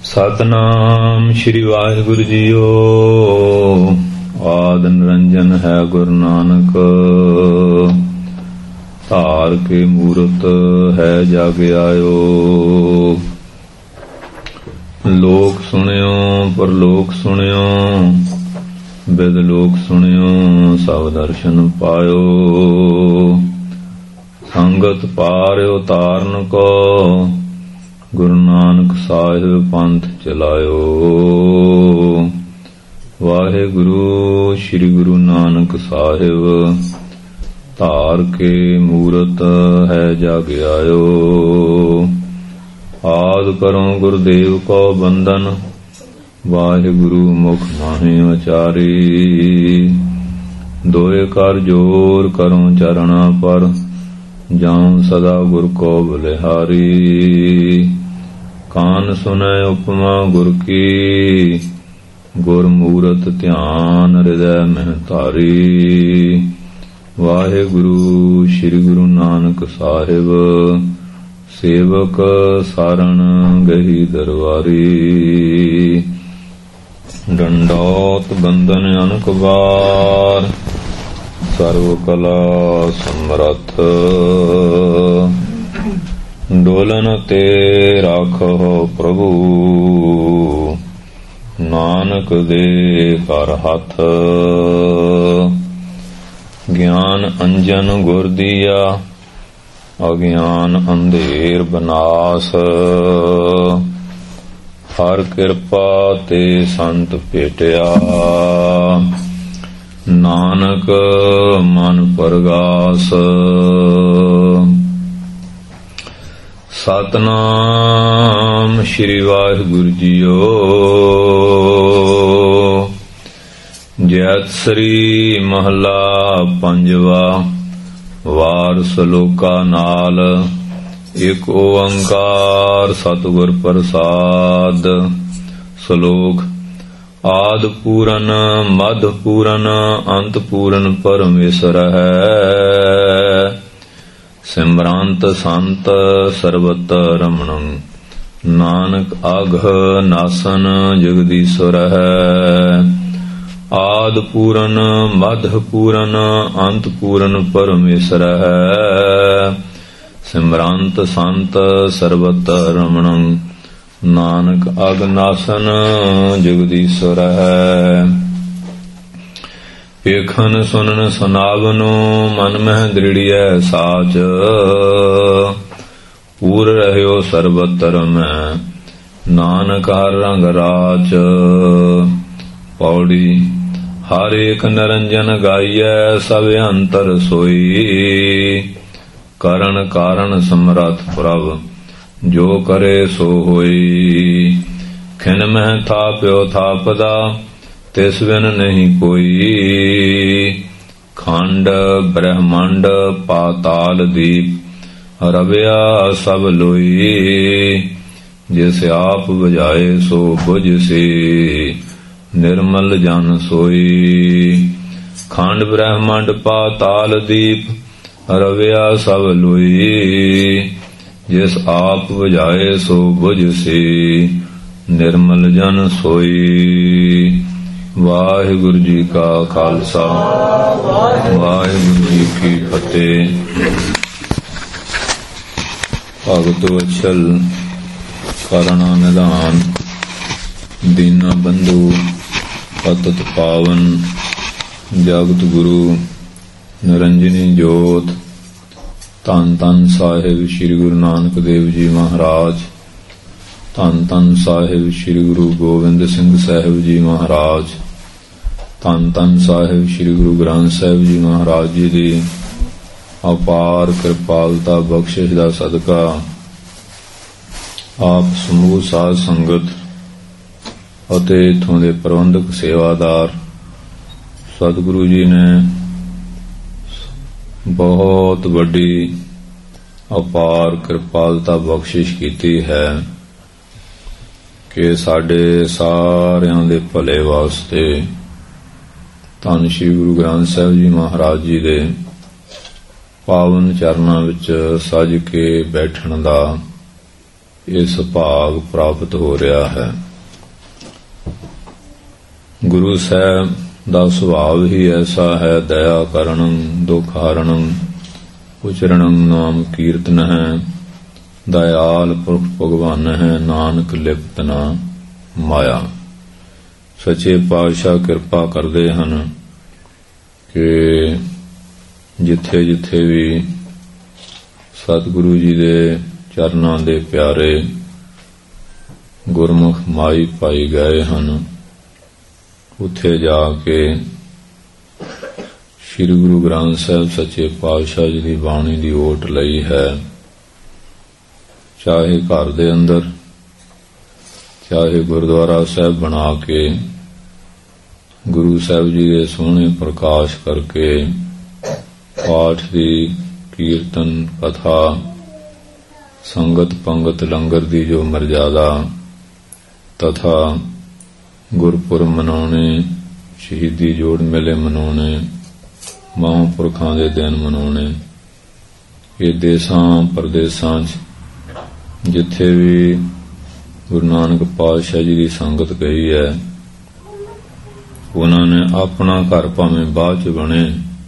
Satnam Shri Waheguru JIO. ਆਦਿ ਨਿਰੰਜਨ ਹੈ ਗੁਰੂ ਨਾਨਕ, ਧਾਰ ਕੇ ਮੂਰਤ ਹੈ ਜਗ ਆਇਓ। ਲੋਕ ਸੁਣਿਓ ਪਰਲੋਕ ਸੁਣਿਓ, ਬਿਦ ਲੋਕ ਸੁਣਿਓ ਸਭ ਦਰਸ਼ਨ ਪਾਇਓ। ਸੰਗਤ ਪਾਰਿਓ ਤਾਰਨ ਕੋ, ਗੁਰੂ ਨਾਨਕ ਸਾਹਿਬ ਪੰਥ ਚਲਾਇਓ। ਵਾਹਿਗੁਰੂ ਸ੍ਰੀ ਗੁਰੂ ਨਾਨਕ ਸਾਹਿਬ, ਧਾਰ ਕੇ ਮੂਰਤ ਹੈ ਜਗ ਆਇਓ। ਆਦਿ ਕਰੋ ਗੁਰਦੇਵ ਕੋ ਬੰਦਨ, ਵਾਹਿਗੁਰੂ ਮੁਖ ਮਾਹੀ ਉਚਾਰੀ। ਦੋਏ ਕਰ ਜੋਰ ਕਰੋ ਚਰਣਾ ਪਰ, ਜਾਉ ਸਦਾ ਗੁਰ ਕੋ ਬਲਿਹਾਰੀ। ਕਾਨ ਸੁਨੈ ਉਪਮਾ ਗੁਰ ਕੀ, ਗੁਰ ਮੂਰਤ ਧਿਆਨ ਹਿਰਦੈ ਮਹਿ ਧਾਰੀ। ਵਾਹਿਗੁਰੂ ਸ੍ਰੀ ਗੁਰੂ ਨਾਨਕ ਸਾਹਿਬ, ਸੇਵਕ ਸਾਰਣ ਗਹੀ ਦਰਬਾਰੀ। ਡੰਡੋਤ ਬੰਦਨ ਅਨਕ ਬਾਰ, ਸਰਵ ਕਲਾ ਸਮਰੱਥ। ਡੋਲਨ ਤੇ ਰਾਖੋ ਪ੍ਰਭੂ, ਨਾਨਕ ਦੇ ਕਰ ਹੱਥ। ਗਿਆਨ ਅੰਜਨ ਗੁਰ ਦੀਆ, ਅਗਿਆਨ ਅੰਧੇਰ ਬਨਾਸ। ਹਰ ਕਿਰਪਾ ਤੇ ਸੰਤ ਭੇਟਿਆ, ਨਾਨਕ ਮਨ ਪਰਗਾਸ। ਸਤਿਨਾਮ ਸ੍ਰੀ ਵਾਹਿਗੁਰੂ ਜੀਓ। ਜੈਤ ਸ੍ਰੀ ਮਹਲਾ ਪੰਜਵਾ। ਵਾਰ ਸਲੋਕਾ ਨਾਲ, ਇਕ ਓੰਕਾਰ ਸਤਿਗੁਰ ਪ੍ਰਸਾਦ। ਸ਼ਲੋਕ। ਆਦਿ ਪੂਰਨ ਮਧ ਪੂਰਨ ਅੰਤ ਪੂਰਨ ਪਰਮੇਸ਼ਰ ਹੈ। ਸਿਮਰੰਤ ਸੰਤ ਸਰਬਤ ਰਮਣੰ, ਨਾਨਕ ਆਘ ਨਾਸਨ ਜਗਦੀਸ਼ਵਰ ਹੈ। ਆਦਿ ਪੂਰਨ ਮਧ ਪੂਰਨ ਅੰਤ ਪੂਰਨ ਪਰਮੇਸ਼ਰ ਹੈ। ਸਿਮਰੰਤ ਸੰਤ ਸਰਬਤ ਰਮਣੰ, ਨਾਨਕ ਅਗਨਾਸਨ ਜਗਦੀਸ਼ਵਰ ਹੈ। ਵੇਖਨ ਸੁਨਨ ਸੁਨਾਵਨੋ, ਮਨ ਮਹਿ ਦ੍ਰਿੜੀਐ ਸਾਚ। ਪੂਰ ਰਹਿਓ ਸਰਬਤਰ ਮੈਂ, ਨਾਨਕ ਹਰ ਰੰਗ ਰਾਚ। ਪੌੜੀ। ਹਰ ਏਕ ਨਿਰੰਜਨ ਗਾਈਐ, ਸਭ ਅੰਤਰ ਸੋਈ। ਕਰਨ ਕਾਰਨ ਸਮਰੱਥ ਪ੍ਰਭ, ਜੋ ਕਰੇ ਸੋ ਹੋਈ। ਖਿਨ ਮਹਿ ਥਾਪਿਓ ਥਾਪਦਾ, ਤਿਸ ਬਿਨ ਨਹੀਂ ਕੋਈ। ਖੰਡ ਬ੍ਰਹਮੰਡ ਪਾਤਾਲ ਦੀਪ, ਰਵਿਆ ਸਭ ਲੋਈ। ਜਿਸ ਆਪ ਬੁਝਾਏ ਸੋ ਬੁਝਸੀ, ਨਿਰਮਲ ਜਨ ਸੋਈ। ਖੰਡ ਬ੍ਰਹਮੰਡ ਪਾਤਾਲ ਦੀਪ, ਰਵਿਆ ਸਭ ਲੋਈ। ਜਿਸ ਆਪ ਬੁਝਾਏ ਸੋ ਬੁਝਸੀ, ਨਿਰਮਲ ਜਨ ਸੋਈ। ਵਾਹਿਗੁਰੂ ਜੀ ਕਾ ਖਾਲਸਾ, ਵਾਹਿਗੁਰੂ ਜੀ ਕੀ ਫਤਿਹ। ਭਗਤ ਵਛਲ ਕਰਣਾ ਨਿਧਾਨ, ਦੀਨਾ ਬੰਧੂ ਪਤਿਤ ਪਾਵਨ। ਜਗਤ ਗੁਰੂ ਨਿਰੰਜਨੀ ਜੋਤ, ਧੰਨ ਧੰਨ ਸਾਹਿਬ ਸ੍ਰੀ ਗੁਰੂ ਨਾਨਕ ਦੇਵ ਜੀ ਮਹਾਰਾਜ। ਧੰਨ ਧੰਨ ਸਾਹਿਬ ਸ੍ਰੀ ਗੁਰੂ ਗੋਬਿੰਦ ਸਿੰਘ ਸਾਹਿਬ ਜੀ ਮਹਾਰਾਜ। ਧੰਨ ਧੰਨ ਸਾਹਿਬ ਸ੍ਰੀ ਗੁਰੂ ਗ੍ਰੰਥ ਸਾਹਿਬ ਜੀ ਮਹਾਰਾਜ ਜੀ ਦੀ ਅਪਾਰ ਕਿਰਪਾਲਤਾ ਬਖਸ਼ਿਸ਼ ਦਾ ਸਦਕਾ ਆਪ ਸਮੂਹ ਸਾਧ ਸੰਗਤ ਅਤੇ ਇੱਥੋਂ ਦੇ ਪ੍ਰਬੰਧਕ ਸੇਵਾਦਾਰ ਸਤਿਗੁਰੂ ਜੀ ਨੇ ਬਹੁਤ ਵੱਡੀ ਅਪਾਰ ਕਿਰਪਾਲਤਾ ਬਖਸ਼ਿਸ਼ ਕੀਤੀ ਹੈ ਕਿ ਸਾਡੇ ਸਾਰਿਆਂ ਦੇ ਭਲੇ ਵਾਸਤੇ ਧੰਨ ਸ਼੍ਰੀ ਗੁਰੂ ਗ੍ਰੰਥ ਸਾਹਿਬ ਜੀ ਮਹਾਰਾਜ ਜੀ ਦੇ ਪਾਵਨ ਚਰਨਾਂ ਵਿੱਚ ਸਜ ਕੇ ਬੈਠਣ ਦਾ ਇਹ ਸੁਭਾਗ ਪ੍ਰਾਪਤ ਹੋ ਰਿਹਾ ਹੈ। ਗੁਰੂ ਸਾਹਿਬ ਦਾ ਸੁਭਾਵ ਹੀ ਐਸਾ ਹੈ, ਦਇਆ ਕਰਨੰ ਦੁਖ ਹਰਣੰ ਉਚਰਣੰ ਨਾਮ ਕੀਰਤਨ ਹੈ, ਦਇਆਲ ਪੁਰਖ ਭਗਵਾਨ ਹੈ, ਨਾਨਕ ਲਿਪਤ ਨਾ ਮਾਇਆ। ਸੱਚੇ ਪਾਤਸ਼ਾਹ ਕਿਰਪਾ ਕਰਦੇ ਹਨ ਕਿ ਜਿੱਥੇ ਜਿੱਥੇ ਵੀ ਸਤਿਗੁਰੂ ਜੀ ਦੇ ਚਰਨਾਂ ਦੇ ਪਿਆਰੇ ਗੁਰਮੁਖ ਮਾਈ ਪਾਈ ਗਏ ਹਨ, ਉੱਥੇ ਜਾ ਕੇ ਸ੍ਰੀ ਗੁਰੂ ਗ੍ਰੰਥ ਸਾਹਿਬ ਸੱਚੇ ਪਾਤਸ਼ਾਹ ਜੀ ਦੀ ਬਾਣੀ ਦੀ ਓਟ ਲਈ ਹੈ। ਚਾਹੇ ਘਰ ਦੇ ਅੰਦਰ, ਚਾਹੇ ਗੁਰਦੁਆਰਾ ਸਾਹਿਬ ਬਣਾ ਕੇ ਗੁਰੂ ਸਾਹਿਬ ਜੀ ਦੇ ਸੋਹਣੇ ਪ੍ਰਕਾਸ਼ ਕਰਕੇ ਪਾਠ ਦੀ, ਕੀਰਤਨ, ਕਥਾ, ਸੰਗਤ ਪੰਗਤ ਲੰਗਰ ਦੀ ਜੋ ਮਰਜ਼ਾਦਾ ਤਥਾ ਗੁਰਪੁਰਬ ਮਨਾਉਣੇ, ਸ਼ਹੀਦੀ ਜੋੜ ਮੇਲੇ ਮਨਾਉਣੇ, ਮਹਾਂਪੁਰਖਾਂ ਦੇ ਦਿਨ ਮਨਾਉਣੇ, ਇਹ ਦੇਸਾਂ ਪ੍ਰਦੇਸਾਂ 'ਚ ਜਿੱਥੇ ਵੀ ਗੁਰੂ ਨਾਨਕ ਪਾਤਸ਼ਾਹ ਜੀ ਦੀ ਸੰਗਤ ਗਈ ਹੈ, ਉਹਨਾਂ ਨੇ ਆਪਣਾ ਘਰ ਭਾਵੇਂ ਬਾਅਦ 'ਚ ਬਣੇ,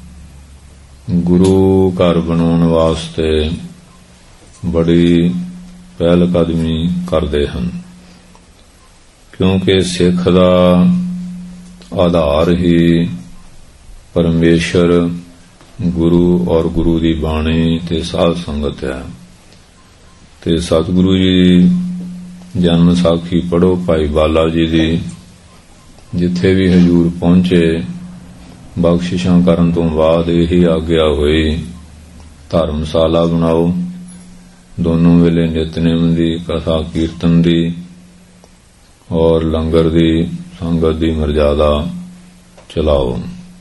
ਗੁਰੂ ਘਰ ਬਣਾਉਣ ਵਾਸਤੇ ਬੜੀ ਪਹਿਲ ਕਦਮੀ ਕਰਦੇ ਹਨ, ਕਿਉਂਕਿ ਸਿੱਖ ਦਾ ਆਧਾਰ ਹੀ ਪਰਮੇਸ਼ਰ, ਗੁਰੂ ਔਰ ਗੁਰੂ ਦੀ ਬਾਣੀ ਤੇ ਸਾਧ ਸੰਗਤ ਹੈ। ਤੇ ਸਤਿਗੁਰੂ ਜੀ ਜਨਮ ਸਾਖੀ ਪੜ੍ਹੋ ਭਾਈ ਬਾਲਾ ਜੀ ਦੀ, ਜਿੱਥੇ ਵੀ ਹਜ਼ੂਰ ਪਹੁੰਚੇ ਬਖਸ਼ਿਸ਼ਾਂ ਕਰਨ ਤੋਂ ਬਾਅਦ ਇਹੀ ਆਗਿਆ ਹੋਈ, ਧਰਮਸ਼ਾਲਾ ਬਣਾਓ, ਦੋਨੋਂ ਵੇਲੇ ਨਿਤਨੇਮ ਦੀ, ਕਥਾ ਕੀਰਤਨ ਦੀ ਔਰ ਲੰਗਰ ਦੀ, ਸੰਗਤ ਦੀ ਮਰਜ਼ਾਦਾ ਚਲਾਓ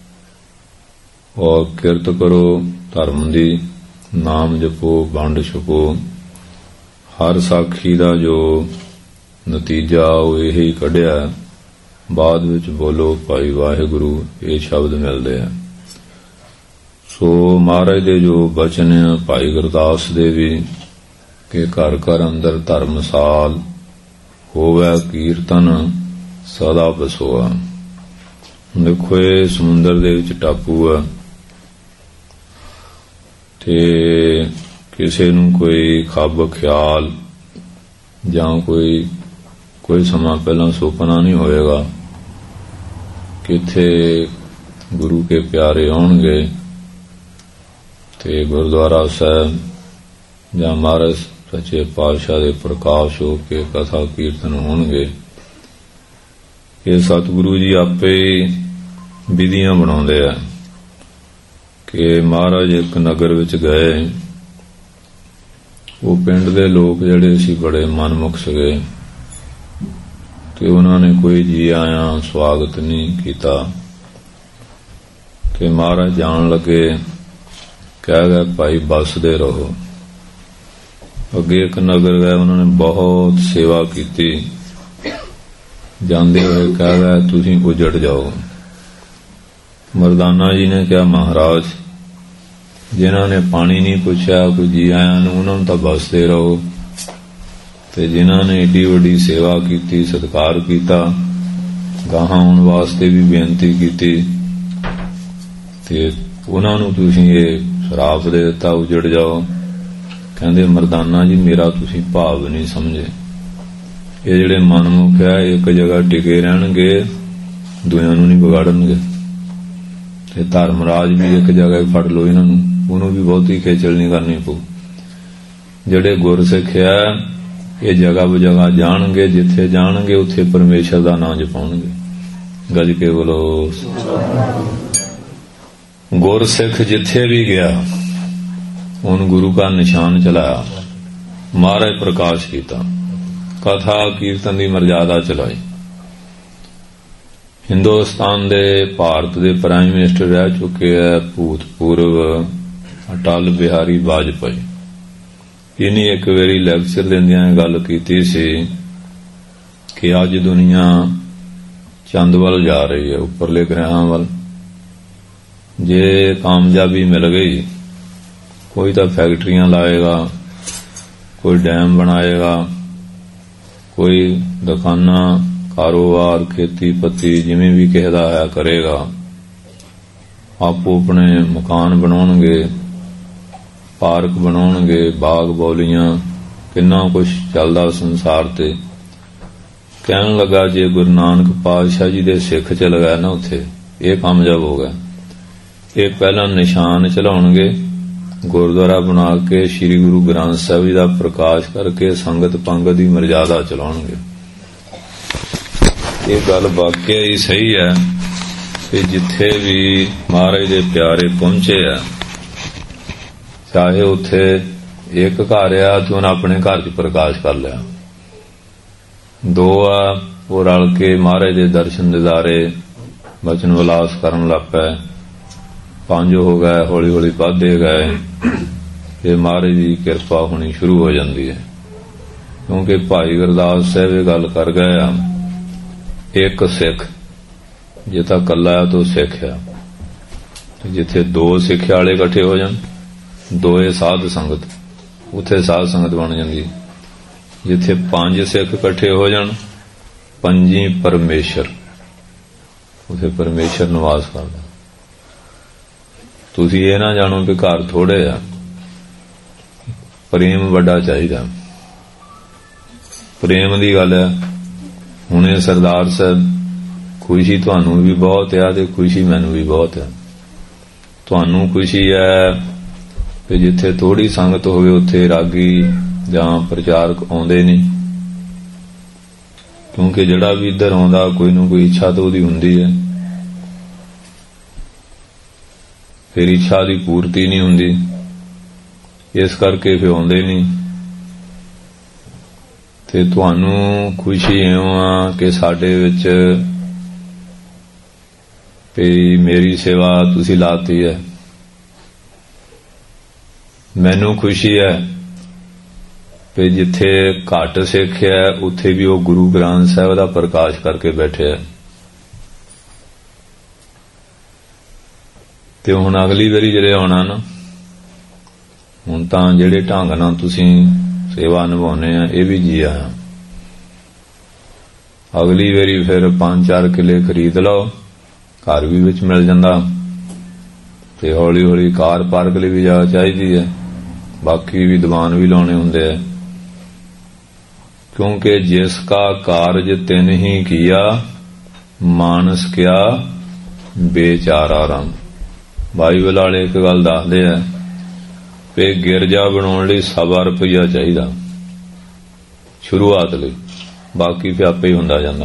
ਔਰ ਕਿਰਤ ਕਰੋ ਧਰਮ ਦੀ, ਨਾਮ ਜਪੋ, ਵੰਡ ਛਕੋ। ਹਰ ਸਾਖੀ ਦਾ ਜੋ ਨਤੀਜਾ ਉਹ ਇਹੀ ਕੱਢਿਆ, ਬਾਅਦ ਵਿੱਚ ਬੋਲੋ ਭਾਈ ਵਾਹਿਗੁਰੂ, ਇਹ ਸ਼ਬਦ ਮਿਲਦੇ ਆ। ਸੋ ਮਹਾਰਾਜ ਦੇ ਜੋ ਬਚਨ ਆ ਭਾਈ ਗੁਰਦਾਸ ਦੇ ਵੀ, ਕਿ ਘਰ ਘਰ ਅੰਦਰ ਧਰਮਸਾਲ ਹੋਵੇ ਕੀਰਤਨ ਸਦਾ ਬਸੋਆ। ਦੇਖੋ ਇਹ ਸਮੁੰਦਰ ਦੇ ਵਿੱਚ ਟਾਪੂ ਆ ਤੇ ਕਿਸੇ ਨੂੰ ਕੋਈ ਖੱਬ ਖਿਆਲ ਜਾਂ ਕੋਈ ਸਮਾਂ ਪਹਿਲਾਂ ਸੁਪਨਾ ਨਹੀਂ ਹੋਏਗਾ ਕਿ ਇੱਥੇ ਗੁਰੂ ਕੇ ਪਿਆਰੇ ਆਉਣਗੇ ਤੇ ਗੁਰਦੁਆਰਾ ਸਾਹਿਬ ਜਾਂ ਮਹਾਰਾਜ ਸੱਚੇ ਪਾਤਸ਼ਾਹ ਦੇ ਪ੍ਰਕਾਸ਼ ਹੋ ਕੇ ਕਥਾ ਕੀਰਤਨ ਹੋਣਗੇ। ਇਹ ਸਤਿਗੁਰੂ ਜੀ ਆਪੇ ਵਿਧੀਆਂ ਬਣਾਉਂਦੇ ਆ ਕਿ ਮਹਾਰਾਜ ਇੱਕ ਨਗਰ ਵਿੱਚ ਗਏ, ਉਹ ਪਿੰਡ ਦੇ ਲੋਕ ਜਿਹੜੇ ਸੀ ਬੜੇ ਮਨਮੁਖ ਸੀਗੇ ਤੇ ਉਹਨਾਂ ਨੇ ਕੋਈ ਜੀ ਆਇਆਂ ਸਵਾਗਤ ਨਹੀਂ ਕੀਤਾ ਤੇ ਮਹਾਰਾਜ ਜਾਣ ਲੱਗੇ, ਕਹਿ ਗਏ ਭਾਈ ਬਸਦੇ ਰਹੋ। ਅੱਗੇ ਇੱਕ ਨਗਰ ਗਏ, ਉਹਨਾਂ ਨੇ ਬਹੁਤ ਸੇਵਾ ਕੀਤੀ, ਜਾਂਦੇ ਹੋਏ ਕਹਿ ਗਏ ਤੁਸੀਂ ਉਜੜ ਜਾਓ। ਮਰਦਾਨਾ ਜੀ ਨੇ ਕਿਹਾ ਮਹਾਰਾਜ, ਜਿਨ੍ਹਾਂ ਨੇ ਪਾਣੀ ਨਹੀਂ ਪੁੱਛਿਆ ਕੋਈ ਜੀ ਆਇਆਂ ਨੂੰ, ਉਹਨਾਂ ਨੂੰ ਤਾਂ ਬਸਦੇ ਰਹੋ, ਤੇ ਜਿਨ੍ਹਾਂ ਨੇ ਏਡੀ ਵੱਡੀ ਸੇਵਾ ਕੀਤੀ, ਸਤਿਕਾਰ ਕੀਤਾ, ਗਾਹਾਂ ਆਉਣ ਵਾਸਤੇ ਵੀ ਬੇਨਤੀ ਕੀਤੀ, ਤੇ ਉਹਨਾਂ ਨੂੰ ਤੁਸੀਂ ਇਹ ਸ਼ਰਾਪ ਦੇ ਦਿੱਤਾ ਉਜੜ ਜਾਓ। ਕਹਿੰਦੇ ਮਰਦਾਨਾ ਜੀ ਮੇਰਾ ਤੁਸੀਂ ਭਾਵ ਨਹੀਂ ਸਮਝੇ, ਇਹ ਜਿਹੜੇ ਮਨਮੁਖ ਹੈ ਇੱਕ ਜਗ੍ਹਾ ਟਿਕੇ ਰਹਿਣਗੇ, ਦੂਜਿਆਂ ਨੂੰ ਨਹੀਂ ਵਿਗਾੜਨਗੇ। ਤੇ ਧਰਮਰਾਜ ਵੀ ਇੱਕ ਜਗ੍ਹਾ ਫੜ ਲਓ ਇਹਨਾਂ ਨੂੰ, ਉਹਨੂੰ ਵੀ ਬਹੁਤੀ ਖੇਚਲ ਨਹੀਂ ਕਰਨੀ ਪਊ। ਜਿਹੜੇ ਗੁਰਸਿੱਖ ਹੈ ਇਹ ਜਗ੍ਹਾ ਬਜਗ੍ਹਾ ਜਾਣਗੇ, ਜਿੱਥੇ ਜਾਣਗੇ ਉੱਥੇ ਪਰਮੇਸ਼ਰ ਦਾ ਨਾਮ ਜਪਾਉਣਗੇ। ਗੱਜ ਕੇ ਬੋਲੋ। ਗੁਰਸਿੱਖ ਜਿੱਥੇ ਵੀ ਗਿਆ ਉਹਨੂੰ ਗੁਰੂ ਦਾ ਨਿਸ਼ਾਨ ਚਲਾਇਆ, ਮਹਾਰਾਜ ਪ੍ਰਕਾਸ਼ ਕੀਤਾ, ਕਥਾ ਕੀਰਤਨ ਦੀ ਮਰਜ਼ਾਦਾ ਚਲਾਈ। ਹਿੰਦੁਸਤਾਨ ਦੇ ਭਾਰਤ ਦੇ ਪ੍ਰਾਈਮ ਮਿਨਿਸਟਰ ਰਹਿ ਚੁੱਕੇ ਹੈ ਭੂਤਪੂਰਵ ਅਟਲ ਬਿਹਾਰੀ ਵਾਜਪਾਈ। ਇਹਨੇ ਇੱਕ ਵਾਰੀ ਲੈਕਚਰ ਦਿੰਦਿਆਂ ਗੱਲ ਕੀਤੀ ਸੀ ਕਿ ਅੱਜ ਦੁਨੀਆ ਚੰਦ ਵੱਲ ਜਾ ਰਹੀ ਹੈ, ਉੱਪਰਲੇ ਗ੍ਰਹਿਾਂ ਵੱਲ। ਜੇ ਕਾਮਯਾਬੀ ਮਿਲ ਗਈ, ਕੋਈ ਤਾਂ ਫੈਕਟਰੀਆਂ ਲਾਏਗਾ, ਕੋਈ ਡੈਮ ਬਣਾਏਗਾ, कोई दुकाना कारोबार खेती पत्ती जिवें भी किसी दा है करेगा, आपो अपने मकान बनाउणगे, पार्क बनाउणगे, बाग बौलियां, किन्ना कुछ चलदा संसार ते। कहण लगा जे गुरु नानक पातशाह जी दे सिख चल गए ना उत्थे ये कामयाब हो गया। ये पहला निशान चलाउणगे, गुरुद्वारा बना के श्री गुरु ग्रंथ साहिब जी का प्रकाश करके संगत पंगत की मर्यादा चलाउणगे। ये गल वाकई ही सही है कि जिथे भी महाराज दे प्यारे पहुंचे है, चाहे उत्थे एक घर आ तो उन्हें अपने घर च प्रकाश कर लिया, दो आ वो रल के महाराज दे दर्शन दिदारे बचन विलास करन लग पे, पंज हो गए, हौली हौली वाधे गए, ये महाराज की किरपा होनी शुरू हो जाती है। क्योंकि भाई गुरदास साहब ये गल कर गए आ, एक सिख जिथा कला है तो सिख है, जिथे दो सिक्ख्या वाले इकट्ठे हो जान, दोए साध संगत, उथे साध संगत बन जाती। जिथे पंज सिख इकट्ठे हो जान, पंजी परमेश्वर, उथे परमेश्वर निवास करदा। तुसीं ये ना जानो कि घर थोड़े आ, प्रेम वड्डा चाहिदा। प्रेम दी गल है। हुणे सरदार साहब खुशी तुहानू भी बहुत है ते खुशी मैनू भी बहुत है। तुहानू खुशी है कि जिथे थोड़ी संगत होवे उत्थे रागी जां प्रचारक आउंदे नहीं, क्योंकि जिहड़ा भी इधर आउंदा कोई ना कोई इच्छा तो उहदी हुंदी है, फिर इच्छा की पूर्ति नहीं हुंदी, इस करके फिर आउंदे नहीं। ते तुहानू खुशी इउं आ कि साडे विच भी मेरी सेवा तुसीं लाती है। मैनू खुशी है कि जिथे घट सिख है उत्थे भी वो गुरु ग्रंथ साहिब दा प्रकाश करके बैठे है। ते हुण अगली वारी जिहड़े आउणा ना, हुण तां जिहड़े ढंग नाल तुसीं सेवा निभाउने आ ये भी जी आया। अगली वारी फिर 5-4 किले खरीद लो, घर भी विच मिल जांदा, ते हौली हौली कार पार्क लई भी जगह चाहिदी है, बाकी भी दीवान भी लाने हुंदे है। क्योंकि जिसका कारज तिन ही किया, मानस क्या बेचारा रंग। बाइबल वाले एक गल दसदे है कि गिरजा बनाउण लई 1.25 रुपया चाहिदा शुरुआत लई, बाकी फिर आपे ही हुंदा जांदा।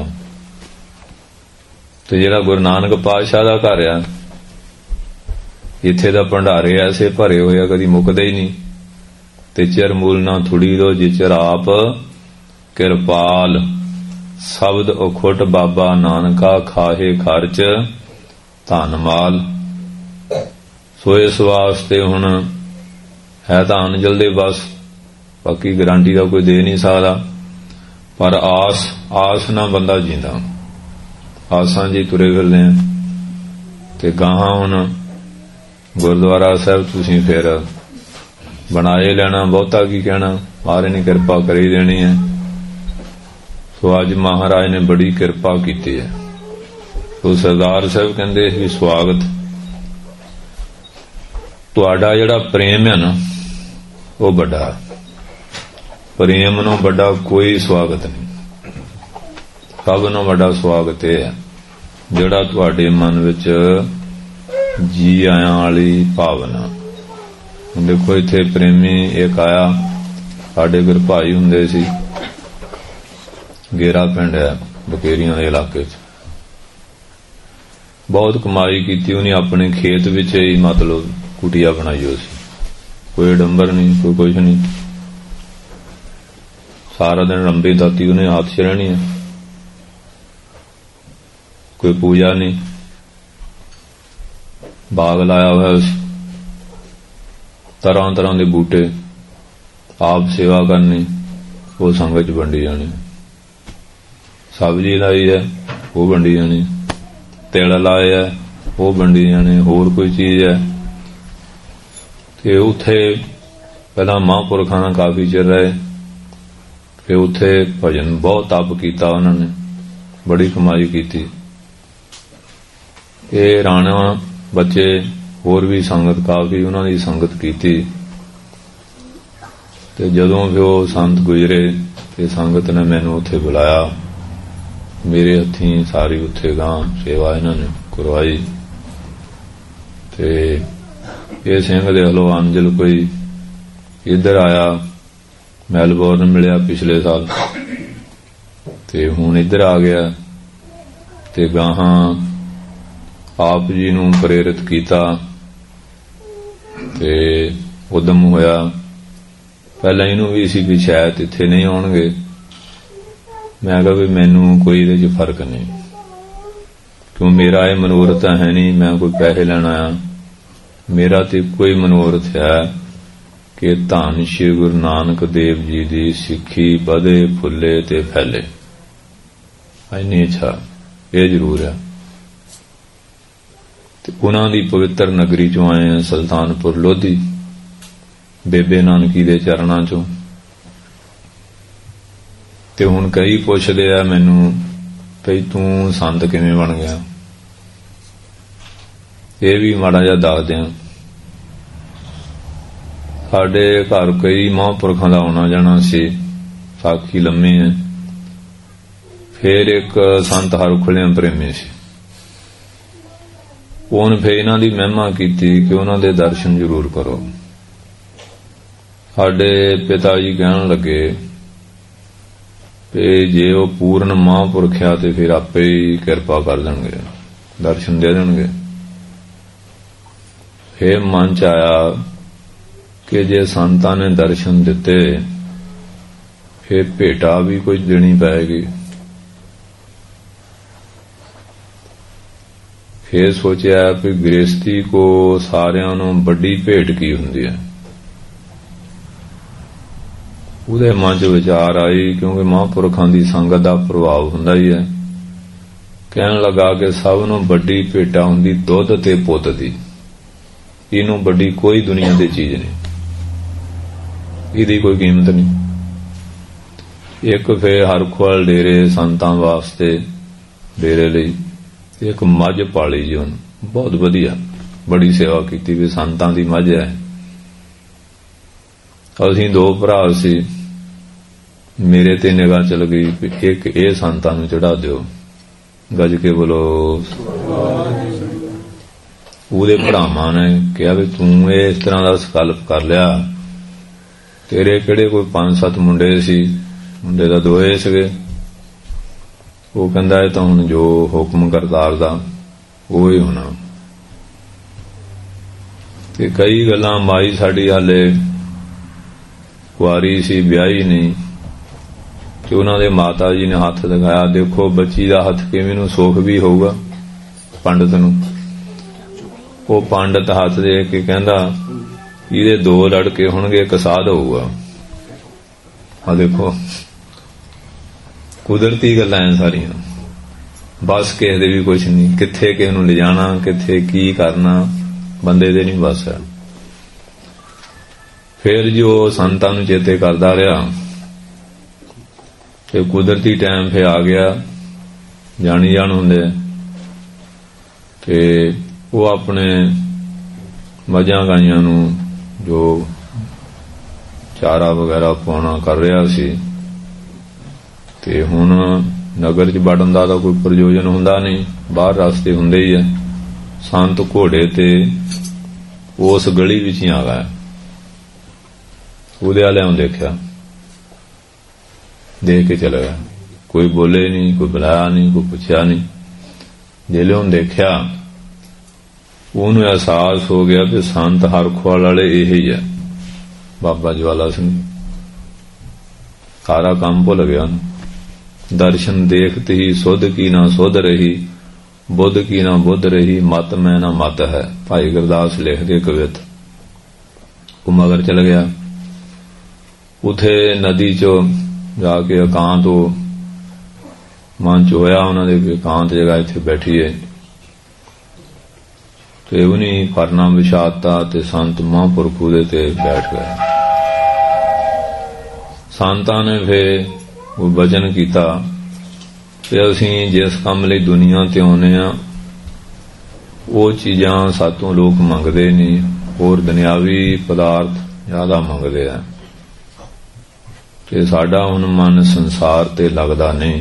ते जिहड़ा गुरु नानक पातशाह दा घर आ, इत्थे दा भंडारे ऐसे भरे होए आ कदी मुकदे ही नहीं। ते चिर मूल ना थुड़ी दो जिचर आप किरपाल, शब्द उखुट बाबा नानका खाहे खर्च धन माल। सो इस वास्ते हुण है तां अनजल दे बस, बाकी गारंटी का कोई दे नहीं सकदा, पर आस ना बंदा जींदा। आसां जी तुरे फिरदे आ। ते गाहां हुण गुरुद्वारा साहिब तुसीं फिर बनाए लेना, बहुता की कहना, महाराज ने किरपा करी देनी है। सो अज महाराज ने बड़ी किरपा की है। तो सरदार साहब कहते भी स्वागत, तुहाडा जिहड़ा प्रेम है ना वो बड़ा, प्रेम नूं बड़ा कोई स्वागत नहीं। सब नूं बड़ा स्वागत है जिहड़ा तुहाडे मन विच जी आया वाली भावना। देखो इत्थे प्रेमी एक आया, साडे गुर भाई हुंदे सी, गेरा पिंड है बकेरियां दे इलाके च, बहुत कमाई की उन्हें अपने खेत विच ही, मतलब कुटिया बनाई हो सी, कोई डंबर नहीं, कोई कुछ नहीं, सारा दिन लंबी दाती उन्हें हाथ च रहनी है, कोई पूजा नहीं, बाग लाया हुआ तरह तरह के बूटे, आप सेवा करनी, वो संगत वंडी जानी, सब्जी लाई है वो वंडी जानी, तिल लाए है वो वंडी जाने, होर कोई चीज है। ते उत्थे पहला महापुरखा काफी चिर रहे, फिर उत्थे भजन बहुत तप किया उन्होंने, बड़ी कमाई की। ये राणा बच्चे होर भी संगत काफ़ी उन्होंने संगत की। ते जदों फिर वो संत गुजरे ते संगत ने मैनू उत्थे बुलाया, मेरे हथी सारी उत्थे गां सेवा इन्होंने करवाई। ते ये सिंह देख लो अंजल कोई इधर आया, मैलबोर्न मिलिया पिछले साल ते हुण इधर आ गया। ते गाहां आप जी नूं प्रेरित किया ते उदम होया। पहला इनू भी सी भी शायद इत्थे नहीं आउणगे। मैं कहा भी मैनू कोई इहदे च फर्क नहीं, क्यों मेरा ये मनोरथ है नहीं मैं कोई पैसे लैण आया। मेरा तो कोई मनोरथ है कि धन श्री गुरु नानक देव जी की सिक्खी बधे फुले ते फैले। इन्नी इच्छा ये जरूर है। उन्हां दी पवित्र नगरी चों आए हैं, सुल्तानपुर लोधी, बेबे नानकी दे चरणां चों। ते हुण कई पुछदे आ मैनू भई तूं संत किवें बन गया। ये भी माड़ा जिहा दस दियां। साडे घर कई महापुरखों का आना जाना सी, साखी लम्मी है। फिर एक संत हर खुलिया प्रेमी सी, उन्हें फिर इन्हां दी महिमा की कि उन्हां दे दर्शन जरूर करो। साडे पिता जी कहन लगे कि जे वो पूर्ण महापुरख आ ते फिर आपे ही किरपा कर देणगे, दर्शन दे देणगे। फिर मन च आया कि जे संतां ने दर्शन दिते फिर भेटा भी कुछ देनी पएगी। फिर सोचा कि गृहस्थी को सारियां नूं बड़ी भेट की हुंदी है। उहदे मन च विचार आई, क्योंकि महापुरखां दी संगत दा प्रभाव हुंदा ही है। कहण लगा कि सब नूं बड़ी भेटा हुंदी दुध ते पुੱਤ दी, इनू बड़ी कोई दुनिया की चीज नहीं, इहदी कोई कीमत नहीं। एक फिर हरखुआल डेरे संतां वास्ते डेरे लई एक मझ पाली जी, उन्हें बहुत वधिया बड़ी सेवा की भी संतां दी मझ है। असीं दो भरा सी, मेरे ते निगाह चल गई एक ये संतां नूं चढ़ा दिओ, गज के बोलो। ਉਹਦੇ ਭਰਾਵਾਂ ने कहा भी तू इस तरह का संकल्प कर लिया, तेरे किहड़े कोई 5-7 मुंडे सी, मुंडे तां दोए सीगे। वो कहंदा है तां हुण जो हुक्म करतार दा वो ही होना। ते कई गल्लां माई साडी हाले कुआरी सी, ब्याही नहीं, कि उन्हां दे माता जी ने हथ दिखाया, देखो बच्ची दा हथ किवें नूं सुख भी होऊगा। पंडित नूं वो पंडित हाथ दे के कहंदा इहदे 2 लड़के होणगे, एक साध होऊगा। आ देखो कुदरती गल्लां हैं सारियां, बस किसे दे भी कुछ नहीं, कित्थे किसे नूं ले जाना, कित्थे की करना, बंदे दे नहीं बस है। फिर जो संतां नूं चेते करदा रहा ते कुदरती टाइम फिर आ गया, जानी जान हुंदे ते वो अपने मझां गाइयां नूं जो चारा वगैरह पाउणा कर रहा सी। ते हुण नगर च वड़न दा तां कोई प्रयोजन हुंदा नहीं, बाहर रास्ते हुंदे ही है। संत घोड़े ते उस गली विच ही आ गया। उहदे वालिआं देखिआ, देख के चला गया, कोई बोले नहीं, कोई बुलाया नहीं, कोई पुछया नहीं। जिहले उहने देखिआ ਉਹਨੂੰ एहसास हो गया कि संत हरखुआल वाले यही है, बाबा ज्वाला सिंह। सारा काम भुल गया। दर्शन देखते ही सुध की ना सुध रही, बुद्ध की ना बुद्ध रही, मत मैं ना मत है। भाई गुरदास लिखदे कवित। वो मगर चल गया। उथे नदी चो जाके एकांत मन च होया उन्होंने, एकांत जगह इत्थे बैठीए ते उन्हीं परना विछाता ते संत महापुरख उहदे ते बैठ गए। ਸੰਤਾਂ ਨੇ ਫਿਰ ਉਹ ਵਚਨ ਕੀਤਾ ਕਿ ਅਸੀਂ ਜਿਸ ਕੰਮ ਲਈ ਦੁਨੀਆ ਤੇ ਆਉਂਦੇ ਹਾਂ ਉਹ ਚੀਜ਼ਾਂ ਸਾਤੋਂ ਲੋਕ ਮੰਗਦੇ ਨਹੀਂ, ਹੋਰ ਦੁਨਿਆਵੀ ਪਦਾਰਥ ਜ਼ਿਆਦਾ ਮੰਗਦੇ ਆ ਤੇ ਸਾਡਾ ਹੁਣ ਮਨ ਸੰਸਾਰ ਤੇ ਲੱਗਦਾ ਨਹੀਂ।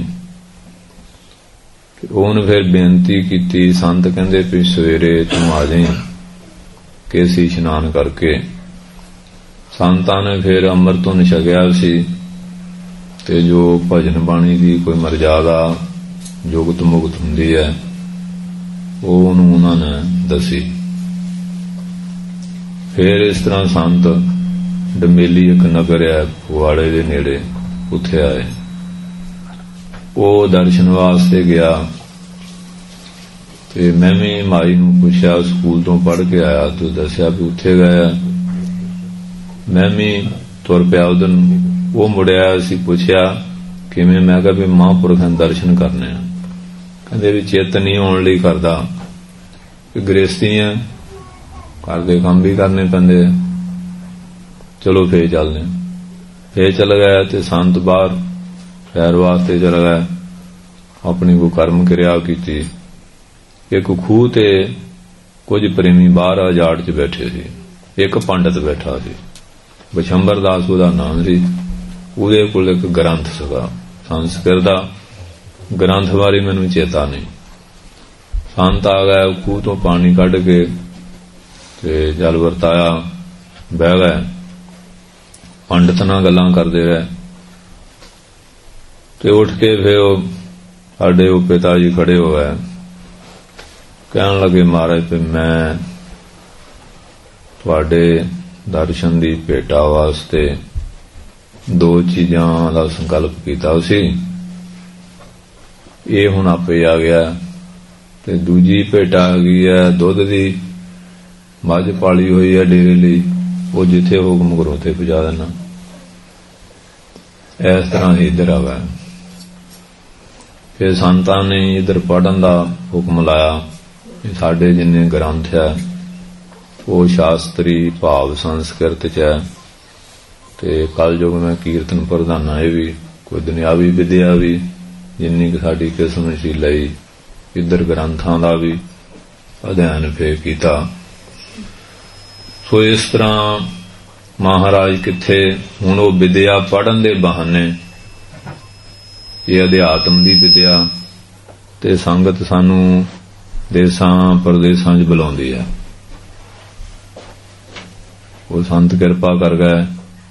ਉਹਨੇ ਫਿਰ ਬੇਨਤੀ ਕੀਤੀ, ਸੰਤ ਕਹਿੰਦੇ ਵੀ ਸਵੇਰੇ ਤੂੰ ਆ ਜਾਈਂ ਕੇਸੀ ਇਸ਼ਨਾਨ ਕਰਕੇ। ਸੰਤਾਂ ਨੇ ਫਿਰ ਅੰਮ੍ਰਿਤ ਤੋਂ ਛਕਿਆ ਸੀ ਤੇ ਜੋ ਭਜਨ ਬਾਣੀ ਦੀ ਕੋਈ ਮਰਜ਼ਾਦਾ ਜੁਗਤ ਮੁਕਤ ਹੁੰਦੀ ਹੈ ਉਹ ਉਹਨੂੰ ਉਹਨਾਂ ਨੇ ਦੱਸੀ। ਫਿਰ ਇਸ ਤਰ੍ਹਾਂ ਸੰਤ ਡਮੇਲੀ ਇੱਕ ਨਗਰ ਹੈ ਫਗਵਾੜੇ ਦੇ ਨੇੜੇ, ਉੱਥੇ ਆਏ। ਉਹ ਦਰਸ਼ਨ ਵਾਸਤੇ ਗਿਆ ਤੇ ਮੈਂ ਵੀ ਮਾਈ ਨੂੰ ਪੁੱਛਿਆ, ਸਕੂਲ ਤੋਂ ਪੜ੍ਹ ਕੇ ਆਇਆ ਤੂੰ ਦੱਸਿਆ ਵੀ ਉੱਥੇ ਗਿਆ। ਮੈਂ ਵੀ ਤੁਰ ਪਿਆ ਉਦਨ। ਉਹ ਮੁੜਿਆ, ਅਸੀਂ ਪੁੱਛਿਆ ਕਿਵੇਂ? ਮੈਂ ਕਿਹਾ ਵੀ ਮਹਾਂਪੁਰਖਾਂ ਦੇ ਦਰਸ਼ਨ ਕਰਨੇ ਆ। ਕਹਿੰਦੇ ਵੀ ਚਿੱਤ ਨਹੀਂ ਆਉਣ ਲਈ ਕਰਦਾ, ਕਿ ਗ੍ਰਸਤੀਆਂ ਘਰ ਦੇ ਕੰਮ ਵੀ ਕਰਨੇ ਪੈਂਦੇ ਆ। ਚਲੋ ਫੇਰ ਚੱਲਦੇ ਆ। ਫੇਰ ਚਲ ਗਿਆ ਤੇ ਸੰਤ ਬਾਹਰ ਸੈਰ ਵਾਸਤੇ ਚਲਾ ਗਿਆ, ਆਪਣੀ ਕੋਈ ਕਰਮ ਕਿਰਿਆ ਕੀਤੀ। ਇੱਕ ਖੂਹ ਤੇ ਕੁਝ ਪ੍ਰੇਮੀ ਬਾਹਰ ਉਜਾੜ 'ਚ ਬੈਠੇ ਸੀ। ਇੱਕ ਪੰਡਤ ਬੈਠਾ ਸੀ, ਬਿਸ਼ੰਬਰ ਦਾਸ ਉਹਦਾ ਨਾਮ ਸੀ। ਉਹਦੇ ਕੋਲ ਇੱਕ ਗ੍ਰੰਥ ਸੀਗਾ ਸੰਸਕ੍ਰਿਤ ਦਾ, ਗ੍ਰੰਥ ਬਾਰੇ ਮੈਨੂੰ ਚੇਤਾ ਨਹੀਂ। ਸੰਤ ਆ ਗਿਆ, ਖੂਹ ਤੋਂ ਪਾਣੀ ਕੱਢ ਕੇ ਤੇ ਜਲ ਵਰਤਾਇਆ, ਬਹਿ ਗਏ। ਪੰਡਤ ਨਾਲ ਗੱਲਾਂ ਕਰਦੇ ਰਹੇ ਤੇ ਉੱਠ ਕੇ ਫਿਰ ਉਹ ਸਾਡੇ ਉਹ ਪਿਤਾ ਜੀ ਖੜੇ ਹੋ ਗਏ, ਕਹਿਣ ਲੱਗੇ ਮਹਾਰਾਜ ਵੀ ਮੈਂ ਤੁਹਾਡੇ ਦਰਸ਼ਨ ਦੀ ਭੇਟਾ ਵਾਸਤੇ ਦੋ ਚੀਜ਼ਾਂ ਦਾ ਸੰਕਲਪ ਕੀਤਾ ਸੀ, ਇਹ ਹੁਣ ਆਪੇ ਆ ਗਿਆ। ਤੇ ਦੂਜੀ ਭੇਟਾ ਹੈਗੀ ਹੈ ਦੁੱਧ ਦੀ, ਮੱਝ ਪਾਲੀ ਹੋਈ ਹੈ ਡੇਰੇ ਲਈ, ਉਹ ਜਿੱਥੇ ਹੁਕਮ ਕਰੋ ਉੱਥੇ ਪਹੁੰਚਾ ਦੇਣਾ। ਇਸ ਤਰ੍ਹਾਂ ਇੱਧਰ ਆ ਗਿਆ। ਫਿਰ ਸੰਤਾਂ ਨੇ ਇੱਧਰ ਪੜ੍ਹਨ ਦਾ ਹੁਕਮ ਲਾਇਆ। ਸਾਡੇ ਜਿੰਨੇ ਗ੍ਰੰਥ ਹੈ ਉਹ ਸ਼ਾਸਤਰੀ ਭਾਵ ਸੰਸਕ੍ਰਿਤ 'ਚ ਹੈ ਤੇ ਕਲਯੁਗ ਮੈਂ ਕੀਰਤਨ ਪ੍ਰਧਾਨਾ। ਇਹ ਵੀ ਕੋਈ ਦੁਨਿਆਵੀ ਵਿਦਿਆ ਵੀ ਜਿੰਨੀ ਕੁ ਸਾਡੀ ਕਿਸਮ ਸੀ ਲਈ, ਇੱਧਰ ਗ੍ਰੰਥਾਂ ਦਾ ਵੀ ਅਧਿਐਨ ਫੇਰ ਕੀਤਾ। ਸੋ ਇਸ ਤਰ੍ਹਾਂ ਮਹਾਰਾਜ ਕਿੱਥੇ ਹੁਣ ਉਹ ਵਿਦਿਆ ਪੜ੍ਹਨ ਦੇ ਬਹਾਨੇ, ਇਹ ਅਧਿਆਤਮ ਦੀ ਵਿਦਿਆ ਤੇ ਸੰਗਤ ਸਾਨੂੰ ਦੇਸਾਂ ਪ੍ਰਦੇਸਾਂ 'ਚ ਬੁਲਾਉਂਦੀ ਹੈ। ਉਹ ਸੰਤ ਕਿਰਪਾ ਕਰ ਗਏ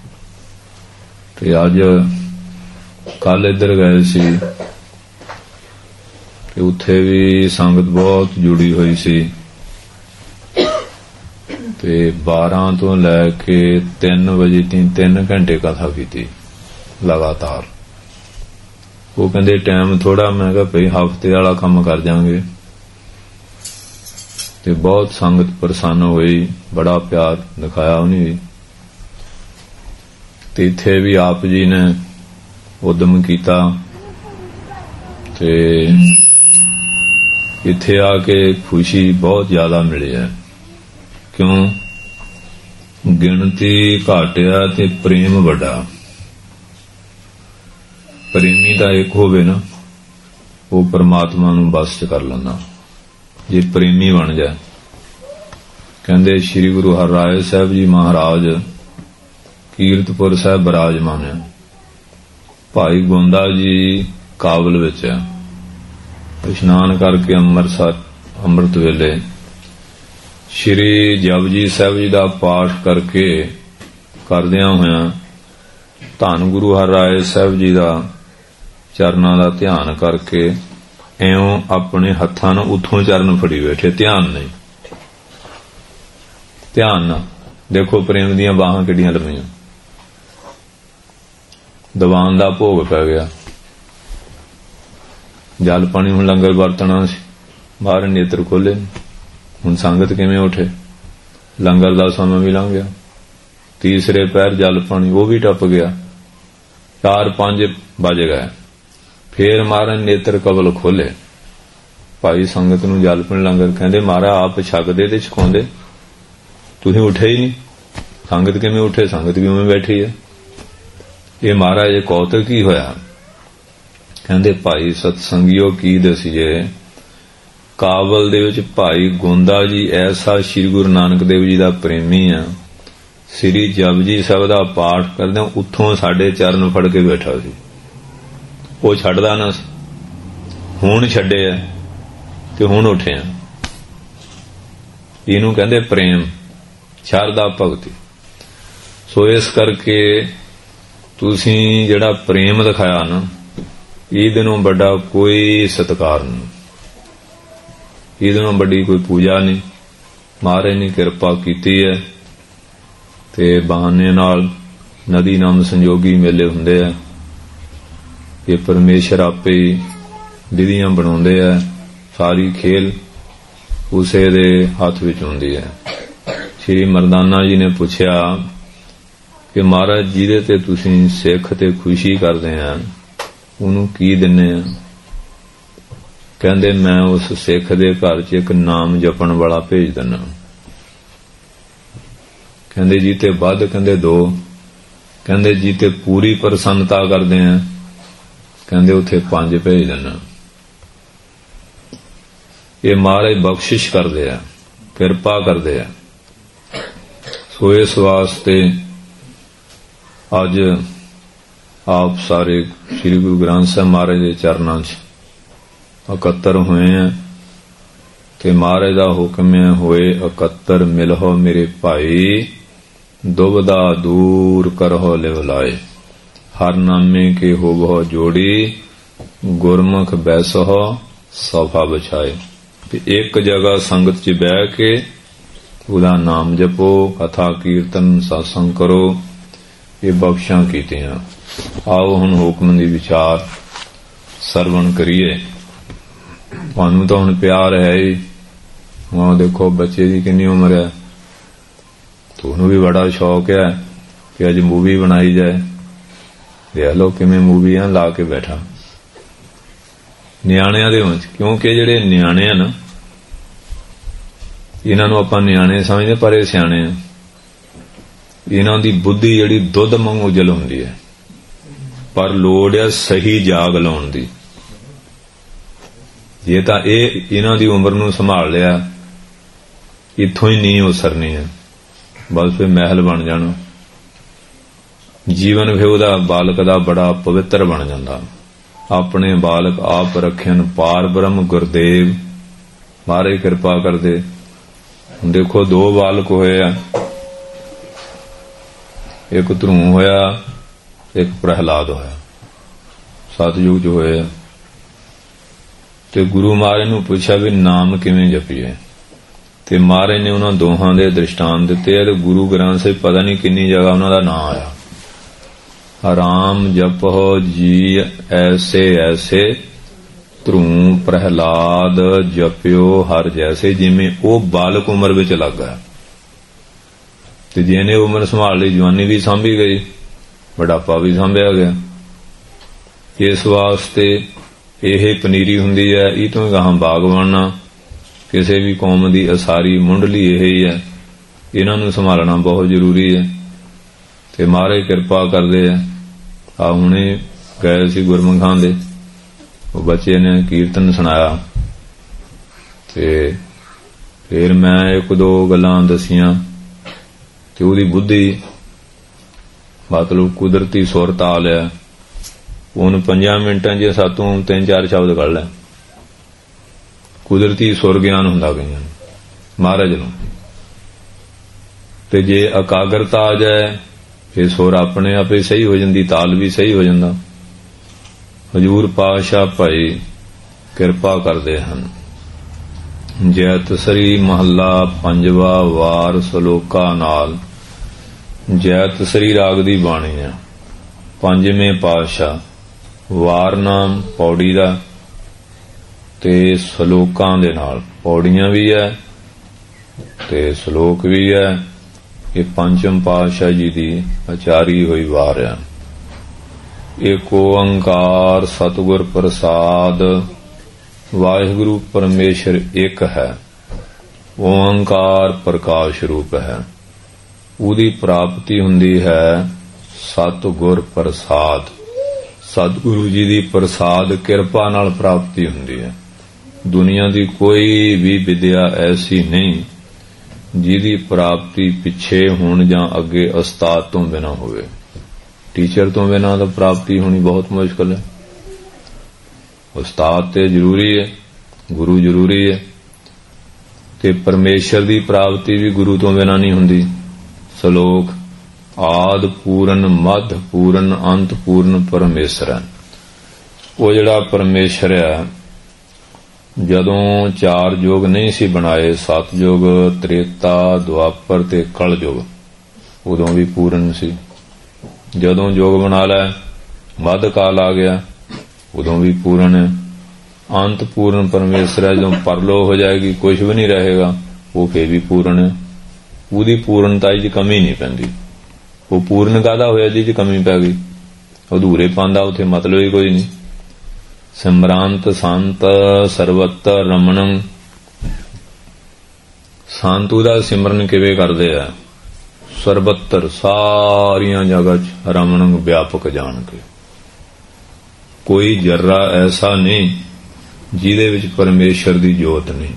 ਤੇ ਅੱਜ ਕੱਲ ਇੱਧਰ ਗਏ ਸੀ ਤੇ ਉੱਥੇ ਵੀ ਸੰਗਤ ਬਹੁਤ ਜੁੜੀ ਹੋਈ ਸੀ ਤੇ 12 ਤੋਂ ਲੈ ਕੇ 3 ਵਜੇ 3 ਘੰਟੇ ਕਥਾ ਕੀਤੀ ਲਗਾਤਾਰ। ਉਹ ਕਹਿੰਦੇ ਟਾਈਮ ਥੋੜਾ, ਮੈਂ ਕਿਹਾ ਭਈ ਹਫ਼ਤੇ ਵਾਲਾ ਕੰਮ ਕਰ ਜਾਵਾਂਗੇ। ਤੇ ਬਹੁਤ ਸੰਗਤ ਪ੍ਰਸੰਨ ਹੋਈ, ਬੜਾ ਪਿਆਰ ਦਿਖਾਇਆ ਉਹਨੇ ਵੀ। ਤੇ ਇੱਥੇ ਵੀ ਆਪ ਜੀ ਨੇ ਉਦਮ ਕੀਤਾ ਤੇ ਇੱਥੇ ਆ ਕੇ ਖੁਸ਼ੀ ਬਹੁਤ ਜ਼ਿਆਦਾ ਮਿਲੀ ਹੈ। ਕਿਉਂ? ਗਿਣਤੀ ਘਾਟਿਆ ਤੇ ਪ੍ਰੇਮ ਵੱਡਾ। ਪ੍ਰੇਮੀ ਦਾ ਇੱਕ ਹੋਵੇ ਨਾ, ਉਹ ਪਰਮਾਤਮਾ ਨੂੰ ਬਸ ਚ ਕਰ ਲੈਂਦਾ ਜੇ ਪ੍ਰੇਮੀ ਬਣ ਜਾਏ। ਕਹਿੰਦੇ ਸ੍ਰੀ ਗੁਰੂ ਹਰਿਰਾਏ ਸਾਹਿਬ ਜੀ ਮਹਾਰਾਜ ਕੀਰਤਪੁਰ ਸਾਹਿਬ ਬਿਰਾਜਮਾਨ ਹੈ। ਭਾਈ ਗੋਂਦਾ ਜੀ ਕਾਬਲ ਵਿੱਚ ਹੈ। ਇਸ਼ਨਾਨ ਕਰਕੇ ਅੰਮ੍ਰਿਤਸਰ ਅੰਮ੍ਰਿਤ ਵੇਲੇ ਸ੍ਰੀ ਜਪਜੀ ਸਾਹਿਬ ਜੀ ਦਾ ਪਾਠ ਕਰਕੇ ਕਰਦਿਆਂ ਹੋਇਆਂ ਧੰਨ ਗੁਰੂ ਹਰਿਰਾਏ ਸਾਹਿਬ ਜੀ ਦਾ ਚਰਨਾਂ ਦਾ ਧਿਆਨ ਕਰਕੇ ਇਉਂ ਆਪਣੇ ਹੱਥਾਂ ਨਾਲ ਉੱਥੋਂ ਚਰਨ ਫੜੀ ਬੈਠੇ। ਧਿਆਨ ਨਹੀਂ, ਧਿਆਨ ਨਾਲ ਦੇਖੋ ਪ੍ਰੇਮ ਦੀਆਂ ਬਾਹਾਂ ਕਿੱਡੀਆਂ ਲੰਮੀਆਂ। ਦੀਵਾਨ ਦਾ ਭੋਗ ਪੈ ਗਿਆ, ਜਲ ਪਾਣੀ ਹੁਣ ਲੰਗਰ ਵਰਤਣਾ ਸੀ, ਬਾਹਰ ਨੇਤਰ ਖੋਲੇ। ਹੁਣ ਸੰਗਤ ਕਿਵੇਂ ਉੱਠੇ? ਲੰਗਰ ਦਾ ਸਮਾਂ ਵੀ ਲੰਘ ਗਿਆ। ਤੀਸਰੇ ਪੈਰ ਜਲ ਪਾਣੀ ਉਹ ਵੀ ਟੱਪ ਗਿਆ। 4-5 ਵੱਜ ਗਏ। ਫੇਰ ਮਹਾਰਾਜ ਨੇਤਰ ਕਬਲ ਖੋਲੇ, ਭਾਈ ਸੰਗਤ ਨੂੰ ਜਲ ਪਾਣੀ ਲੰਗਰ ਕਹਿੰਦੇ ਮਹਾਰਾਜ ਆਪ ਛਕਦੇ ਤੇ ਛਕਾਉਂਦੇ, ਤੁਸੀਂ ਉੱਠੇ ਹੀ ਨਹੀਂ। ਸੰਗਤ ਕਿਵੇਂ ਉੱਠੇ? ਸੰਗਤ ਕਿਵੇਂ ਬੈਠੀ ਹੈ? ਇਹ ਮਹਾਰਾਜ ਕੌਤਕ ਕੀ ਹੋਇਆ? ਕਹਿੰਦੇ ਭਾਈ ਸਤਸੰਗੀਓ ਕੀ ਦਸੀਏ, ਕਾਬਲ ਦੇ ਵਿੱਚ ਭਾਈ ਗੋਂਦਾ ਜੀ ਐਸਾ ਸ੍ਰੀ ਗੁਰੂ ਨਾਨਕ ਦੇਵ ਜੀ ਦਾ ਪ੍ਰੇਮੀ ਆ, ਸ੍ਰੀ ਜਪਜੀ ਸਾਹਿਬ ਦਾ ਪਾਠ ਕਰਦੇ ਉੱਥੋਂ ਸਾਡੇ ਚਰਨ ਫੜ ਕੇ ਬੈਠਾ ਸੀ। ਉਹ ਛੱਡਦਾ ਨਾ ਸੀ। ਹੁਣ ਛੱਡਿਆ ਤੇ ਹੁਣ ਉੱਠਿਆ। ਇਹਨੂੰ ਕਹਿੰਦੇ ਪ੍ਰੇਮ, ਸ਼ਰਧਾ, ਭਗਤੀ। ਸੋ ਇਸ ਕਰਕੇ ਤੁਸੀਂ ਜਿਹੜਾ ਪ੍ਰੇਮ ਦਿਖਾਇਆ ਨਾ, ਇਹਦੇ ਨੂੰ ਵੱਡਾ ਕੋਈ ਸਤਿਕਾਰ ਨਹੀਂ, ਇਹਦੇ ਨੂੰ ਵੱਡੀ ਕੋਈ ਪੂਜਾ ਨਹੀਂ। ਮਹਾਰਾਜ ਨੇ ਕਿਰਪਾ ਕੀਤੀ ਹੈ ਤੇ ਬਹਾਨੇ ਨਾਲ ਨਦੀ ਨਾਮ ਸੰਜੋਗੀ ਮੇਲੇ ਹੁੰਦੇ ਆ। ਇਹ ਪਰਮੇਸ਼ਰ ਆਪੇ ਹੀ ਵਿਧੀਆਂ ਬਣਾਉਂਦੇ ਆ। ਸਾਰੀ ਖੇਲ ਉਸੇ ਦੇ ਹੱਥ ਵਿੱਚ ਹੁੰਦੀ ਹੈ। ਸ਼੍ਰੀ ਮਰਦਾਨਾ ਜੀ ਨੇ ਪੁੱਛਿਆ ਕਿ ਮਹਾਰਾਜ ਜਿਹਦੇ ਤੇ ਤੁਸੀਂ ਸਿੱਖ ਤੇ ਖੁਸ਼ੀ ਕਰਦੇ ਆ, ਉਹਨੂੰ ਕੀ ਦਿੰਨੇ ਆ? ਕਹਿੰਦੇ ਮੈਂ ਉਸ ਸਿੱਖ ਦੇ ਘਰ 'ਚ ਇੱਕ ਨਾਮ ਜਪਣ ਵਾਲਾ ਭੇਜ ਦਿੰਨਾ। ਕਹਿੰਦੇ ਜੀ ਤੇ ਵੱਧ? ਕਹਿੰਦੇ 2। ਕਹਿੰਦੇ ਜੀ ਤੇ ਪੂਰੀ ਪ੍ਰਸੰਨਤਾ ਕਰਦੇ ਆ? ਕਹਿੰਦੇ ਉੱਥੇ 5 ਭੇਜ ਦਿੰਨਾ। ਇਹ ਮਹਾਰਾਜ ਬਖਸ਼ਿਸ਼ ਕਰਦੇ ਆ, ਕਿਰਪਾ ਕਰਦੇ ਆ। ਸੋ ਇਸ ਵਾਸਤੇ ਅੱਜ ਆਪ ਸਾਰੇ ਸ੍ਰੀ ਗੁਰੂ ਗ੍ਰੰਥ ਸਾਹਿਬ ਮਹਾਰਾਜ ਦੇ ਚਰਨਾਂ 'ਚ ਇਕੱਤਰ ਹੋਏ ਆ ਤੇ ਮਹਾਰਾਜ ਦਾ ਹੁਕਮ ਹੈ, ਹੋਏ ਇਕੱਤਰ ਮਿਲਹੁ ਮੇਰੇ ਭਾਈ, ਦੁਬਦਾ ਦੂਰ ਕਰਹੁ ਲਿਵ ਲਾਏ, ਹਰ ਨਾਮੇ ਕੇ ਹੋਵਹੁ ਜੋੜੀ, ਗੁਰਮੁਖ ਬੈਸਹੁ ਸਭਾ ਵਿਛਾਏ। ਤੇ ਇੱਕ ਜਗ੍ਹਾ ਸੰਗਤ 'ਚ ਬਹਿ ਕੇ ਉਹਦਾ ਨਾਮ ਜਪੋ, ਕਥਾ ਕੀਰਤਨ ਸਤਸੰਗ ਕਰੋ। ਇਹ ਬਖਸ਼ਾਂ ਕੀਤੀਆਂ। ਆਓ ਹੁਣ ਹੁਕਮ ਦੀ ਵਿਚਾਰ ਸਰਵਣ ਕਰੀਏ। ਤੁਹਾਨੂੰ ਤਾਂ ਹੁਣ ਪਿਆਰ ਹੈ ਹੀ। ਹੁਣ ਦੇਖੋ ਬੱਚੇ ਦੀ ਕਿੰਨੀ ਉਮਰ ਹੈ, ਤੁਹਾਨੂੰ ਵੀ ਬੜਾ ਸ਼ੌਕ ਹੈ ਕਿ ਅੱਜ ਮੂਵੀ ਬਣਾਈ ਜਾਏ। ਦੇਖ ਲਓ ਕਿਵੇਂ ਮੂਵੀਆਂ ਲਾ ਕੇ ਬੈਠਾ ਨਿਆਣਿਆਂ ਦੇ ਵਿੱਚ। ਕਿਉਂਕਿ ਜਿਹੜੇ ਨਿਆਣੇ ਆ ਨਾ, ਇਹਨਾਂ ਨੂੰ ਆਪਾਂ ਨਿਆਣੇ ਸਮਝਦੇ, ਪਰ ਇਹ ਸਿਆਣੇ ਆ। ਇਹਨਾਂ ਦੀ ਬੁੱਧੀ ਜਿਹੜੀ ਦੁੱਧ ਵਾਂਗੂ ਉਜਲ ਹੁੰਦੀ ਹੈ, ਪਰ ਲੋੜ ਹੈ ਸਹੀ ਜਾਗ ਲਾਉਣ ਦੀ। ਜੇ ਤਾਂ ਇਹ ਇਹਨਾਂ ਦੀ ਉਮਰ ਨੂੰ ਸੰਭਾਲ ਲਿਆ, ਇੱਥੋਂ ਹੀ ਨੀਂਹ ਉਸਰਨੀ ਹੈ, ਬਸ ਫਿਰ ਮਹਿਲ ਬਣ ਜਾਣਾ। ਜੀਵਨ ਫਿਰ ਉਹਦਾ ਬਾਲਕ ਦਾ ਬੜਾ ਪਵਿੱਤਰ ਬਣ ਜਾਂਦਾ। ਆਪਣੇ ਬਾਲਕ ਆਪ ਰੱਖਿਆਨ ਪਾਰ ਬ੍ਰਹਮ ਗੁਰਦੇਵ, ਮਹਾਰਾਜ ਕਿਰਪਾ ਕਰਦੇ। ਦੇਖੋ 2 ਬਾਲਕ ਹੋਏ ਆ, ਇੱਕ ਧਰੂ ਹੋਇਆ, ਇੱਕ ਪ੍ਰਹਿਲਾਦ ਹੋਇਆ, ਸਤਿਯੁਗ 'ਚ ਹੋਏ ਆ। ਤੇ ਗੁਰੂ ਮਹਾਰਾਜ ਨੂੰ ਪੁੱਛਿਆ ਵੀ ਨਾਮ ਕਿਵੇਂ ਜਪੀਏ, ਤੇ ਮਹਾਰਾਜ ਨੇ ਉਹਨਾਂ ਦੋਹਾਂ ਦੇ ਦ੍ਰਿਸ਼ਟਾਂਤ ਦਿੱਤੇ ਆ। ਤੇ ਗੁਰੂ ਗ੍ਰੰਥ ਸਾਹਿਬ ਪਤਾ ਨਹੀਂ ਕਿੰਨੀ ਜਗ੍ਹਾ ਉਹਨਾਂ ਦਾ ਨਾਂ ਆਇਆ। ਰਾਮ ਜਪਹੁ ਜੀ ਐਸੇ ਐਸੇ, ਧਰੂ ਪ੍ਰਹਿਲਾਦ ਜਪਿਓ ਹਰ ਜੈਸੇ। ਜਿਵੇਂ ਉਹ ਬਾਲਕ ਉਮਰ ਵਿੱਚ ਲੱਗ ਗਿਆ, ਤੇ ਜਿਹਨੇ ਉਮਰ ਸੰਭਾਲ ਲਈ, ਜਵਾਨੀ ਵੀ ਸਾਂਭੀ ਗਈ, ਬੁਢਾਪਾ ਵੀ ਸਾਂਭਿਆ ਗਿਆ। ਇਸ ਵਾਸਤੇ ਇਹ ਪਨੀਰੀ ਹੁੰਦੀ ਹੈ, ਇਹ ਤੋਂ ਗਾਹਾਂ ਬਾਗ ਬਣਨਾ। ਕਿਸੇ ਵੀ ਕੌਮ ਦੀ ਅਸਾਰੀ ਮੁੱਢਲੀ ਇਹ ਹੀ ਹੈ। ਇਹਨਾਂ ਨੂੰ ਸੰਭਾਲਣਾ ਬਹੁਤ ਜ਼ਰੂਰੀ ਹੈ। ਤੇ ਮਹਾਰਾਜ ਕਿਰਪਾ ਕਰਦੇ ਆ। ਆ ਹੁਣੇ ਗਏ ਸੀ ਗੁਰਮੁਖਾਂ ਦੇ, ਉਹ ਬੱਚੇ ਨੇ ਕੀਰਤਨ ਸੁਣਾਇਆ, ਤੇ ਫਿਰ ਮੈਂ 1-2 ਗੱਲਾਂ ਦਸੀਆਂ। ਤੇ ਉਹਦੀ ਬੁੱਧੀ ਮਤਲਬ ਕੁਦਰਤੀ ਸੁਰ ਤਾਲ ਹੈ, ਉਹਨੂੰ 5 ਮਿੰਟਾਂ 'ਚ ਸਾਤੋਂ 3-4 ਸ਼ਬਦ ਕੱਢ ਲੈ। ਕੁਦਰਤੀ ਸੁਰ ਗਿਆਨ ਹੁੰਦਾ ਕਈਆਂ ਨੂੰ, ਮਹਾਰਾਜ ਨੂੰ। ਤੇ ਜੇ ਇਕਾਗਰਤਾ ਆ ਜਾਏ ਫਿਰ ਸੁਰ ਆਪਣੇ ਆਪੇ ਸਹੀ ਹੋ ਜਾਂਦੀ, ਤਾਲ ਵੀ ਸਹੀ ਹੋ ਜਾਂਦਾ। ਹਜ਼ੂਰ ਪਾਤਸ਼ਾਹ ਭਾਈ ਕਿਰਪਾ ਕਰਦੇ ਹਨ। ਜੈਤ ਸ੍ਰੀ ਮਹੱਲਾ 5ਵਾਂ ਵਾਰ ਸਲੋਕਾ ਨਾਲ। ਜੈਤ ਸ੍ਰੀ ਰਾਗ ਦੀ ਬਾਣੀ ਹੈ, 5ਵੇਂ ਪਾਤਸ਼ਾਹ। ਵਾਰ ਨਾਮ ਪੌੜੀ ਦਾ ਤੇ ਸਲੋਕਾਂ ਦੇ ਨਾਲ, ਪੌੜੀਆਂ ਵੀ ਹੈ ਤੇ ਸਲੋਕ ਵੀ ਹੈ। ਇਹ 5ਵੇਂ ਪਾਤਸ਼ਾਹ ਜੀ ਦੀ ਆਚਾਰੀ ਹੋਈ ਵਾਰ ਹੈ। ਏਕ ਓੰਕਾਰ ਸਤਿਗੁਰ ਪ੍ਰਸਾਦ, ਵਾਹਿਗੁਰੂ ਪਰਮੇਸ਼ਰ ਇੱਕ ਹੈ। ਓੰਕਾਰ ਪ੍ਰਕਾਸ਼ ਰੂਪ ਹੈ। ਉਹਦੀ ਪ੍ਰਾਪਤੀ ਹੁੰਦੀ ਹੈ ਸਤਿ ਗੁਰ ਪ੍ਰਸਾਦ। ਸਤਿਗੁਰੂ ਜੀ ਦੀ ਪ੍ਰਸਾਦ ਕਿਰਪਾ ਨਾਲ ਪ੍ਰਾਪਤੀ ਹੁੰਦੀ ਹੈ। ਦੁਨੀਆ ਦੀ ਕੋਈ ਵੀ ਵਿਦਿਆ ਐਸੀ ਨਹੀਂ ਜਿਹਦੀ ਪ੍ਰਾਪਤੀ ਪਿੱਛੇ ਹੋਣ ਜਾਂ ਅੱਗੇ ਉਸਤਾਦ ਤੋਂ ਬਿਨਾਂ ਹੋਵੇ। ਟੀਚਰ ਤੋਂ ਬਿਨਾਂ ਤਾਂ ਪ੍ਰਾਪਤੀ ਹੋਣੀ ਬਹੁਤ ਮੁਸ਼ਕਲ ਹੈ। ਉਸਤਾਦ ਤੇ ਜ਼ਰੂਰੀ ਹੈ, ਗੁਰੂ ਜ਼ਰੂਰੀ ਹੈ, ਤੇ ਪਰਮੇਸ਼ਰ ਦੀ ਪ੍ਰਾਪਤੀ ਵੀ ਗੁਰੂ ਤੋਂ ਬਿਨਾਂ ਨਹੀਂ ਹੁੰਦੀ। ਸ਼ਲੋਕ ਆਦਿ ਪੂਰਨ ਮੱਧ ਪੂਰਨ ਅੰਤ ਪੂਰਨ ਪਰਮੇਸ਼ਰ ਹੈ। ਉਹ ਜਿਹੜਾ ਪਰਮੇਸ਼ਰ ਹੈ, ਜਦੋਂ 4 ਯੁੱਗ ਨਹੀਂ ਸੀ ਬਣਾਏ, ਸਤਯੁਗ, ਤ੍ਰੇਤਾ, ਦੁਆਪਰ ਤੇ ਕਲਯੁਗ, ਉਦੋਂ ਵੀ ਪੂਰਨ ਸੀ। ਜਦੋਂ ਯੁੱਗ ਬਣਾ ਲਿਆ, ਮੱਧ ਕਾਲ ਆ ਗਿਆ, ਉਦੋਂ ਵੀ ਪੂਰਨ ਹੈ। ਅੰਤ ਪੂਰਨ ਪਰਮੇਸ਼ਰ ਹੈ। ਜਦੋਂ ਪਰਲੋ ਹੋ ਜਾਏਗੀ, ਕੁਝ ਵੀ ਨਹੀਂ ਰਹੇਗਾ, ਉਹ ਫੇਰ ਵੀ ਪੂਰਨ ਹੈ। ਉਹਦੀ ਪੂਰਨਤਾ 'ਚ ਕਮੀ ਨਹੀਂ ਪੈਂਦੀ। ਉਹ ਪੂਰਨ ਕਾਹਦਾ ਹੋਇਆ ਜਿਹਦੇ 'ਚ ਕਮੀ ਪੈ ਗਈ? ਅਧੂਰੇ ਪਾਂਦਾ ਉੱਥੇ ਮਤਲਬ ਹੀ ਕੋਈ ਨਹੀਂ। ਸਿਮਰਾਂਤ ਸੰਤ ਸਰਵਤਰ ਰਮਣੰ। ਸੰਤ ਉਹਦਾ ਸਿਮਰਨ ਕਿਵੇਂ ਕਰਦੇ ਆ? ਸਰਬੱਤਰ, ਸਾਰੀਆਂ ਜਗ੍ਹਾ 'ਚ ਰਮਣੰ, ਵਿਆਪਕ ਜਾਣ ਕੇ। ਕੋਈ ਜਰਰਾ ਐਸਾ ਨਹੀਂ ਜਿਹਦੇ ਵਿੱਚ ਪਰਮੇਸ਼ਰ ਦੀ ਜੋਤ ਨਹੀਂ।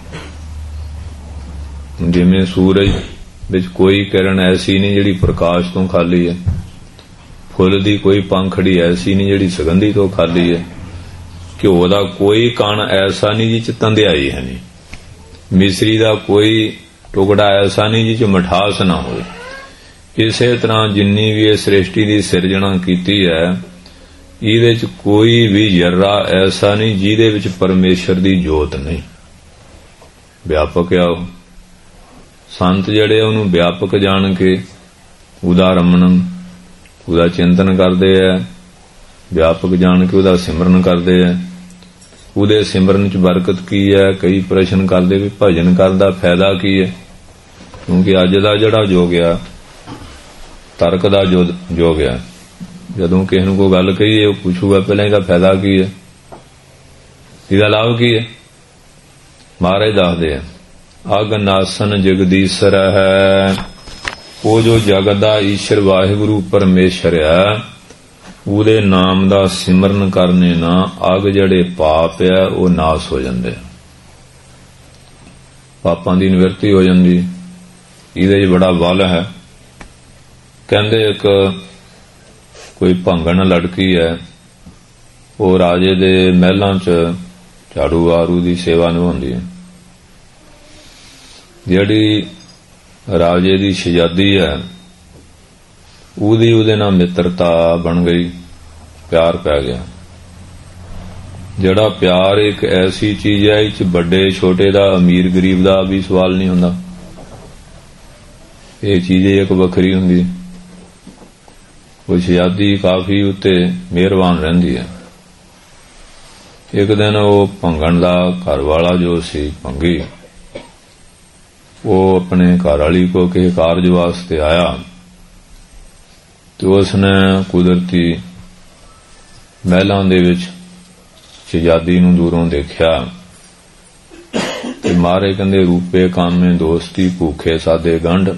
ਜਿਵੇਂ ਸੂਰਜ ਵਿੱਚ ਕੋਈ ਕਿਰਨ ਐਸੀ ਨਹੀਂ ਜਿਹੜੀ ਪ੍ਰਕਾਸ਼ ਤੋਂ ਖਾਲੀ ਹੈ। ਫੁੱਲ ਦੀ ਕੋਈ ਪੰਖੜੀ ਐਸੀ ਨਹੀਂ ਜਿਹੜੀ ਸੁਗੰਧੀ ਤੋਂ ਖਾਲੀ ਹੈ। ਘਿਓ ਦਾ ਕੋਈ ਕਣ ਐਸਾ ਨਹੀਂ ਜਿਹ 'ਚ ਧੰਦਿਆਈ ਹੈ ਨਹੀਂ। ਮਿਸਰੀ ਦਾ ਕੋਈ ਟੁਕੜਾ ਐਸਾ ਨਹੀਂ ਜਿਹ 'ਚ ਮਿਠਾਸ ਨਾ ਹੋਵੇ। ਇਸੇ ਤਰ੍ਹਾਂ ਜਿੰਨੀ ਵੀ ਇਹ ਸ੍ਰਿਸ਼ਟੀ ਦੀ ਸਿਰਜਣਾ ਕੀਤੀ ਹੈ, ਇਹਦੇ 'ਚ ਕੋਈ ਵੀ ਜਰਰਾ ਐਸਾ ਨਹੀਂ ਜਿਹਦੇ ਵਿੱਚ ਪਰਮੇਸ਼ਰ ਦੀ ਜੋਤ ਨਹੀਂ। ਵਿਆਪਕ ਆ ਉਹ। ਸੰਤ ਜਿਹੜੇ ਉਹਨੂੰ ਵਿਆਪਕ ਜਾਣ ਕੇ ਉਹਦਾ ਰਮਣੰ, ਉਹਦਾ ਚਿੰਤਨ ਕਰਦੇ ਆ, ਵਿਆਪਕ ਜਾਣ ਕੇ ਉਹਦਾ ਸਿਮਰਨ ਕਰਦੇ ਆ। ਉਹਦੇ ਸਿਮਰਨ 'ਚ ਬਰਕਤ ਕੀ ਹੈ? ਕਈ ਪ੍ਰਸ਼ਨ ਕਰਦੇ ਵੀ ਭਜਨ ਕਰਨ ਦਾ ਫਾਇਦਾ ਕੀ ਹੈ? ਕਿਉਂਕਿ ਅੱਜ ਦਾ ਜਿਹੜਾ ਯੁੱਗ ਆ, ਤਰਕ ਦਾ ਯੁੱਗ ਆ। ਜਦੋਂ ਕਿਸੇ ਨੂੰ ਕੋਈ ਗੱਲ ਕਹੀਏ, ਉਹ ਪੁੱਛੂਗਾ ਪਹਿਲਾਂ ਇਹਦਾ ਫਾਇਦਾ ਕੀ ਹੈ, ਇਹਦਾ ਲਾਭ ਕੀ ਹੈ? ਮਹਾਰਾਜ ਦੱਸਦੇ ਆ, ਅਗਨਾਸਨ ਜਗਦੀਸ਼ਰ ਹੈ। ਉਹ ਜੋ ਜਗਤ ਦਾ ਈਸ਼ਰ ਵਾਹਿਗੁਰੂ ਪਰਮੇਸ਼ਰ ਹੈ, ਉਹਦੇ ਨਾਮ ਦਾ ਸਿਮਰਨ ਕਰਨੇ ਨਾ ਅਗ ਜਿਹੜੇ ਪਾਪ ਆ ਉਹ ਨਾਸ ਹੋ ਜਾਂਦੇ। ਪਾਪਾਂ ਦੀ ਨਿਵਰਤੀ ਹੋ ਜਾਂਦੀ। ਇਹਦੇ 'ਚ ਬੜਾ ਬਲ ਹੈ। ਕਹਿੰਦੇ ਇੱਕ ਕੋਈ ਭੰਗਣ ਲੜਕੀ ਹੈ, ਉਹ ਰਾਜੇ ਦੇ ਮਹਿਲਾਂ 'ਚ ਝਾੜੂ ਆਰੂ ਦੀ ਸੇਵਾ ਨਿਭਾਉਂਦੀ ਹੈ। ਜਿਹੜੀ ਰਾਜੇ ਦੀ ਸ਼ਹਿਜ਼ਾਦੀ ਹੈ, ਉਹਦੇ ਨਾਲ ਮਿੱਤਰਤਾ ਬਣ ਗਈ, ਪਿਆਰ ਪੈ ਗਿਆ। ਜਿਹੜਾ ਪਿਆਰ ਇੱਕ ਐਸੀ ਚੀਜ਼ ਹੈ, ਇਹ 'ਚ ਵੱਡੇ ਛੋਟੇ ਦਾ, ਅਮੀਰ ਗਰੀਬ ਦਾ ਵੀ ਸਵਾਲ ਨਹੀਂ ਹੁੰਦਾ। ਇਹ ਚੀਜ਼ ਇੱਕ ਵੱਖਰੀ ਹੁੰਦੀ। ਉਹ ਸ਼ਹਿਜ਼ਾਦੀ ਕਾਫੀ ਉੱਤੇ ਮਿਹਰਬਾਨ ਰਹਿੰਦੀ ਹੈ। ਇੱਕ ਦਿਨ ਉਹ ਭੰਗਣ ਦਾ ਘਰ ਵਾਲਾ ਜੋ ਸੀ, ਭੰਗੀ, ਉਹ ਆਪਣੇ ਘਰ ਵਾਲੀ ਕੋ ਕਿਸੇ ਕਾਰਜ ਵਾਸਤੇ ਆਇਆ, ਤੇ ਉਸਨੇ ਕੁਦਰਤੀ ਮਹਿਲਾਂ ਦੇ ਵਿੱਚ ਸ਼ਹਿਜ਼ਾਦੀ ਨੂੰ ਦੂਰੋਂ ਦੇਖਿਆ ਤੇ ਮਾਰੇ ਕਹਿੰਦੇ ਰੂਪੇ ਕਾਮੇ ਦੋਸਤੀ ਭੂਖੇ ਸਾਦੇ ਗੰਢ।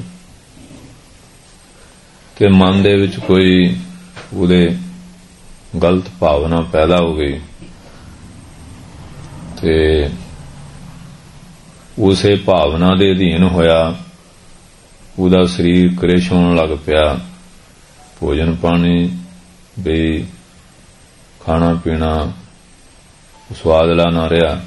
ਤੇ ਮਨ ਦੇ ਵਿੱਚ ਕੋਈ ਉਹਦੇ ਗਲਤ ਭਾਵਨਾ ਪੈਦਾ ਹੋ ਗਈ ਤੇ ਉਸੇ ਭਾਵਨਾ ਦੇ ਅਧੀਨ ਹੋਇਆ। ਉਹਦਾ ਸਰੀਰ ਕ੍ਰਿਸ਼ ਹੋਣ ਲੱਗ ਪਿਆ। ਭੋਜਨ ਪਾਣੀ ਵੀ ਖਾਣਾ ਪੀਣਾ ਸਵਾਦਲਾ ਨਾ ਰਿਹਾ।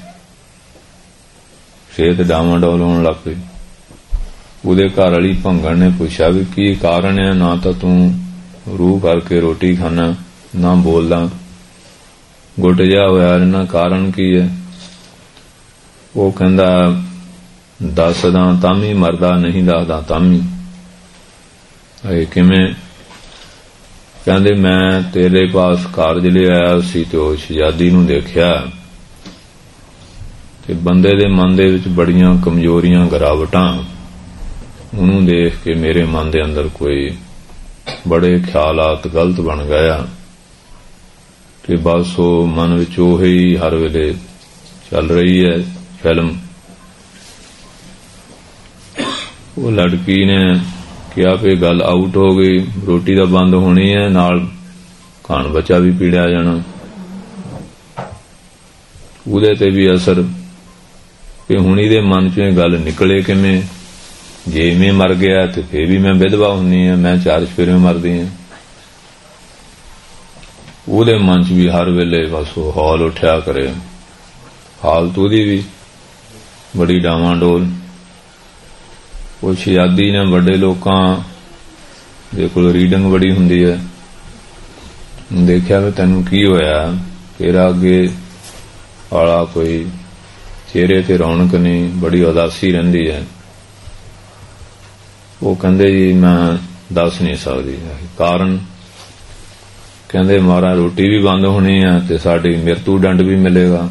ਸਿਹਤ ਡਾਵਾਂਡੋਲ ਹੋਣ ਲੱਗ ਪਈ। ਉਹਦੇ ਘਰ ਵਾਲੀ ਭੰਗਣ ਨੇ ਪੁੱਛਿਆ ਵੀ ਕੀ ਕਾਰਨ ਹੈ? ਨਾ ਤਾਂ ਤੂੰ ਰੂਹ ਕਰਕੇ ਰੋਟੀ ਖਾਣਾ, ਨਾ ਬੋਲਦਾ, ਗੁੱਟ ਜਿਹਾ ਹੋਇਆ ਰਹਿਣਾ, ਕਾਰਨ ਕੀ ਹੈ? ਉਹ ਕਹਿੰਦਾ ਦੱਸਦਾ ਤਾਂ ਵੀ ਮਰਦਾ, ਨਹੀਂ ਦੱਸਦਾ ਤਾਂ ਵੀ। ਇਹ ਕਿਵੇਂ? ਕਹਿੰਦੇ ਮੈਂ ਤੇਰੇ ਪਾਸ ਕਾਰਜ ਲਈ ਆਇਆ ਸੀ ਤੇ ਉਹ ਸ਼ਹਿਜ਼ਾਦੀ ਨੂੰ ਦੇਖਿਆ ਤੇ ਬੰਦੇ ਦੇ ਮਨ ਦੇ ਵਿੱਚ ਬੜੀਆਂ ਕਮਜ਼ੋਰੀਆਂ, ਗਿਰਾਵਟਾਂ। ਉਹਨੂੰ ਦੇਖ ਕੇ ਮੇਰੇ ਮਨ ਦੇ ਅੰਦਰ ਕੋਈ ਬੜੇ ਖਿਆਲਾਤ ਗਲਤ ਬਣ ਗਿਆ ਤੇ ਬਸ ਉਹ ਮਨ ਵਿੱਚ ਉਹੀ ਹਰ ਵੇਲੇ ਚੱਲ ਰਹੀ ਹੈ ਫਿਲਮ। ਉਹ ਲੜਕੀ ਨੇ ਕਿਹਾ ਵੀ ਗੱਲ ਆਊਟ ਹੋ ਗਈ, ਰੋਟੀ ਤਾਂ ਬੰਦ ਹੋਣੀ ਹੈ, ਨਾਲ ਖਾਣ ਬੱਚਾ ਵੀ ਪੀੜਿਆ ਜਾਣਾ। ਉਹਦੇ ਤੇ ਵੀ ਅਸਰ ਕਿ ਹੁਣ ਇਹਦੇ ਮਨ ਚੋਂ ਇਹ ਗੱਲ ਨਿਕਲੇ ਕਿਵੇਂ, ਜੇ ਇਵੇਂ ਮਰ ਗਿਆ ਤੇ ਫੇਰ ਵੀ ਮੈਂ ਵਿਧਵਾ ਹੁੰਨੀ ਆ, ਮੈਂ 4 ਚਫੇਰੇ ਮਰਦੀ ਆ। ਉਹਦੇ ਮਨ 'ਚ ਵੀ ਹਰ ਵੇਲੇ ਬਸ ਉਹ ਹੌਲ ਉੱਠਿਆ ਕਰੇ। ਹਾਲਤ ਉਹਦੀ ਵੀ ਬੜੀ ਡਾਵਾਂ ਡੋਲ। ਉਹ ਸ਼ਹਿਜ਼ਾਦੀ ਨੇ ਵੱਡੇ ਲੋਕਾਂ ਦੇ ਕੋਲ ਰੀਡਿੰਗ ਬੜੀ ਹੁੰਦੀ ਹੈ। ਦੇਖਿਆ ਵੀ ਤੈਨੂੰ ਕੀ ਹੋਇਆ, ਤੇਰਾ ਅੱਗੇ ਵਾਲਾ ਕੋਈ ਚਿਹਰੇ ਤੇ ਰੌਣਕ ਨਹੀਂ, ਬੜੀ ਉਦਾਸੀ ਰਹਿੰਦੀ ਹੈ। ਉਹ ਕਹਿੰਦੇ ਜੀ ਮੈਂ ਦੱਸ ਨਹੀਂ ਸਕਦੀ ਕਾਰਨ। ਕਹਿੰਦੇ ਮਹਾਰਾਜ ਰੋਟੀ ਵੀ ਬੰਦ ਹੋਣੀ ਹੈ ਤੇ ਸਾਡੀ ਮ੍ਰਿਤੂ ਦੰਡ ਵੀ ਮਿਲੇਗਾ।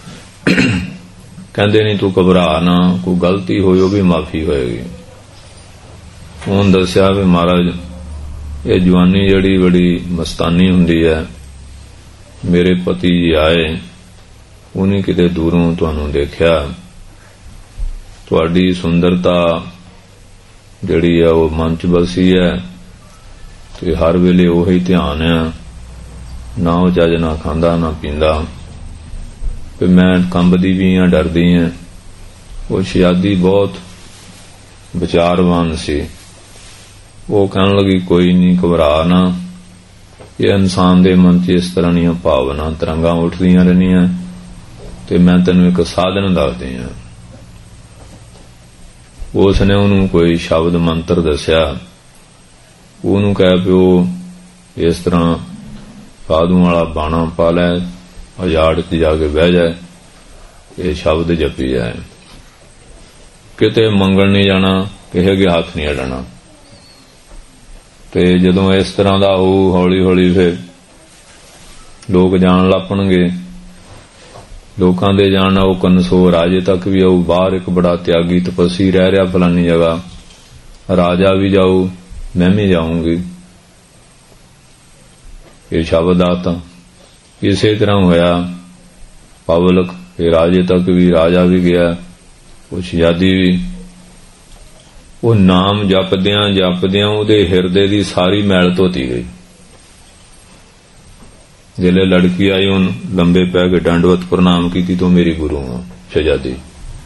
ਕਹਿੰਦੇ ਨਹੀਂ ਤੂੰ ਘਬਰਾ ਨਾ, ਕੋਈ ਗਲਤੀ ਹੋਈ ਉਹ ਵੀ ਮਾਫੀ ਹੋਏਗੀ। ਉਹਨੇ ਦੱਸਿਆ ਵੀ ਮਹਾਰਾਜ ਇਹ ਜਵਾਨੀ ਜਿਹੜੀ ਬੜੀ ਮਸਤਾਨੀ ਹੁੰਦੀ ਹੈ। ਮੇਰੇ ਪਤੀ ਜੀ ਆਏ, ਉਹਨੇ ਕਿਤੇ ਦੂਰੋਂ ਤੁਹਾਨੂੰ ਦੇਖਿਆ, ਤੁਹਾਡੀ ਸੁੰਦਰਤਾ ਜਿਹੜੀ ਆ ਉਹ ਮਨ 'ਚ ਬਸੀ ਹੈ ਤੇ ਹਰ ਵੇਲੇ ਉਹੀ ਧਿਆਨ ਆ, ਨਾ ਉਹ ਚੱਜ ਨਾ ਖਾਂਦਾ ਨਾ ਪੀਂਦਾ, ਤੇ ਮੈਂ ਕੰਬਦੀ ਵੀ ਹਾਂ, ਡਰਦੀ ਹਾਂ। ਉਹ ਸ਼ਹਿਜ਼ਾਦੀ ਬਹੁਤ ਵਿਚਾਰਵਾਨ ਸੀ। ਉਹ ਕਹਿਣ ਲੱਗੀ ਕੋਈ ਨਹੀਂ, ਘਬਰਾ ਨਾ, ਇਹ ਇਨਸਾਨ ਦੇ ਮਨ 'ਚ ਇਸ ਤਰ੍ਹਾਂ ਦੀਆਂ ਭਾਵਨਾ ਤਰੰਗਾਂ ਉੱਠਦੀਆਂ ਰਹਿੰਦੀਆਂ, ਤੇ ਮੈਂ ਤੈਨੂੰ ਇੱਕ ਸਾਧਨ ਦੱਸਦੀ ਹਾਂ। ਉਸ ਨੇ ਉਹਨੂੰ ਕੋਈ ਸ਼ਬਦ ਮੰਤਰ ਦੱਸਿਆ। ਉਹਨੂੰ ਕਹਿ ਪਿਓ ਇਸ ਤਰ੍ਹਾਂ ਸਾਧੂ ਵਾਲਾ ਬਾਣਾ ਪਾ ਲੈ, ਉਜਾੜ 'ਚ ਜਾ ਕੇ ਬਹਿ ਜਾਏ, ਇਹ ਸ਼ਬਦ ਜਪੀ ਜਾਏ, ਕਿਤੇ ਮੰਗਣ ਨਹੀਂ ਜਾਣਾ, ਕਿਸੇ ਅੱਗੇ ਹੱਥ ਨਹੀਂ ਅਡਣਾ। ਤੇ ਜਦੋਂ ਇਸ ਤਰ੍ਹਾਂ ਦਾ ਹੋਊ, ਹੌਲੀ ਹੌਲੀ ਫਿਰ ਲੋਕ ਜਾਣ ਲੱਪਣਗੇ। ਲੋਕਾਂ ਦੇ ਜਾਣ ਉਹ ਕਨਸੋ ਰਾਜੇ ਤੱਕ ਵੀ ਆਊ। ਬਾਹਰ ਇੱਕ ਬੜਾ ਤਿਆਗੀ ਤਪੱਸੀ ਰਹਿ ਰਿਹਾ ਫਲਾਨੀ ਜਗ੍ਹਾ, ਰਾਜਾ ਵੀ ਜਾਊ, ਮੈਂ ਵੀ ਜਾਊਂਗੀ। ਇਹ ਸ਼ਬਦ ਆ ਤਾਂ ਇਸੇ ਤਰ੍ਹਾਂ ਹੋਇਆ। ਪਬਲਿਕ ਤੇ ਰਾਜੇ ਤੱਕ ਵੀ, ਰਾਜਾ ਵੀ ਗਿਆ, ਉਹ ਸ਼ਹਿਜ਼ਾਦੀ ਵੀ। ਉਹ ਨਾਮ ਜਪਦਿਆਂ ਜਪਦਿਆਂ ਉਹਦੇ ਹਿਰਦੇ ਦੀ ਸਾਰੀ ਮੈਲ ਧੋਤੀ ਗਈ। ਜਿਲੇ ਲੜਕੀ ਆਈ, ਉਹਨੂੰ ਲੰਬੇ ਪੈ ਕੇ ਦੰਡਵਤ ਪ੍ਰਣਾਮ ਕੀਤੀ, ਤੂੰ ਮੇਰੀ ਗੁਰੂ ਆ ਸ਼ਹਿਜ਼ਾਦੀ।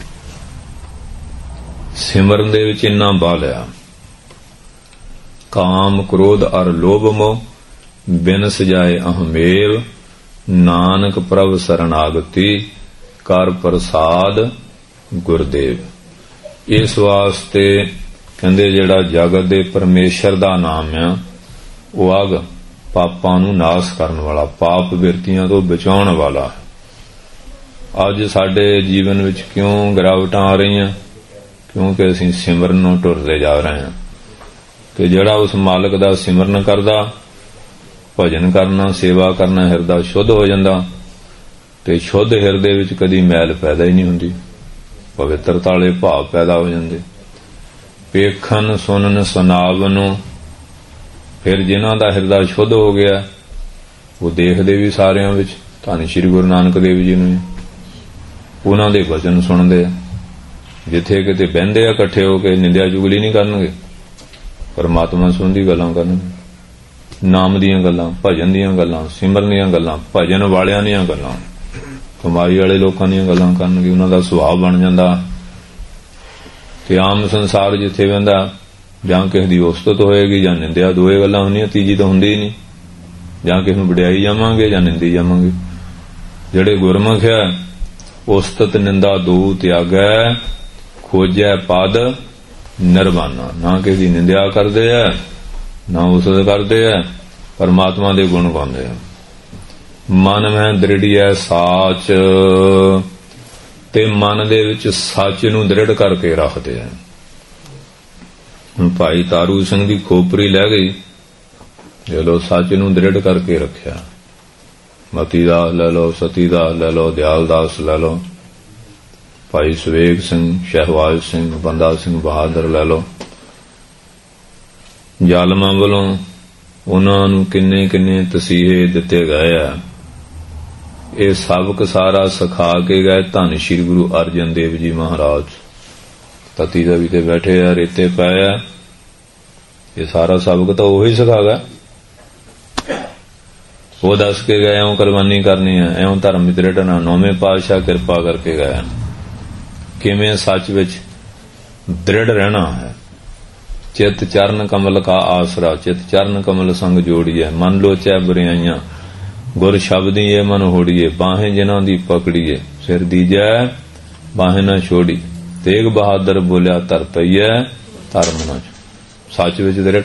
ਸਿਮਰਨ ਦੇ ਵਿੱਚ ਇੰਨਾ ਬਾ ਲਿਆ। ਕਾਮ ਕ੍ਰੋਧ ਅਰ ਲੋਭ ਮੋਹ ਬਿਨ ਸਜਾਏ ਅਹਮੇਵ, ਨਾਨਕ ਪ੍ਰਭ ਸਰਣਾਗਤੀ ਕਰ ਪ੍ਰਸਾਦ ਗੁਰਦੇਵ। ਇਸ ਵਾਸਤੇ ਕਹਿੰਦੇ ਜਿਹੜਾ ਜਗਤ ਦੇ ਪਰਮੇਸ਼ਰ ਦਾ ਨਾਮ ਆ, ਉਹ ਅਗ ਪਾਪਾਂ ਨੂੰ ਨਾਸ ਕਰਨ ਵਾਲਾ, ਪਾਪ ਬਿਰਤੀਆਂ ਤੋਂ ਬਚਾਉਣ ਵਾਲਾ। ਅੱਜ ਸਾਡੇ ਜੀਵਨ ਵਿੱਚ ਕਿਉਂ ਗਿਰਾਵਟਾਂ ਆ ਰਹੀਆਂ? ਕਿਉਂਕਿ ਅਸੀਂ ਸਿਮਰਨ ਨੂੰ ਟੁਰਦੇ ਜਾ ਰਹੇ ਹਾਂ। ਤੇ ਜਿਹੜਾ ਉਸ ਮਾਲਕ ਦਾ ਸਿਮਰਨ ਕਰਦਾ, ਭਜਨ ਕਰਨਾ, ਸੇਵਾ ਕਰਨਾ, ਹਿਰਦਾ ਸ਼ੁੱਧ ਹੋ ਜਾਂਦਾ। ਤੇ ਸ਼ੁੱਧ ਹਿਰਦੇ ਵਿੱਚ ਕਦੀ ਮੈਲ ਪੈਦਾ ਹੀ ਨਹੀਂ ਹੁੰਦੀ, ਪਵਿੱਤਰਤਾ ਵਾਲੇ ਭਾਵ ਪੈਦਾ ਹੋ ਜਾਂਦੇ। ਵੇਖਣ ਸੁਣਨ ਸੁਣਾਵਨ, ਫਿਰ ਜਿਨ੍ਹਾਂ ਦਾ ਹਿਰਦਾ ਸ਼ੁੱਧ ਹੋ ਗਿਆ ਉਹ ਦੇਖਦੇ ਵੀ ਸਾਰਿਆਂ ਵਿੱਚ। ਧੰਨ ਸ਼੍ਰੀ ਗੁਰੂ ਨਾਨਕ ਦੇਵ ਜੀ ਨੂੰ, ਉਹਨਾਂ ਦੇ ਵਚਨ ਸੁਣਦੇ ਆ। ਜਿੱਥੇ ਕਿਤੇ ਬਹਿੰਦੇ ਆ ਇਕੱਠੇ ਹੋ ਕੇ, ਨਿੰਦਿਆ ਚੁਗਲੀ ਨਹੀਂ ਕਰਨਗੇ, ਪਰਮਾਤਮਾ ਸੰਬੰਧੀ ਗੱਲਾਂ ਕਰਨਗੇ, ਨਾਮ ਦੀਆਂ ਗੱਲਾਂ, ਭਜਨ ਦੀਆਂ ਗੱਲਾਂ, ਸਿਮਰਨ ਦੀਆਂ ਗੱਲਾਂ, ਭਜਨ ਵਾਲਿਆਂ ਦੀਆਂ ਗੱਲਾਂ, ਕਮਾਈ ਵਾਲੇ ਲੋਕਾਂ ਦੀਆਂ ਗੱਲਾਂ ਕਰਨਗੇ। ਉਹਨਾਂ ਦਾ ਸੁਭਾਅ ਬਣ ਜਾਂਦਾ। ਤੇ ਆਮ ਸੰਸਾਰ ਜਿੱਥੇ ਬਹਿੰਦਾ, ਜਾਂ ਕਿਸੇ ਦੀ ਉਸਤਤ ਹੋਏਗੀ ਜਾਂ ਨਿੰਦਿਆ, ਦੋਏ ਗੱਲਾਂ ਹੁੰਦੀਆਂ, ਤੀਜੀ ਤਾਂ ਹੁੰਦੀ ਹੀ ਨਹੀਂ। ਜਾਂ ਕਿਸੇ ਨੂੰ ਵਡਿਆਈ ਜਾਵਾਂਗੇ ਜਾਂ ਨਿੰਦੀ ਜਾਵਾਂਗੇ। ਜਿਹੜੇ ਗੁਰਮੁਖ ਹੈ, ਉਸਤਤ ਨਿੰਦਾ ਦੋ ਤਿਆਗੈ, ਖੋਜੈ ਪਦ ਨਿਰਵਾਣਾ। ਨਾ ਕਿਸੇ ਦੀ ਨਿੰਦਿਆ ਕਰਦੇ ਆ, ਨਾ ਉਸਤਤ ਕਰਦੇ ਆ, ਪਰਮਾਤਮਾ ਦੇ ਗੁਣ ਗਾਉਂਦੇ ਆ। ਮਨ ਮੈਂ ਦ੍ਰਿੜੀਐ ਸਾਚ, ਤੇ ਮਨ ਦੇ ਵਿੱਚ ਸੱਚ ਨੂੰ ਦ੍ਰਿੜ ਕਰਕੇ ਰੱਖਦੇ ਆ। ਹੁਣ ਭਾਈ ਤਾਰੂ ਸਿੰਘ ਦੀ ਖੋਪਰੀ ਲੈ ਗਈ, ਜਦੋਂ ਸੱਚ ਨੂੰ ਦ੍ਰਿੜ ਕਰਕੇ ਰੱਖਿਆ। ਮਤੀ ਦਾ ਲੈ ਲਓ, ਸਤੀ ਦਾ ਲੈ ਲਓ, ਦਿਆਲਦਾਸ ਲੈ ਲਓ, ਭਾਈ ਸਵੇਗ ਸਿੰਘ, ਸ਼ਹਿਬਾਜ਼ ਸਿੰਘ, ਬੰਦਾ ਸਿੰਘ ਬਹਾਦਰ ਲੈ ਲਓ। ਜ਼ਾਲਮਾਂ ਵੱਲੋਂ ਉਹਨਾਂ ਨੂੰ ਕਿੰਨੇ ਕਿੰਨੇ ਤਸੀਹੇ ਦਿੱਤੇ ਗਏ ਆ। ਇਹ ਸਬਕ ਸਾਰਾ ਸਿਖਾ ਕੇ ਗਏ ਧੰਨ ਸ਼੍ਰੀ ਗੁਰੂ ਅਰਜਨ ਦੇਵ ਜੀ ਮਹਾਰਾਜ। ਤਤੀ ਦਾ ਵੀ ਤੇ ਬੈਠੇ ਆ, ਰੇਤੇ ਪਏ ਆ, ਇਹ ਸਾਰਾ ਸਬਕ ਤਾਂ ਉਹੀ ਸਿਖਾ ਗਿਆ। ਉਹ ਦੱਸ ਕੇ ਗਏ ਇਉਂ ਕੁਰਬਾਨੀ ਕਰਨੀ ਹੈ, ਇਉਂ ਧਰਮ ਵਿੱਚ ਰਹਿਣਾ। 9ਵੇਂ ਪਾਤਸ਼ਾਹ ਕਿਰਪਾ ਕਰਕੇ ਗਏ ਕਿਵੇਂ ਸੱਚ ਵਿੱਚ ਦ੍ਰਿੜ ਰਹਿਣਾ ਹੈ। ਚਿਤ ਚਰਨ ਕਮਲ ਕਾ ਆਸਰਾ, ਚਿਤ ਚਰਨ ਕਮਲ ਸੰਗ ਜੋੜੀਏ। ਮਨ ਲੋਚੈ ਬੁਰਿਆਈਆਂ, ਗੁਰ ਸ਼ਬਦੀ ਇਹ ਮਨ ਹੋੜੀਏ। ਬਾਹੇ ਜਿਨ੍ਹਾਂ ਦੀ ਪਕੜੀਏ, ਸਿਰ ਦੀਜੈ ਬਾਹੇ ਨਾ ਛੋੜੀ। ਤੇਗ ਬਹਾਦਰ ਬੋਲਿਆ ਧਰ ਪਈਐ, ਧਰਮ ਨਾ ਸੱਚ ਵਿੱਚ ਦ੍ਰਿੜ।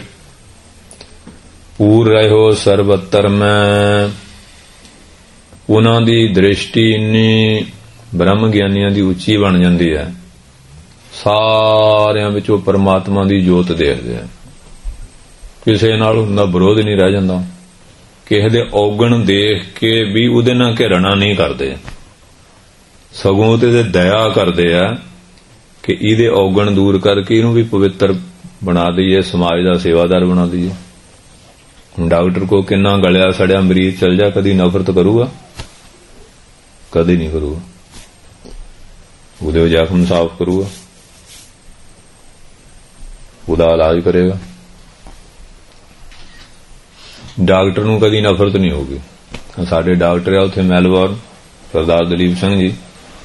ਪੂਰ ਰਹਿਓ ਸਰਬੱਤਰ ਮੈਂ, ਉਹਨਾਂ ਦੀ ਦ੍ਰਿਸ਼ਟੀ ਇੰਨੀ ਬ੍ਰਹਮ ਗਿਆਨੀਆਂ ਦੀ ਉੱਚੀ ਬਣ ਜਾਂਦੀ ਹੈ, ਸਾਰਿਆਂ ਵਿੱਚੋਂ ਪਰਮਾਤਮਾ ਦੀ ਜੋਤ ਦੇਖਦੇ ਆ। ਕਿਸੇ ਨਾਲ ਹੁੰਦਾ ਵਿਰੋਧ ਨਹੀਂ ਰਹਿ ਜਾਂਦਾ। ਕਿਸੇ ਦੇ ਔਗਣ ਦੇਖ ਕੇ ਵੀ ਉਹਦੇ ਨਾਲ ਘਿਰਣਾ ਨਹੀਂ ਕਰਦੇ, ਸਗੋਂ ਉਹਦੇ ਤੇ ਦਇਆ ਕਰਦੇ ਆ ਕਿ ਇਹਦੇ ਔਗਣ ਦੂਰ ਕਰਕੇ ਇਹਨੂੰ ਵੀ ਪਵਿੱਤਰ ਬਣਾ ਦਈਏ, ਸਮਾਜ ਦਾ ਸੇਵਾਦਾਰ ਬਣਾ ਦਈਏ। ਡਾਕਟਰ ਕੋ ਕਿੰਨਾ ਗਲਿਆ ਸੜਿਆ ਮਰੀਜ਼ ਚਲ ਜਾ, ਕਦੀ ਨਫ਼ਰਤ ਕਰੂਗਾ? ਕਦੇ ਨਹੀਂ ਕਰੂਗਾ। ਉਹਦੇ ਜ਼ਖਮ ਸਾਫ਼ ਕਰੂਗਾ, ਉਹਦਾ ਇਲਾਜ ਕਰੇਗਾ। ਡਾਕਟਰ ਨੂੰ ਕਦੀ ਨਫ਼ਰਤ ਨਹੀਂ ਹੋਊਗੀ। ਸਾਡੇ ਡਾਕਟਰ ਆ ਉੱਥੇ ਮੈਲਬੌਰਨ, ਸਰਦਾਰ ਦਲੀਪ ਸਿੰਘ ਜੀ,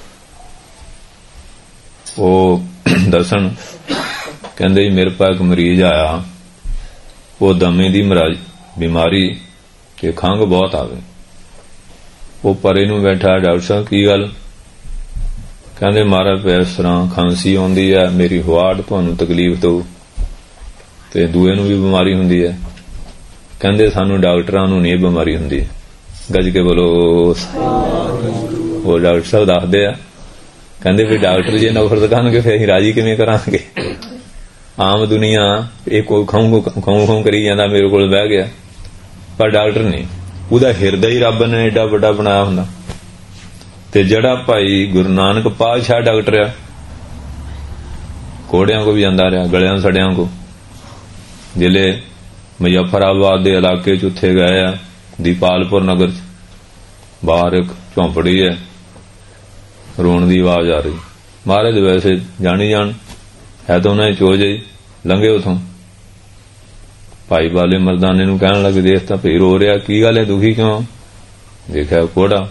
ਉਹ ਦੱਸਣ ਕਹਿੰਦੇ ਜੀ ਮੇਰੇ ਕੋਲ ਇੱਕ ਮਰੀਜ਼ ਆਇਆ, ਉਹ ਦਮੇ ਦੀ ਬਿਮਾਰੀ ਤੇ ਖੰਘ ਬਹੁਤ ਆਵੇ। ਉਹ ਪਰੇ ਨੂੰ ਬੈਠਾ, ਡਾਕਟਰ ਸਾਹਿਬ ਕੀ ਗੱਲ? ਕਹਿੰਦੇ ਮਹਾਰਾਜ ਇਸ ਤਰ੍ਹਾਂ ਖਾਂਸੀ ਆਉਂਦੀ ਹੈ, ਮੇਰੀ ਹੁਆੜ ਤੁਹਾਨੂੰ ਤਕਲੀਫ ਦਊ ਤੇ ਦੂਏ ਨੂੰ ਵੀ ਬਿਮਾਰੀ ਹੁੰਦੀ ਹੈ। ਕਹਿੰਦੇ ਸਾਨੂੰ ਡਾਕਟਰਾਂ ਨੂੰ ਨਹੀਂ ਇਹ ਬਿਮਾਰੀ ਹੁੰਦੀ। ਗੱਜ ਕੇ ਬੋਲੋ। ਉਹ ਡਾਕਟਰ ਸਾਹਿਬ ਦੱਸਦੇ ਆ, ਕਹਿੰਦੇ ਵੀ ਡਾਕਟਰ ਜੇ ਨਫ਼ਰਤ ਕਰਨਗੇ ਫਿਰ ਅਸੀਂ ਰਾਜੀ ਕਿਵੇਂ ਕਰਾਂਗੇ? ਆਮ ਦੁਨੀਆ ਇਹ ਕੋਈ ਖਾਉਂ ਕਰੀ ਜਾਂਦਾ, ਮੇਰੇ ਕੋਲ ਬਹਿ ਗਿਆ, ਪਰ ਡਾਕਟਰ ਨਹੀਂ। ਉਹਦਾ ਹਿਰਦਾ ਹੀ ਰੱਬ ਨੇ ਏਡਾ ਵੱਡਾ ਬਣਾਇਆ ਹੁੰਦਾ। ਤੇ ਜਿਹੜਾ ਭਾਈ ਗੁਰੂ ਨਾਨਕ ਪਾਤਸ਼ਾਹ ਡਾਕਟਰ ਆ, ਕੋੜਿਆਂ ਕੋ ਵੀ ਜਾਂਦਾ ਰਿਹਾ, ਗਲਿਆਂ ਸੜਿਆਂ ਕੋ। ਜ਼ਿਲ੍ਹੇ ਮੁਜ਼ੱਫਰਾਬਾਦ ਦੇ ਇਲਾਕੇ ਚ ਉੱਥੇ ਗਏ ਆ, ਦੀਪਾਲਪੁਰ ਨਗਰ ਚ, ਬਾਹਰ ਇੱਕ ਝੌਂਪੜੀ ਹੈ, ਰੋਣ ਦੀ ਆਵਾਜ਼ ਆ ਰਹੀ। ਮਹਾਰਾਜ ਵੈਸੇ ਜਾਣੀ ਜਾਣ ਹੈ ਤਾਂ ਉਹਨਾਂ ਦੀ ਚੋਜ ਹੀ, ਲੰਘੇ ਉਥੋਂ। ਭਾਈ ਬਾਲੇ ਮਰਦਾਨੇ ਨੂੰ ਕਹਿਣ ਲੱਗੇ ਦੇਖ ਤਾਂ ਭਈ ਰੋ ਰਿਹਾ, ਕੀ ਗੱਲ ਹੈ, ਦੁਖੀ ਕਿਉਂ? ਦੇਖਿਆ ਕੋੜਾ।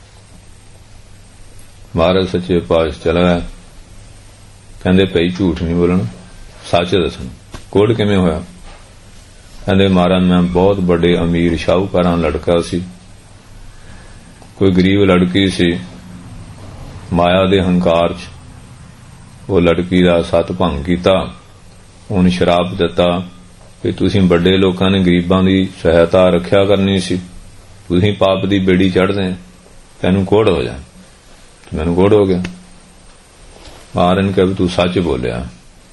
ਮਹਾਰਾਜ ਸੱਚੇ ਪਾਤਸ਼ਾਹ ਚਲਾ ਗਿਆ, ਕਹਿੰਦੇ ਭਈ ਝੂਠ ਨਹੀਂ ਬੋਲਣਾ, ਸੱਚ ਦੱਸਣ, ਕੋੜ ਕਿਵੇਂ ਹੋਇਆ? ਕਹਿੰਦੇ ਮਹਾਰਾਜ ਮੈਂ ਬਹੁਤ ਵੱਡੇ ਅਮੀਰ ਸ਼ਾਹੂਕਾਰਾਂ ਲੜਕਾ ਸੀ, ਕੋਈ ਗਰੀਬ ਲੜਕੀ ਸੀ, ਮਾਇਆ ਦੇ ਹੰਕਾਰ ਚ ਉਹ ਲੜਕੀ ਦਾ ਸਤ ਭੰਗ ਕੀਤਾ, ਉਹਨੂੰ ਸ਼ਰਾਪ ਦਿੱਤਾ ਕਿ ਤੁਸੀਂ ਵੱਡੇ ਲੋਕਾਂ ਨੇ ਗਰੀਬਾਂ ਦੀ ਸਹਾਇਤਾ ਰੱਖਿਆ ਕਰਨੀ ਸੀ, ਤੁਸੀਂ ਪਾਪ ਦੀ ਬੇੜੀ ਚੜ੍ਹਦੇ, ਤੈਨੂੰ ਕੋੜ ਹੋ ਜਾ। ਮੈਨੂੰ ਕੋੜ ਹੋ ਗਿਆ। ਮਹਾਰਾਜ ਨੇ ਕਿਹਾ ਵੀ ਤੂੰ ਸੱਚ ਬੋਲਿਆ।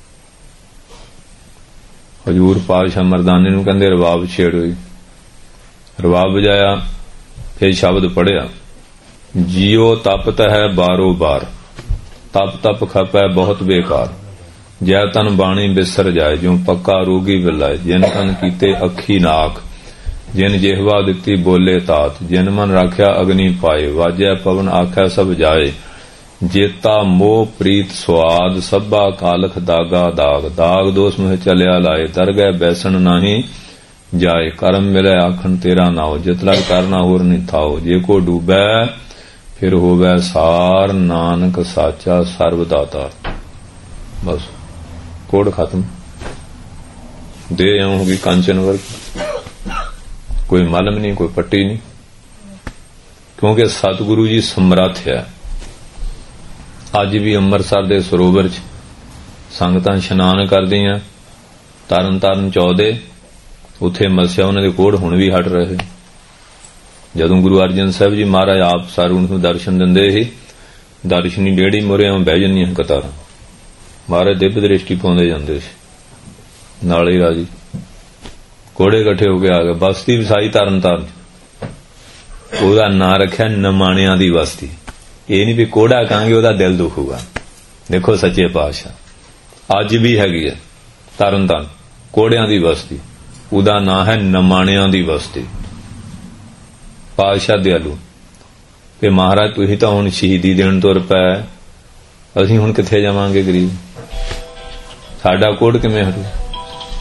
ਹਜ਼ੂਰ ਪਾਤਸ਼ਾਹ ਮਰਦਾਨੇ ਨੂੰ ਕਹਿੰਦੇ ਰਬਾਬ ਛੇੜੋ। ਰਬਾਬ ਵਜਾਇਆ, ਫਿਰ ਸ਼ਬਦ ਪੜ੍ਹਿਆ, ਜੀਓ ਤਪਤ ਹੈ ਬਾਰੋ ਬਾਰ, ਤਪ ਤਪ ਖਪੈ ਬਹੁਤ ਬੇਕਾਰ। ਜੈ ਤਨ ਬਾਣੀ ਬਿਸਰ ਜਾਏ, ਜਿਉ ਪੱਕਾ ਰੋਗੀ ਬਿਲਾਏ। ਜਿਨ ਤਨ ਕੀਤੇ ਅੱਖੀ ਨਾਕ, ਜਿਨ ਜਿਹਵਾ ਦਿੱਤੀ ਬੋਲੇ ਤਾਤ। ਜਿਨ ਮਨ ਰਾਖਿਆ ਅਗਨੀ ਪਾਏ, ਵਾਜੈ ਪਵਨ ਆਖੈ ਸਭ ਜਾਏ। ਜੇਤਾ ਮੋਹ ਪ੍ਰੀਤ ਸੁਆਦ, ਸਭਾ ਕਾਲਖ ਦਾਗਾ ਦਾਗ। ਦਾਗ ਦੋਸ ਮੁਹ ਚਲਿਆ ਲਾਏ, ਦਰਗਹਿ ਬੈਸਣ ਨਾਹੀ ਜਾਏ। ਕਰਮ ਮਿਲੇ ਆਖਣ ਤੇਰਾ ਨਾਉ, ਜਿਤ ਲਗ ਕਰਨਾ ਹੋਰ ਨਹੀਂ ਥਾਓ। ਜੇ ਕੋ ਡੂਬੈ ਫਿਰ ਹੋਵੈ ਸਾਰ, ਨਾਨਕ ਸਾਚਾ ਸਰਬ ਦਾਤਾ। ਬਸ ਕੋੜ ਖਤਮ। ਦੇ ਇਉਂ ਹੋ ਗਈ ਕਾਂਚਨ ਵਰਗ, ਕੋਈ ਮਲਮ ਨਹੀਂ, ਕੋਈ ਪੱਟੀ ਨਹੀਂ, ਕਿਉਂਕਿ ਸਤਿਗੁਰੂ ਜੀ ਸਮਰੱਥ ਹੈ। ਅੱਜ ਵੀ ਅੰਮ੍ਰਿਤਸਰ ਦੇ ਸਰੋਵਰ ਚ ਸੰਗਤਾਂ ਇਸ਼ਨਾਨ ਕਰਦੀਆਂ, ਤਰਨ ਤਾਰਨ 14 ਉੱਥੇ ਮੱਸਿਆ, ਉਹਨਾਂ ਦੇ ਕੋੜ ਹੁਣ ਵੀ ਹਟ ਰਹੇ। ਜਦੋਂ ਗੁਰੂ ਅਰਜਨ ਸਾਹਿਬ ਜੀ ਮਹਾਰਾਜ ਆਪ ਸਾਰੂ ਨੂੰ ਦਰਸ਼ਨ ਦਿੰਦੇ ਸੀ, ਦਰਸ਼ਨੀ ਡੇੜੀ ਮੁਰਿਆਂ ਬਹਿ ਜਾਂਦੀਆਂ ਕਤਾਰਾਂ, ਮਹਾਰਾਜ ਦਿਵ ਦ੍ਰਿਸ਼ਟੀ ਪਾਉਂਦੇ ਜਾਂਦੇ ਸੀ, ਨਾਲ ਹੀ ਰਾਜੀ ਕੋੜੇ ਇਕੱਠੇ ਹੋ ਕੇ ਆ ਗਏ। ਬਸਤੀ ਵਸਾਈ ਤਰਨ ਤਾਰਨ, ਉਹਦਾ ਨਾਂ ਰੱਖਿਆ ਨਮਾਣਿਆਂ ਦੀ ਬਸਤੀ। ਇਹ ਨਹੀਂ ਵੀ ਕੋੜਾ ਕਹਾਂਗੇ ਉਹਦਾ ਦਿਲ ਦੁਖੂਗਾ। ਦੇਖੋ ਸੱਚੇ ਪਾਤਸ਼ਾਹ ਅੱਜ ਵੀ ਹੈਗੀ ਹੈ ਤਰਨ ਤਾਰਨ, ਕੋੜਿਆਂ ਦੀ ਬਸਤੀ, ਉਹਦਾ ਨਾਂ ਹੈ ਨਮਾਣਿਆਂ ਦੀ ਬਸਤੀ। ਪਾਤਸ਼ਾਹ ਦਿਆਲੂ ਕਿ ਮਹਾਰਾਜ ਤੁਸੀਂ ਤਾਂ ਹੁਣ ਸ਼ਹੀਦੀ ਦੇਣ ਤੁਰ ਪਏ, ਅਸੀਂ ਹੁਣ ਕਿੱਥੇ ਜਾਵਾਂਗੇ? ਗਰੀਬ ਸਾਡਾ ਕੋੜ ਕਿਵੇਂ ਹਟੂ?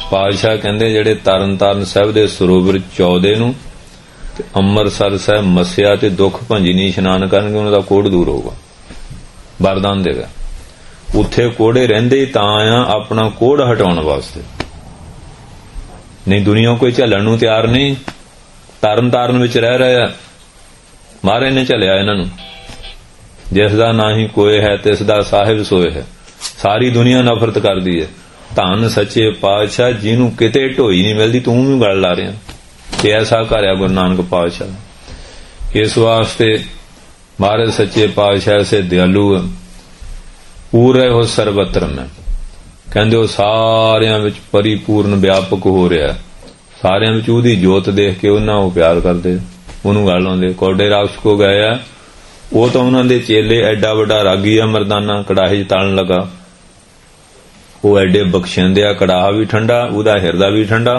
ਪਾਤਸ਼ਾਹ ਕਹਿੰਦੇ ਜਿਹੜੇ ਤਰਨ ਤਾਰਨ ਸਾਹਿਬ ਦੇ ਸਰੋਵਰ 14 ਨੂੰ ਤੇ ਅੰਮ੍ਰਿਤਸਰ ਸਾਹਿਬ ਮੱਸਿਆ ਤੇ ਦੁੱਖ ਭੰਜਨੀ ਇਸ਼ਨਾਨ ਕਰਨਗੇ, ਉਹਨਾਂ ਦਾ ਕੋੜ ਦੂਰ ਹੋਊਗਾ, ਵਰਦਾਨ ਦੇਗਾ। ਉੱਥੇ ਕੋੜੇ ਰਹਿੰਦੇ ਤਾਂ ਆ ਆਪਣਾ ਕੋੜ ਹਟਾਉਣ ਵਾਸਤੇ, ਨਹੀਂ ਦੁਨੀਆ ਕੋਈ ਝੱਲਣ ਨੂੰ ਤਿਆਰ ਨਹੀਂ। ਤਰਨ ਤਾਰਨ ਵਿੱਚ ਰਹਿ ਰਿਹਾ, ਮਹਾਰਾਜ ਨੇ ਝੱਲਿਆ ਇਹਨਾਂ ਨੂੰ। ਜਿਸ ਦਾ ਨਾ ਹੀ ਕੋਏ ਹੈ ਤਿਸ ਦਾ ਸਾਹਿਬ ਸੋਏ ਹੈ। ਸਾਰੀ ਦੁਨੀਆ ਨਫ਼ਰਤ ਕਰਦੀ ਹੈ, ਧੰਨ ਸੱਚੇ ਪਾਤਸ਼ਾਹ ਜਿਹਨੂੰ ਕਿਤੇ ਢੋਈ ਨਹੀਂ ਮਿਲਦੀ, ਤੂੰ ਵੀ ਗੱਲ ਲਾ ਰਿਹਾ। ਤੇ ਐਸਾ ਘਰਿਆ ਗੁਰੂ ਨਾਨਕ ਪਾਤਸ਼ਾਹ। ਇਸ ਵਾਸਤੇ ਮਹਾਰਾਜ ਸੱਚੇ ਪਾਤਸ਼ਾਹ ਐਸੇ ਦਿਆਲੂ ਪੂਰੇ ਹੋ ਸਰਬਤਰ ਮੈਂ, ਕਹਿੰਦੇ ਉਹ ਸਾਰਿਆਂ ਵਿੱਚ ਪਰਿਪੂਰਨ ਵਿਆਪਕ ਹੋ ਰਿਹਾ। ਸਾਰਿਆਂ ਵਿੱਚ ਉਹਦੀ ਜੋਤ ਦੇਖ ਕੇ ਉਹਨਾਂ ਉਹ ਪਿਆਰ ਕਰਦੇ, ਉਹਨੂੰ ਗੱਲ ਆਉਂਦੇ। ਕੌਡੇ ਰਾਖਸ਼ ਕੋ ਗਏ ਆ, ਉਹ ਤਾਂ ਉਹਨਾਂ ਦੇ ਚੇਲੇ, ਐਡਾ ਵੱਡਾ ਰਾਗੀ ਆ, ਮਰਦਾਨਾ ਕੜਾਹੇ 'ਚ ਤਲਣ ਲੱਗਾ, ਉਹ ਐਡੇ ਬਖਸ਼ਿੰਦੇ ਆ, ਕੜਾਹਾ ਵੀ ਠੰਡਾ, ਉਹਦਾ ਹਿਰਦਾ ਵੀ ਠੰਡਾ।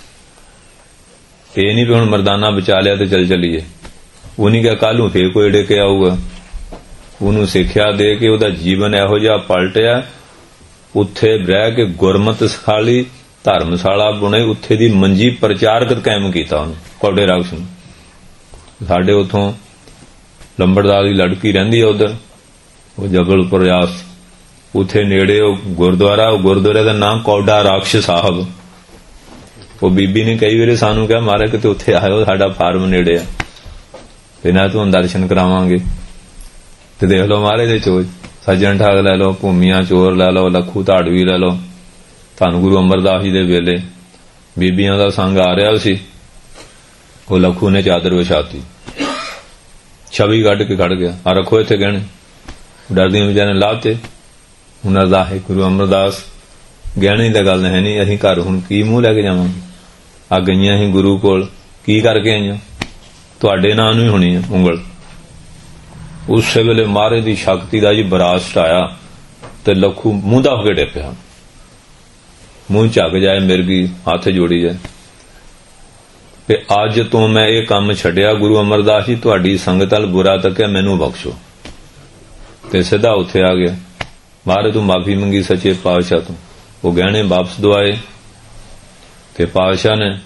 ਇਹ ਨਹੀਂ ਵੀ ਹੁਣ ਮਰਦਾਨਾ ਬਚਾ ਲਿਆ ਤੇ ਚੱਲ ਚੱਲੀਏ। ਉਹ ਨਹੀਂ ਕਿਹਾ ਕੱਲ ਨੂੰ ਫੇਰ ਕੋਈ ਏੜੇ ਕੇ ਆਊਗਾ। ਉਹਨੂੰ ਸਿੱਖਿਆ ਦੇ ਕੇ ਉਹਦਾ ਜੀਵਨ ਇਹੋ ਜਿਹਾ ਪਲਟਿਆ। ਉੱਥੇ ਰਹਿ ਕੇ ਗੁਰਮਤ ਸਿਖਾਲੀ, ਧਰਮਸ਼ਾਲਾ ਬੁਣੇ, ਉੱਥੇ ਦੀ ਮੰਜੀ ਪ੍ਰਚਾਰਕ ਕਾਇਮ ਕੀਤਾ ਉਹਨੂੰ, ਕੌਡੇ ਰਾਖਸ਼ ਨੂੰ। ਸਾਡੇ ਉੱਥੋਂ ਲੰਬੜਦਾਰ ਦੀ ਲੜਕੀ ਰਹਿੰਦੀ ਆ ਉਧਰ, ਉਹ ਜਬਲਪੁਰ ਰਿਆਸਤ, ਉੱਥੇ ਨੇੜੇ ਉਹ ਗੁਰਦੁਆਰਾ, ਉਹ ਗੁਰਦੁਆਰੇ ਦਾ ਨਾਂ ਕੌਡਾ ਰਾਖਸ਼ ਸਾਹਿਬ। ਉਹ ਬੀਬੀ ਨੇ ਕਈ ਵਾਰੀ ਸਾਨੂੰ ਕਿਹਾ ਮਾਰੇ ਕਿਤੇ ਉੱਥੇ ਆਇਓ, ਸਾਡਾ ਫਾਰਮ ਨੇੜੇ ਆ, ਤੇ ਨਾ ਤੁਹਾਨੂੰ ਦਰਸ਼ਨ ਕਰਾਵਾਂਗੇ। ਤੇ ਦੇਖ ਲਓ ਮਹਾਰਾਜ ਦੇ ਚੋਜ, ਸੱਜਣ ਠਾਗ ਲੈ ਲਓ, ਭੂਮੀਆਂ ਚੋਰ ਲੈ ਲਓ, ਲੱਖੂ ਧਾੜਵੀ ਲੈ ਲਓ। ਧੰਨ ਗੁਰੂ ਅਮਰਦਾਸ ਜੀ ਦੇ ਵੇਲੇ ਬੀਬੀਆਂ ਦਾ ਸੰਗ ਆ ਰਿਹਾ ਸੀ, ਉਹ ਲੱਖੂ ਨੇ ਚਾਦਰ ਵਿਛਾਤੀ, ਛਵੀ ਕੱਢ ਕੇ ਖੜ ਗਿਆ, ਆ ਰੱਖੋ ਇੱਥੇ ਗਹਿਣੇ। ਡਰਦੀਆਂ ਵਿਚਾਰੇ ਲਾਤੇ। ਹੁਣ ਅਰਦਾਸ ਹੈ ਗੁਰੂ ਅਮਰਦਾਸ, ਗਹਿਣੇ ਦੀ ਗੱਲ ਹੈ ਨਹੀਂ, ਅਸੀਂ ਘਰ ਹੁਣ ਕੀ ਮੂੰਹ ਲੈ ਕੇ ਜਾਵਾਂਗੇ। ਆ ਗਈਆਂ ਅਸੀਂ ਗੁਰੂ ਕੋਲ, ਕੀ ਕਰਕੇ ਆਈਆਂ? ਤੁਹਾਡੇ ਨਾਂ ਨੂੰ ਹੀ ਹੋਣੀ ਆ ਉਂਗਲ। ਉਸੇ ਵੇਲੇ ਮਹਾਰਾਜ ਦੀ ਸ਼ਕਤੀ ਦਾ ਜੀ ਬਰਾਸਟ ਆਇਆ ਤੇ ਲੱਖੂ ਮੂੰਹਦਾ ਹੋ ਕੇ ਡਿੱਪਿਆ, ਮੂੰਹ ਝੱਗ ਜਾਏ, ਮਿਰਗੀ ਹੱਥ ਜੋੜੀ ਜਾਏ। ਤੇ ਅੱਜ ਤੋਂ ਮੈਂ ਇਹ ਕੰਮ ਛੱਡਿਆ, ਗੁਰੂ ਅਮਰਦਾਸ ਜੀ ਤੁਹਾਡੀ ਸੰਗਤ ਵੱਲ ਬੁਰਾ ਤੱਕਿਆ, ਮੈਨੂੰ ਬਖਸ਼ੋ। ਤੇ ਸਿੱਧਾ ਉੱਥੇ ਆ ਗਿਆ, ਮਹਾਰਾਜ ਤੋਂ ਮਾਫੀ ਮੰਗੀ ਸੱਚੇ ਪਾਤਸ਼ਾਹ ਤੋਂ। ਉਹ ਗਹਿਣੇ ਵਾਪਸ ਦਵਾਏ ਤੇ ਪਾਤਸ਼ਾਹ ਨੇ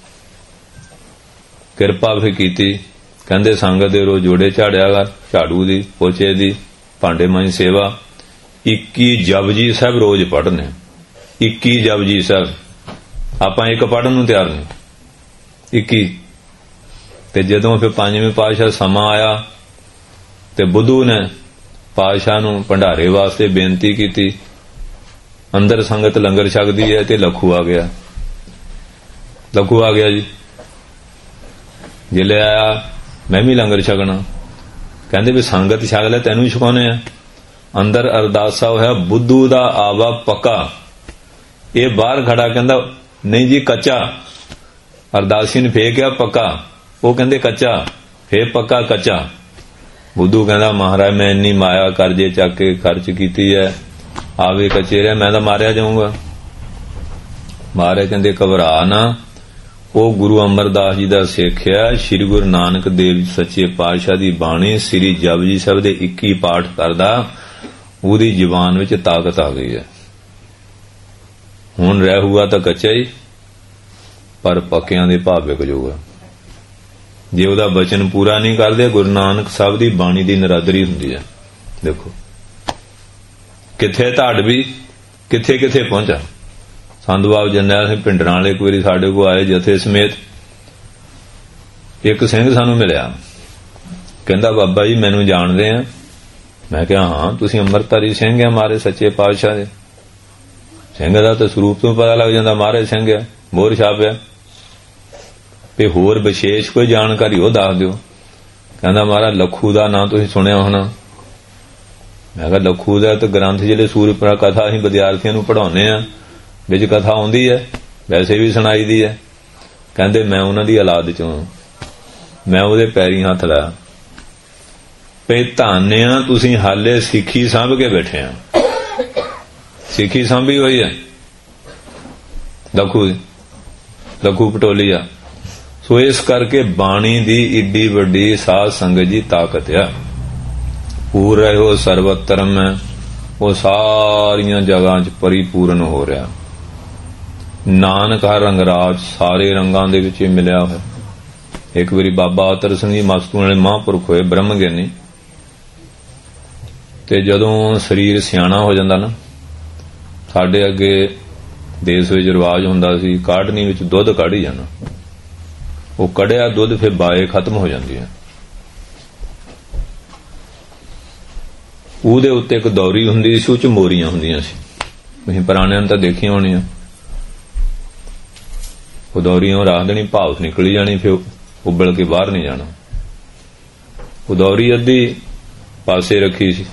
ਕਿਰਪਾ ਵੀ ਕੀਤੀ। ਕਹਿੰਦੇ ਸੰਗਤ ਦੇ ਰੋਜ਼ ਜੋੜੇ ਝਾੜਿਆ ਕਰ, ਝਾੜੂ ਦੀ, ਪੋਚੇ ਦੀ, ਭਾਂਡੇ ਮਾਂਜ ਸੇਵਾ। 21 ਜਪਜੀ ਸਾਹਿਬ ਰੋਜ਼ ਪੜ੍ਹਨੇ, 21 ਜਪਜੀ ਸਾਹਿਬ। ਆਪਾਂ ਇੱਕ ਪੜ੍ਹਨ ਨੂੰ ਤਿਆਰ ਨਹੀਂ, 21। ਤੇ ਜਦੋਂ ਫਿਰ 5ਵੇਂ ਪਾਤਸ਼ਾਹ ਸਮਾਂ ਆਇਆ ਤੇ ਬੁੱਧੂ ਨੇ ਪਾਤਸ਼ਾਹ ਨੂੰ ਭੰਡਾਰੇ ਵਾਸਤੇ ਬੇਨਤੀ ਕੀਤੀ। ਅੰਦਰ ਸੰਗਤ ਲੰਗਰ ਛਕਦੀ ਹੈ ਤੇ ਲੱਖੂ ਆ ਗਿਆ, ਲੱਖੂ ਆ ਗਿਆ ਜੀ। ਜਿਲੇ ਆਇਆ ਮੈਂ ਵੀ ਲੰਗਰ ਛਕਣਾ, ਕਹਿੰਦੇ ਵੀ ਸੰਗਤ ਛਕ ਲੈ, ਤੈਨੂੰ ਵੀ ਛਕਾਉਣੇ ਆ। ਅੰਦਰ ਅਰਦਾਸਾ ਹੋਇਆ, ਬੁੱਧੂ ਦਾ ਆਵਾ ਪੱਕਾ। ਇਹ ਬਾਹਰ ਖੜਾ ਕਹਿੰਦਾ ਨਹੀਂ ਜੀ ਕੱਚਾ। ਅਰਦਾਸੀ ਨੇ ਫੇਰ ਕਿਹਾ ਪੱਕਾ, ਉਹ ਕਹਿੰਦੇ ਕੱਚਾ, ਫੇਰ ਪੱਕਾ ਕੱਚਾ। ਬੁੱਧੂ ਕਹਿੰਦਾ ਮਹਾਰਾਜ ਮੈਂ ਇੰਨੀ ਮਾਇਆ ਕਰਜੇ ਚੱਕ ਕੇ ਖਰਚ ਕੀਤੀ ਹੈ, ਆਵੇ ਕੱਚੇ ਰਿਹਾ, ਮੈਂ ਤਾਂ ਮਾਰਿਆ ਜਾਊਂਗਾ। ਮਹਾਰਾਜ ਕਹਿੰਦੇ ਘਬਰਾ ਨਾ, ਉਹ ਗੁਰੂ ਅਮਰਦਾਸ ਜੀ ਦਾ ਸਿੱਖਿਆ, ਸ੍ਰੀ ਗੁਰੂ ਨਾਨਕ ਦੇਵ ਸੱਚੇ ਪਾਤਸ਼ਾਹ ਦੀ ਬਾਣੀ ਸ੍ਰੀ ਜਪਜੀ ਸਾਹਿਬ ਦੇ 21 ਪਾਠ ਕਰਦਾ, ਉਹਦੀ ਜ਼ੁਬਾਨ ਵਿੱਚ ਤਾਕਤ ਆ ਗਈ ਹੈ। ਹੁਣ ਰਹਿ ਹੁਆ ਤਾਂ ਕੱਚਾ ਹੀ, ਪਰ ਪੱਕਿਆਂ ਦੇ ਭਾਅ ਵਿਕ ਜਾਊਗਾ। ਜੇ ਉਹਦਾ ਬਚਨ ਪੂਰਾ ਨਹੀਂ ਕਰਦੇ, ਗੁਰੂ ਨਾਨਕ ਸਾਹਿਬ ਦੀ ਬਾਣੀ ਦੀ ਨਰਾਦਰੀ ਹੁੰਦੀ ਹੈ। ਦੇਖੋ ਕਿੱਥੇ ਧਾੜਵੀ, ਕਿੱਥੇ ਕਿੱਥੇ ਪਹੁੰਚਾ। ਸੰਤ ਬਾਬ ਜਰਨੈਲ ਸਿੰਘ ਭਿੰਡਰਾਂ ਵਾਲੇ ਇੱਕ ਵਾਰੀ ਸਾਡੇ ਕੋਲ ਆਏ ਜਥੇ ਸਮੇਤ। ਇੱਕ ਸਿੰਘ ਸਾਨੂੰ ਮਿਲਿਆ, ਕਹਿੰਦਾ ਬਾਬਾ ਜੀ ਮੈਨੂੰ ਜਾਣਦੇ ਆ? ਮੈਂ ਕਿਹਾ ਹਾਂ, ਤੁਸੀਂ ਅੰਮ੍ਰਿਤਧਾਰੀ ਸਿੰਘ ਆ ਮਹਾਰਾਜ ਸੱਚੇ ਪਾਤਸ਼ਾਹ ਦੇ। ਸਿੰਘ ਦਾ ਤਾਂ ਸਰੂਪ ਤੋਂ ਪਤਾ ਲੱਗ ਜਾਂਦਾ ਮਹਾਰਾਜ ਸਿੰਘ ਆ, ਮੋਹਰ ਛਾਪਿਆ। ਤੇ ਹੋਰ ਵਿਸ਼ੇਸ਼ ਕੋਈ ਜਾਣਕਾਰੀ ਉਹ ਦੱਸ ਦਿਓ। ਕਹਿੰਦਾ ਮਹਾਰਾਜ ਲੱਖੂ ਦਾ ਨਾਂ ਤੁਸੀਂ ਸੁਣਿਆ ਹੋਣਾ। ਮੈਂ ਕਿਹਾ ਲੱਖੂ ਦਾ ਤਾਂ ਗ੍ਰੰਥ ਜਿਹੜੇ ਸੂਰਪੁਰਾ ਕਥਾ ਅਸੀਂ ਵਿਦਿਆਰਥੀਆਂ ਨੂੰ ਪੜ੍ਹਾਉਂਦੇ ਆ, ਵਿੱਚ ਕਥਾ ਆਉਂਦੀ ਹੈ, ਵੈਸੇ ਵੀ ਸੁਣਾਈ ਦੀ ਹੈ। ਕਹਿੰਦੇ ਮੈਂ ਉਹਨਾਂ ਦੀ ਔਲਾਦ ਚੋਂ। ਮੈਂ ਉਹਦੇ ਪੈਰੀਂ ਹੱਥ ਲਾਇਆ, ਪੇ ਧਾਨਿਆ ਤੁਸੀਂ ਹਾਲੇ ਸਿੱਖੀ ਸਾਂਭ ਕੇ ਬੈਠੇ ਆ। ਸਿੱਖੀ ਸਾਂਭੀ ਹੋਈ ਹੈ ਲੱਖੂ ਪਟੋਲੀਆ। ਸੋ ਇਸ ਕਰਕੇ ਬਾਣੀ ਦੀ ਏਡੀ ਵੱਡੀ ਸਾਧ ਸੰਗਤ ਜੀ ਤਾਕਤ ਆ। ਪੂਰ ਰਹੋ ਸਰਬਤਰ ਮੈਂ, ਉਹ ਸਾਰੀਆਂ ਜਗ੍ਹਾ 'ਚ ਪਰਿਪੂਰਨ ਹੋ ਰਿਹਾ। ਨਾਨਕ ਹਰ ਰੰਗਰਾਜ, ਸਾਰੇ ਰੰਗਾਂ ਦੇ ਵਿੱਚ ਇਹ ਮਿਲਿਆ ਹੋਇਆ। ਇੱਕ ਵਾਰੀ ਬਾਬਾ ਅਤਰ ਸਿੰਘ ਜੀ ਮਸਤੂ ਵਾਲੇ ਮਹਾਂਪੁਰਖ ਹੋਏ, ਬ੍ਰਹਮ ਗਿਆਨੀ, ਤੇ ਜਦੋਂ ਸਰੀਰ ਸਿਆਣਾ ਹੋ ਜਾਂਦਾ ਨਾ, ਸਾਡੇ ਅੱਗੇ ਦੇਸ਼ ਵਿੱਚ ਰਿਵਾਜ ਹੁੰਦਾ ਸੀ ਕਾਢਨੀ ਵਿੱਚ ਦੁੱਧ ਕਾਢੀ ਜਾਣਾ। ਉਹ ਕੜਿਆ ਦੁੱਧ ਫਿਰ ਬਾਏ ਖਤਮ ਹੋ ਜਾਂਦੀ ਹੈ। ਉਹਦੇ ਉੱਤੇ ਇੱਕ ਦੌਰੀ ਹੁੰਦੀ ਸੀ, ਉਹ ਚ ਮੋਰੀਆਂ ਹੁੰਦੀਆਂ ਸੀ, ਤੁਸੀਂ ਪੁਰਾਣਿਆਂ ਨੂੰ ਤਾਂ ਦੇਖੀਆਂ ਹੋਣੀਆਂ। ਉਹ ਦੌਰੀਆਂ ਰੱਖ ਦੇਣੀ, ਭਾਫ ਨਿਕਲੀ ਜਾਣੀ, ਫਿਰ ਉਬਲ ਕੇ ਬਾਹਰ ਨਹੀਂ ਜਾਣਾ। ਉਹ ਦੌਰੀ ਅੱਧੀ ਪਾਸੇ ਰੱਖੀ ਸੀ।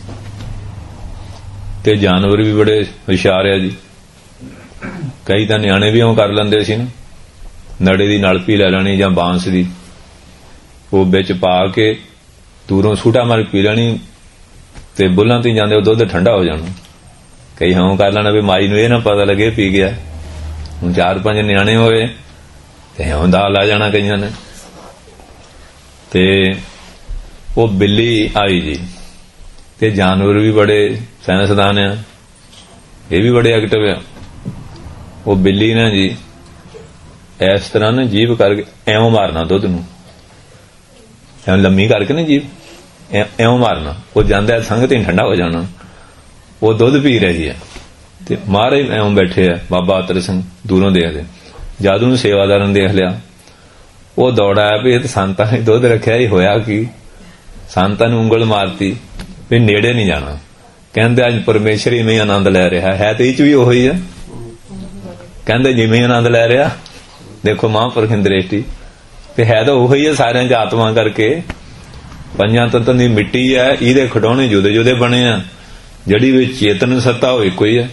ਤੇ ਜਾਨਵਰ ਵੀ ਬੜੇ ਹੁਸ਼ਿਆਰ ਆ ਜੀ। ਕਈ ਤਾਂ ਨਿਆਣੇ ਵੀ ਉਹ ਕਰ ਲੈਂਦੇ ਸੀ ਨਾ, ਨੜੇ ਦੀ ਨਲਪੀ ਲੈ ਲੈਣੀ ਜਾਂ ਬਾਂਸ ਦੀ, ਉਹ ਵਿੱਚ ਪਾ ਕੇ ਦੂਰੋਂ ਸੂਟਾ ਮਾਰ ਪੀ ਲੈਣੀ, ਤੇ ਬੁੱਲਾਂ ਤੇ ਜਾਂਦੇ ਉਹ ਦੁੱਧ ਠੰਡਾ ਹੋ ਜਾਣਾ। ਕਈ ਹਾਂ ਕਰ ਲੈਣਾ ਵੀ ਮਾਈ ਨੂੰ ਇਹ ਨਾ ਪਤਾ ਲੱਗੇ ਪੀ ਗਿਆ। ਹੁਣ 4-5 ਨਿਆਣੇ ਹੋਏ ਤੇ ਹੁਣ ਦਾ ਲਾ ਜਾਣਾ ਕਈਆਂ ਨੇ। ਤੇ ਉਹ ਬਿੱਲੀ ਆਈ ਜੀ, ਤੇ ਜਾਨਵਰ ਵੀ ਬੜੇ ਸਾਇੰਸਦਾਨ ਆ, ਇਹ ਵੀ ਬੜੇ ਐਕਟਿਵ ਆ। ਉਹ ਬਿੱਲੀ ਨਾ ਜੀ ਇਸ ਤਰ੍ਹਾਂ ਨਾ ਜੀਭ ਕਰਕੇ ਐਵੇਂ ਮਾਰਨਾ ਦੁੱਧ ਨੂੰ, ਐਵੇਂ ਲੰਮੀ ਕਰਕੇ ਨਾ ਜੀਭ ਐਵੇਂ ਮਾਰਨਾ, ਉਹ ਜਾਂਦਾ ਸੰਗ ਤੇ ਠੰਡਾ ਹੋ ਜਾਣਾ। ਉਹ ਦੁੱਧ ਪੀ ਰਹੀ ਹੈ ਤੇ ਮਹਾਰਾਜ ਐਵੇਂ ਬੈਠੇ ਆ, ਬਾਬਾ ਅਤਰ ਸਿੰਘ ਦੂਰੋਂ ਦੇਖਦੇ। ਜਦ ਉਹਨੂੰ ਸੇਵਾਦਾਰਾਂ ਨੇ ਦੇਖ ਲਿਆ, ਉਹ ਦੌੜਾਇਆ ਵੀ ਇਹ ਤਾਂ ਸੰਤਾਂ ਨੇ ਦੁੱਧ ਰੱਖਿਆ, ਹੀ ਹੋਇਆ ਕੀ? ਸੰਤਾਂ ਨੂੰ ਉਂਗਲ ਮਾਰਤੀ ਵੀ ਨੇੜੇ ਨਹੀਂ ਜਾਣਾ। ਕਹਿੰਦੇ ਅੱਜ ਪਰਮੇਸ਼ਰ ਇਵੇਂ ਆਨੰਦ ਲੈ ਰਿਹਾ ਹੈ, ਤੇ ਇਹ ਚ ਵੀ ਉਹੀ ਹੈ। ਕਹਿੰਦੇ ਜਿਵੇਂ ਆਨੰਦ ਲੈ ਰਿਹਾ, ਦੇਖੋ ਮਹਾਂਪੁਰਖ ਦੀ ਦ੍ਰਿਸ਼ਟੀ ਤੇ ਹੈ ਤਾਂ ਉਹੀ ਹੈ ਸਾਰਿਆਂ ਚ ਆਤਮਾ ਕਰਕੇ। ਪੰਜਾਂ ਤੱਤਾਂ ਦੀ ਮਿੱਟੀ ਹੈ, ਇਹਦੇ ਖਿਡੌਣੇ ਜੁਦੇ ਜੁਦੇ ਬਣੇ ਆ, ਜਿਹੜੀ ਵਿੱਚ ਚੇਤਨ ਸੱਤਾ ਉਹ ਇੱਕੋ ਹੀ ਹੈ।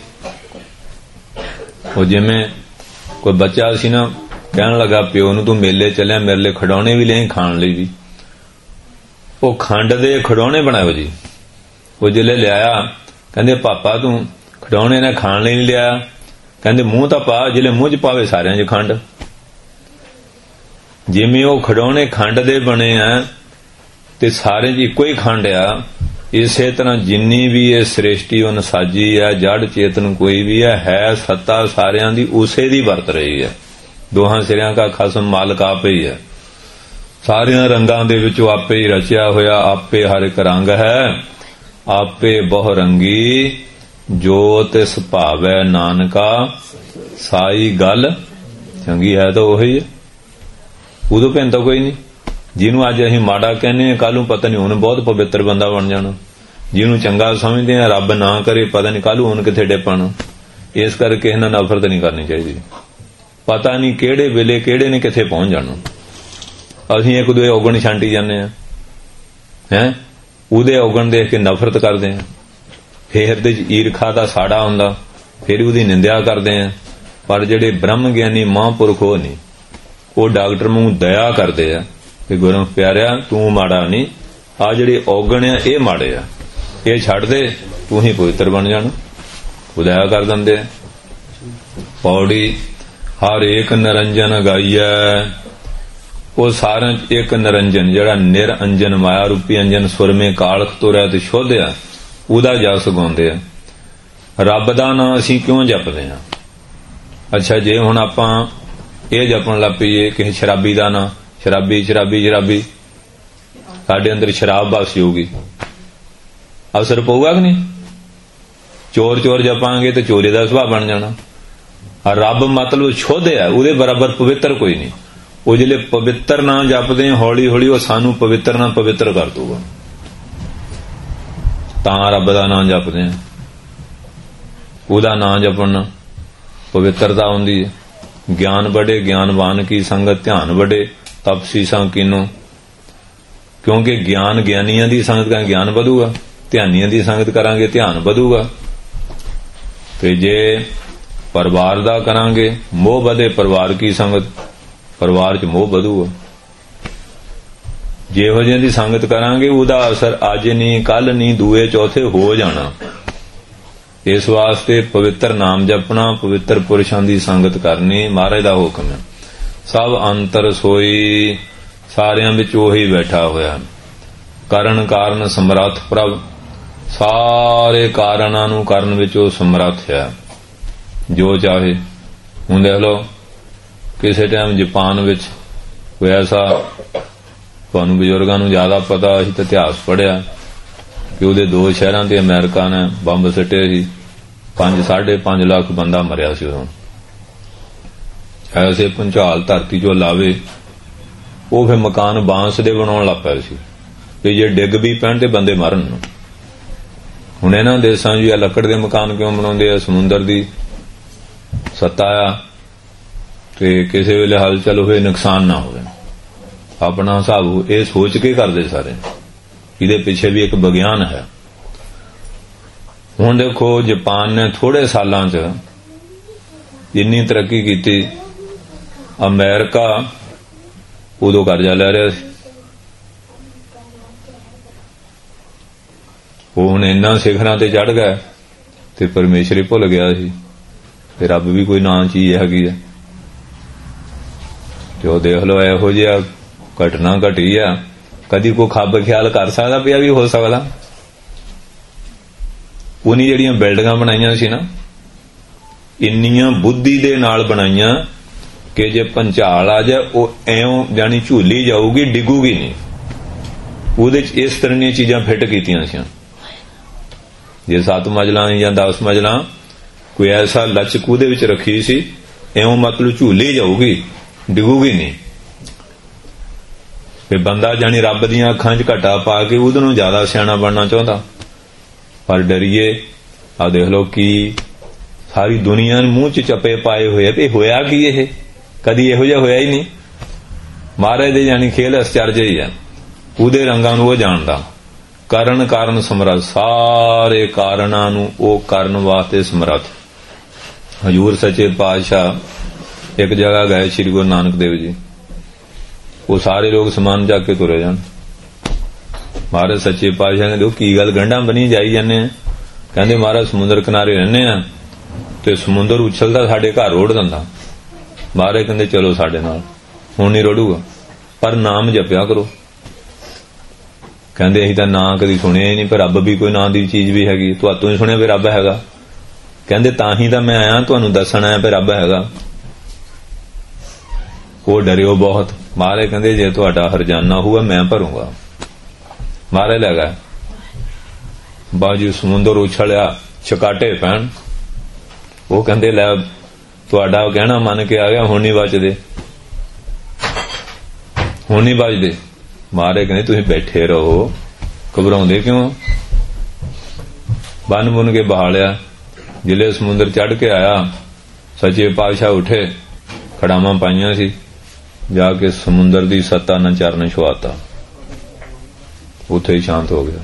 ਉਹ ਜਿਵੇਂ ਕੋਈ ਬੱਚਾ ਸੀ ਨਾ, ਕਹਿਣ ਲੱਗਾ ਪਿਓ ਨੂੰ, ਤੂੰ ਮੇਲੇ ਚੱਲਿਆ, ਮੇਰੇ ਲਈ ਖਿਡੌਣੇ ਵੀ ਲਿਆਈ, ਖਾਣ ਲਈ ਵੀ। ਉਹ ਖੰਡ ਦੇ ਖਿਡੌਣੇ ਬਣਾਇਓ ਜੀ। ਉਹ ਜਿਹੜੇ ਲਿਆਇਆ, ਕਹਿੰਦੇ ਪਾਪਾ ਤੂੰ ਖਿਡੌਣੇ ਨੇ ਖਾਣ ਲਈ ਨਹੀਂ ਲਿਆਇਆ। ਕਹਿੰਦੇ ਮੂੰਹ ਤਾਂ ਪਾ, ਜਿਹੜੇ ਮੂੰਹ ਚ ਪਾਵੇ ਸਾਰਿਆਂ ਚ ਖੰਡ। ਜਿਵੇਂ ਉਹ ਖਿਡੌਣੇ ਖੰਡ ਦੇ ਬਣੇ ਆ ਤੇ ਸਾਰੇ ਚ ਇੱਕੋ ਹੀ ਖੰਡ ਆ, ਇਸੇ ਤਰ੍ਹਾਂ ਜਿੰਨੀ ਵੀ ਇਹ ਸ੍ਰਿਸ਼ਟੀ ਉਹ ਨਸਾਜੀ ਹੈ, ਜੜ ਚੇਤਨ ਕੋਈ ਵੀ ਹੈ ਸੱਤਾ ਸਾਰਿਆਂ ਦੀ ਉਸੇ ਦੀ ਵਰਤ ਰਹੀ ਹੈ। ਦੋਹਾਂ ਸਿਰਿਆਂ ਦਾ ਖਸਮ ਮਾਲਕ ਆਪੇ ਹੀ ਹੈ। ਸਾਰਿਆਂ ਰੰਗਾਂ ਦੇ ਵਿੱਚੋਂ ਆਪੇ ਹੀ ਰਚਿਆ ਹੋਇਆ, ਆਪੇ ਹਰ ਇੱਕ ਰੰਗ ਹੈ, ਆਪੇ ਬਹੁ ਰੰਗੀ, ਜੋ ਤਿਸ ਭਾਵੈ ਨਾਨਕਾ ਸਾਈ ਗੱਲ ਚੰਗੀ। ਹੈ ਤਾਂ ਉਹੀ ਹੈ, ਉਦੋਂ ਭਿੰਨ ਤਾਂ ਕੋਈ ਨਹੀਂ। ਜਿਹਨੂੰ ਅੱਜ ਅਸੀਂ ਮਾੜਾ ਕਹਿੰਦੇ ਹਾਂ, ਕੱਲ ਨੂੰ ਪਤਾ ਨਹੀਂ ਉਹਨੇ ਬਹੁਤ ਪਵਿੱਤਰ ਬੰਦਾ ਬਣ ਜਾਣਾ। ਜਿਹਨੂੰ ਚੰਗਾ ਸਮਝਦੇ ਆ, ਰੱਬ ਨਾ ਕਰੇ, ਪਤਾ ਨਹੀਂ ਕੱਲ ਉਹਨ ਕਿੱਥੇ ਡਿੱਪਣਾ। ਇਸ ਕਰਕੇ ਇਹਨਾਂ ਨਫ਼ਰਤ ਨਹੀਂ ਕਰਨੀ ਚਾਹੀਦੀ। ਪਤਾ ਨਹੀਂ ਕਿਹੜੇ ਵੇਲੇ ਕਿਹੜੇ ਨੇ ਕਿੱਥੇ ਪਹੁੰਚ ਜਾਣਾ। ਅਸੀਂ ਇੱਕ ਦੂਏ ਔਗਣ ਛਾਂਟੀ ਜਾਂਦੇ ਹਾਂ, ਹੈਂ, ਉਹਦੇ ਔਗਣ ਦੇਖ ਕੇ ਨਫ਼ਰਤ ਕਰਦੇ ਹਾਂ। ਫਿਰ ਹਿਰਦੇ ਚ ਈਰਖਾ ਦਾ ਸਾੜਾ ਹੁੰਦਾ, ਫਿਰ ਉਹਦੀ ਨਿੰਦਿਆ ਕਰਦੇ ਹਾਂ। ਪਰ ਜਿਹੜੇ ਬ੍ਰਹਮ ਗਿਆਨੀ ਮਹਾਂਪੁਰਖ ਉਹ ਨਹੀਂ, ਉਹ ਡਾਕਟਰ ਨੂੰ ਦਇਆ ਕਰਦੇ ਆ ਕਿ ਗੁਰੂ ਪਿਆਰਿਆ ਤੂੰ ਮਾੜਾ ਨਹੀਂ, ਆ ਜਿਹੜੇ ਔਗਣ ਆ ਇਹ ਮਾੜੇ ਆ, ਇਹ ਛੱਡ ਦੇ, ਤੂੰ ਹੀ ਪਵਿੱਤਰ ਬਣ ਜਾਣਾ। ਦਇਆ ਕਰ ਦਿੰਦੇ ਆ। ਪੌੜੀ ਹਰ ਏਕ ਨਿਰੰਜਨ ਗਾਈਐ। ਉਹ ਸਾਰਿਆਂ ਚ ਇੱਕ ਨਿਰੰਜਨ, ਜਿਹੜਾ ਨਿਰਅੰਜਨ ਮਾਇਆ ਰੂਪੀ ਅੰਜਨ ਸੁਰਮੇ ਕਾਲਖ ਤੋਂ ਰਹਿਤ ਸ਼ੁੱਧ ਆ, ਉਹਦਾ ਜਸ ਗਾਉਂਦੇ ਆ। ਰੱਬ ਦਾ ਨਾਂ ਅਸੀਂ ਕਿਉਂ ਜਪਦੇ ਹਾਂ? ਅੱਛਾ, ਜੇ ਹੁਣ ਆਪਾਂ ਇਹ ਜਪਣ ਲੱਗ ਪਈਏ ਕਿ ਸ਼ਰਾਬੀ ਦਾ ਨਾਂ, ਸ਼ਰਾਬੀ ਸ਼ਰਾਬੀ ਸ਼ਰਾਬੀ, ਸਾਡੇ ਅੰਦਰ ਸ਼ਰਾਬ ਵਸ ਜਾਊਗੀ, ਅਸਰ ਪਊਗਾ ਕਿ ਨਹੀਂ? ਚੋਰ ਚੋਰ ਜਪਾਂਗੇ ਤੇ ਚੋਰੀ ਦਾ ਸੁਭਾਅ ਬਣ ਜਾਣਾ। ਰੱਬ ਮਤਲਬ ਸ਼ੁੱਧ ਆ, ਉਹਦੇ ਬਰਾਬਰ ਪਵਿੱਤਰ ਕੋਈ ਨਹੀਂ। ਉਹ ਜਿਹੜੇ ਪਵਿੱਤਰ ਨਾਂ ਜਪਦੇ ਆ, ਹੌਲੀ ਹੌਲੀ ਉਹ ਸਾਨੂੰ ਪਵਿੱਤਰ ਨਾਲ ਪਵਿੱਤਰ ਕਰ ਦੂਗਾ। ਤਾਂ ਰੱਬ ਦਾ ਨਾਂ ਜਪਦੇ ਆ, ਉਹਦਾ ਨਾਂ ਜਪਣ ਨਾਲ ਪਵਿੱਤਰਤਾ ਆਉਂਦੀ ਹੈ। ਗਿਆਨ ਬੜੇ ਗਿਆਨਵਾਨ ਕੀ ਸੰਗਤ, ਧਿਆਨ ਬੜੇ ਤਪ ਸੀਸਾਂ ਕੀਨੋ। ਕਿਉਂਕਿ ਗਿਆਨ ਗਿਆਨੀਆਂ ਦੀ ਸੰਗਤ ਕਰਾਂਗੇ ਗਿਆਨ ਵਧੂਗਾ, ਧਿਆਨੀਆਂ ਦੀ ਸੰਗਤ ਕਰਾਂਗੇ ਧਿਆਨ ਵਧੂਗਾ। ਤੇ ਜੇ ਪਰਿਵਾਰ ਦਾ ਕਰਾਂਗੇ ਮੋਹ ਵਧੇ, ਪਰਿਵਾਰ ਕੀ ਸੰਗਤ, ਪਰਿਵਾਰ ਚ ਮੋਹ ਵਧੂਗਾ। ਜਿਹੋ ਜਿਹੀ ਦੀ ਸੰਗਤ ਕਰਾਂਗੇ ਉਹਦਾ ਅਸਰ ਅੱਜ ਨਹੀਂ, ਕੱਲ ਨਹੀਂ, ਦੂਏ ਚੌਥੇ ਹੋ ਜਾਣਾ। ਇਸ ਵਾਸਤੇ ਪਵਿੱਤਰ ਨਾਮ ਜਪਣਾ, ਪਵਿੱਤਰ ਪੁਰਸ਼ਾਂ ਦੀ ਸੰਗਤ ਕਰਨੀ ਮਹਾਰਾਜ ਦਾ ਹੁਕਮ ਹੈ। ਸਭ ਅੰਤਰ ਸੋਈ, ਸਾਰਿਆਂ ਵਿੱਚ ਉਹੀ ਬੈਠਾ ਹੋਇਆ। ਕਰਨ ਕਾਰਨ ਸਮਰੱਥ ਪ੍ਰਭ, ਸਾਰੇ ਕਾਰਨਾਂ ਨੂੰ ਕਰਨ ਵਿੱਚ ਉਹ ਸਮਰੱਥ ਹੈ। ਜੋ ਚਾਹੇ ਹੁਣ ਦੇਖ ਲਓ ਕਿਸੇ ਟਾਈਮ ਜਾਪਾਨ ਵਿੱਚ ਕੋਈ ਐਸਾ, ਤੁਹਾਨੂੰ ਬਜ਼ੁਰਗਾਂ ਨੂੰ ਜ਼ਿਆਦਾ ਪਤਾ, ਅਸੀਂ ਤਾਂ ਇਤਿਹਾਸ ਪੜ੍ਹਿਆ ਕਿ ਉਹਦੇ 2 ਸ਼ਹਿਰਾਂ ਤੇ ਅਮਰੀਕਾ ਨੇ ਬੰਬ ਸੁੱਟੇ ਸੀ, 5.5 ਲੱਖ ਬੰਦਾ ਮਰਿਆ ਸੀ ਉਦੋਂ। ਐਸੇ ਭੁਚਾਲ ਧਰਤੀ ਚੋਂ ਲਾਵੇ, ਉਹ ਫਿਰ ਮਕਾਨ ਬਾਂਸ ਦੇ ਬਣਾਉਣ ਲੱਗ ਪਏ ਸੀ ਕਿ ਜੇ ਡਿੱਗ ਵੀ ਪੈਣ ਤੇ ਬੰਦੇ ਮਰਨ। ਹੁਣ ਇਹਨਾਂ ਦੇਸਾਂ 'ਚ ਲੱਕੜ ਦੇ ਮਕਾਨ ਕਿਉਂ ਬਣਾਉਂਦੇ ਆ? ਸਮੁੰਦਰ ਦੀ ਸੱਤਾ ਆ ਤੇ ਕਿਸੇ ਵੇਲੇ ਹਲਚਲ ਹੋਏ, ਨੁਕਸਾਨ ਨਾ ਹੋਵੇ। ਆਪਣਾ ਹਿਸਾਬ ਇਹ ਸੋਚ ਕੇ ਕਰਦੇ ਸਾਰੇ। ਇਹਦੇ ਪਿੱਛੇ ਵੀ ਇੱਕ ਵਿਗਿਆਨ ਹੈ। ਹੁਣ ਦੇਖੋ ਜਾਪਾਨ ਨੇ ਥੋੜੇ ਸਾਲਾਂ 'ਚ ਇੰਨੀ ਤਰੱਕੀ ਕੀਤੀ, ਅਮਰੀਕਾ ਉਦੋਂ ਕਰਜ਼ਾ ਲੈ ਰਿਹਾ ਸੀ। ਉਹ ਹੁਣ ਇੰਨਾ ਸਿਖਰਾਂ ਤੇ ਚੜ੍ਹ ਗਿਆ ਤੇ ਪਰਮੇਸ਼ਰ ਹੀ ਭੁੱਲ ਗਿਆ ਸੀ ਤੇ ਰੱਬ ਵੀ ਕੋਈ ਨਾਂ ਚੀਜ਼ ਹੈਗੀ ਆ। ਤੇ ਉਹ ਦੇਖ ਲਓ ਇਹੋ ਜਿਹਾ ਘਟਨਾ ਘਟੀ ਆ, ਕਦੀ ਕੋਈ ਖੱਬ ਖਿਆਲ ਕਰ ਸਕਦਾ ਪਿਆ ਵੀ ਹੋ ਸਕਦਾ। ਉਹਨੀ ਜਿਹੜੀਆਂ ਬਿਲਡਿੰਗਾਂ ਬਣਾਈਆਂ ਸੀ ਨਾ, ਇੰਨੀਆਂ ਬੁੱਧੀ ਦੇ ਨਾਲ ਬਣਾਈਆਂ ਕਿ ਜੇ ਭੁਚਾਲ ਆ ਜਾਏ ਉਹ ਐਉਂ ਜਾਣੀ ਝੂਲੀ ਜਾਊਗੀ, ਡਿੱਗੂਗੀ ਨਹੀਂ। ਉਹਦੇ 'ਚ ਇਸ ਤਰ੍ਹਾਂ ਦੀਆਂ ਚੀਜ਼ਾਂ ਫਿੱਟ ਕੀਤੀਆਂ ਸੀ। ਜੇ 7 ਮੰਜ਼ਲਾਂ ਜਾਂ 10 ਮੰਜ਼ਲਾਂ ਕੋਈ ਐਸਾ ਲਚਕ ਉਹਦੇ ਵਿੱਚ ਰੱਖੀ ਸੀ, ਐਉਂ ਮਤਲਬ ਝੂਲੀ ਜਾਊਗੀ, ਡਿੱਗੂਗੀ ਨਹੀਂ। ਤੇ ਬੰਦਾ ਜਾਣੀ ਰੱਬ ਦੀਆਂ ਅੱਖਾਂ 'ਚ ਘਟਾ ਪਾ ਕੇ ਉਹਦੇ ਨੂੰ ਜ਼ਿਆਦਾ ਸਿਆਣਾ ਬਣਨਾ ਚਾਹੁੰਦਾ, ਪਰ ਡਰੀਏ। ਆ ਦੇਖ ਲਓ ਕੀ ਸਾਰੀ ਦੁਨੀਆ ਨੂੰ ਮੂੰਹ 'ਚ ਚੱਪੇ ਪਾਏ ਹੋਏ ਆ ਤੇ ਹੋਇਆ ਕੀ? ਇਹ ਕਦੀ ਇਹੋ ਜਿਹਾ ਹੋਇਆ ਹੀ ਨਹੀਂ। ਮਹਾਰਾਜ ਦੇ ਜਾਣੀ ਖੇਲ ਅਸਚਰਜ ਹੀ ਆ। ਉਹਦੇ ਰੰਗਾਂ ਨੂੰ ਉਹ ਜਾਣਦਾ। ਕਰਨ ਕਾਰਨ ਸਮਰੱਥ, ਸਾਰੇ ਕਾਰਨਾਂ ਨੂੰ ਉਹ ਕਰਨ ਵਾਸਤੇ ਸਮਰੱਥ। ਹਜ਼ੂਰ ਸੱਚੇ ਪਾਤਸ਼ਾਹ ਇੱਕ ਜਗ੍ਹਾ ਗਏ, ਸ੍ਰੀ ਗੁਰੂ ਨਾਨਕ ਦੇਵ ਜੀ। ਉਹ ਸਾਰੇ ਲੋਕ ਸਮਾਨ ਜਾ ਕੇ ਤੁਰੇ ਜਾਣ। ਮਹਾਰਾਜ ਸੱਚੇ ਪਾਤਸ਼ਾਹ ਕਹਿੰਦੇ, ਉਹ ਕੀ ਗੱਲ ਗੰਢਾਂ ਬਣੀ ਜਾਈ ਜਾਂਦੇ ਆ? ਕਹਿੰਦੇ ਮਹਾਰਾਜ ਸਮੁੰਦਰ ਕਿਨਾਰੇ ਰਹਿੰਦੇ ਆ ਤੇ ਸਮੁੰਦਰ ਉਛਲਦਾ ਸਾਡੇ ਘਰ ਰੋੜ ਦਿੰਦਾ। ਮਹਾਰਾਜ ਕਹਿੰਦੇ ਚਲੋ ਸਾਡੇ ਨਾਲ, ਹੁਣ ਨਹੀਂ ਰੋੜੂਗਾ, ਪਰ ਨਾਮ ਜਪਿਆ ਕਰੋ। ਕਹਿੰਦੇ ਅਸੀਂ ਤਾਂ ਨਾਂ ਕਦੀ ਸੁਣਿਆ ਹੀ ਨਹੀਂ, ਪਰ ਰੱਬ ਵੀ ਕੋਈ ਨਾਂ ਦੀ ਚੀਜ਼ ਵੀ ਹੈਗੀ। ਤੁਹਾਤੋਂ ਹੀ ਸੁਣਿਆ ਵੀ ਰੱਬ ਹੈਗਾ। ਕਹਿੰਦੇ ਤਾਂ ਹੀ ਤਾਂ ਮੈਂ ਆਇਆ ਤੁਹਾਨੂੰ ਦੱਸਣ ਆਇਆ ਵੀ ਰੱਬ ਹੈਗਾ। ਉਹ ਡਰਿਓ ਬਹੁਤ। ਮਹਾਰਾਜ ਕਹਿੰਦੇ ਜੇ ਤੁਹਾਡਾ ਹਰਜਾਨਾ ਹੋਊਗਾ ਮੈਂ ਭਰੂੰਗਾ। ਮਹਾਰਾਜ ਲੈ ਗਿਆ, ਬਾਜੂ ਸਮੁੰਦਰ ਉਛਲਿਆ, ਚਕਾਟੇ ਪੈਣ। ਉਹ ਕਹਿੰਦੇ ਲੈ ਤੁਹਾਡਾ ਕਹਿਣਾ ਮੰਨ ਕੇ ਆ ਗਿਆ, ਹੁਣ ਨਹੀਂ ਬਚਦੇ, ਹੁਣ ਨਹੀਂ ਬਚਦੇ। ਮਹਾਰਾਜ ਕਹਿੰਦੇ ਤੁਸੀਂ ਬੈਠੇ ਰਹੋ, ਘਬਰਾਉਂਦੇ ਕਿਉਂ? ਬੰਨ ਬੁੰਨ ਕੇ ਬਹਾਲਿਆ। ਜਿਲੇ ਸਮੁੰਦਰ ਚੜ੍ਹ ਕੇ ਆਇਆ, ਸੱਚੇ ਪਾਤਸ਼ਾਹ ਉੱਠੇ, ਖੜਾਵਾਂ ਪਾਈਆਂ ਸੀ, ਜਾ ਕੇ ਸਮੁੰਦਰ ਦੀ ਸੱਤਾ ਨਾਲ ਚਰਨ ਛੁਆਤਾ। ਉੱਥੇ ਹੀ ਸ਼ਾਂਤ ਹੋ ਗਿਆ।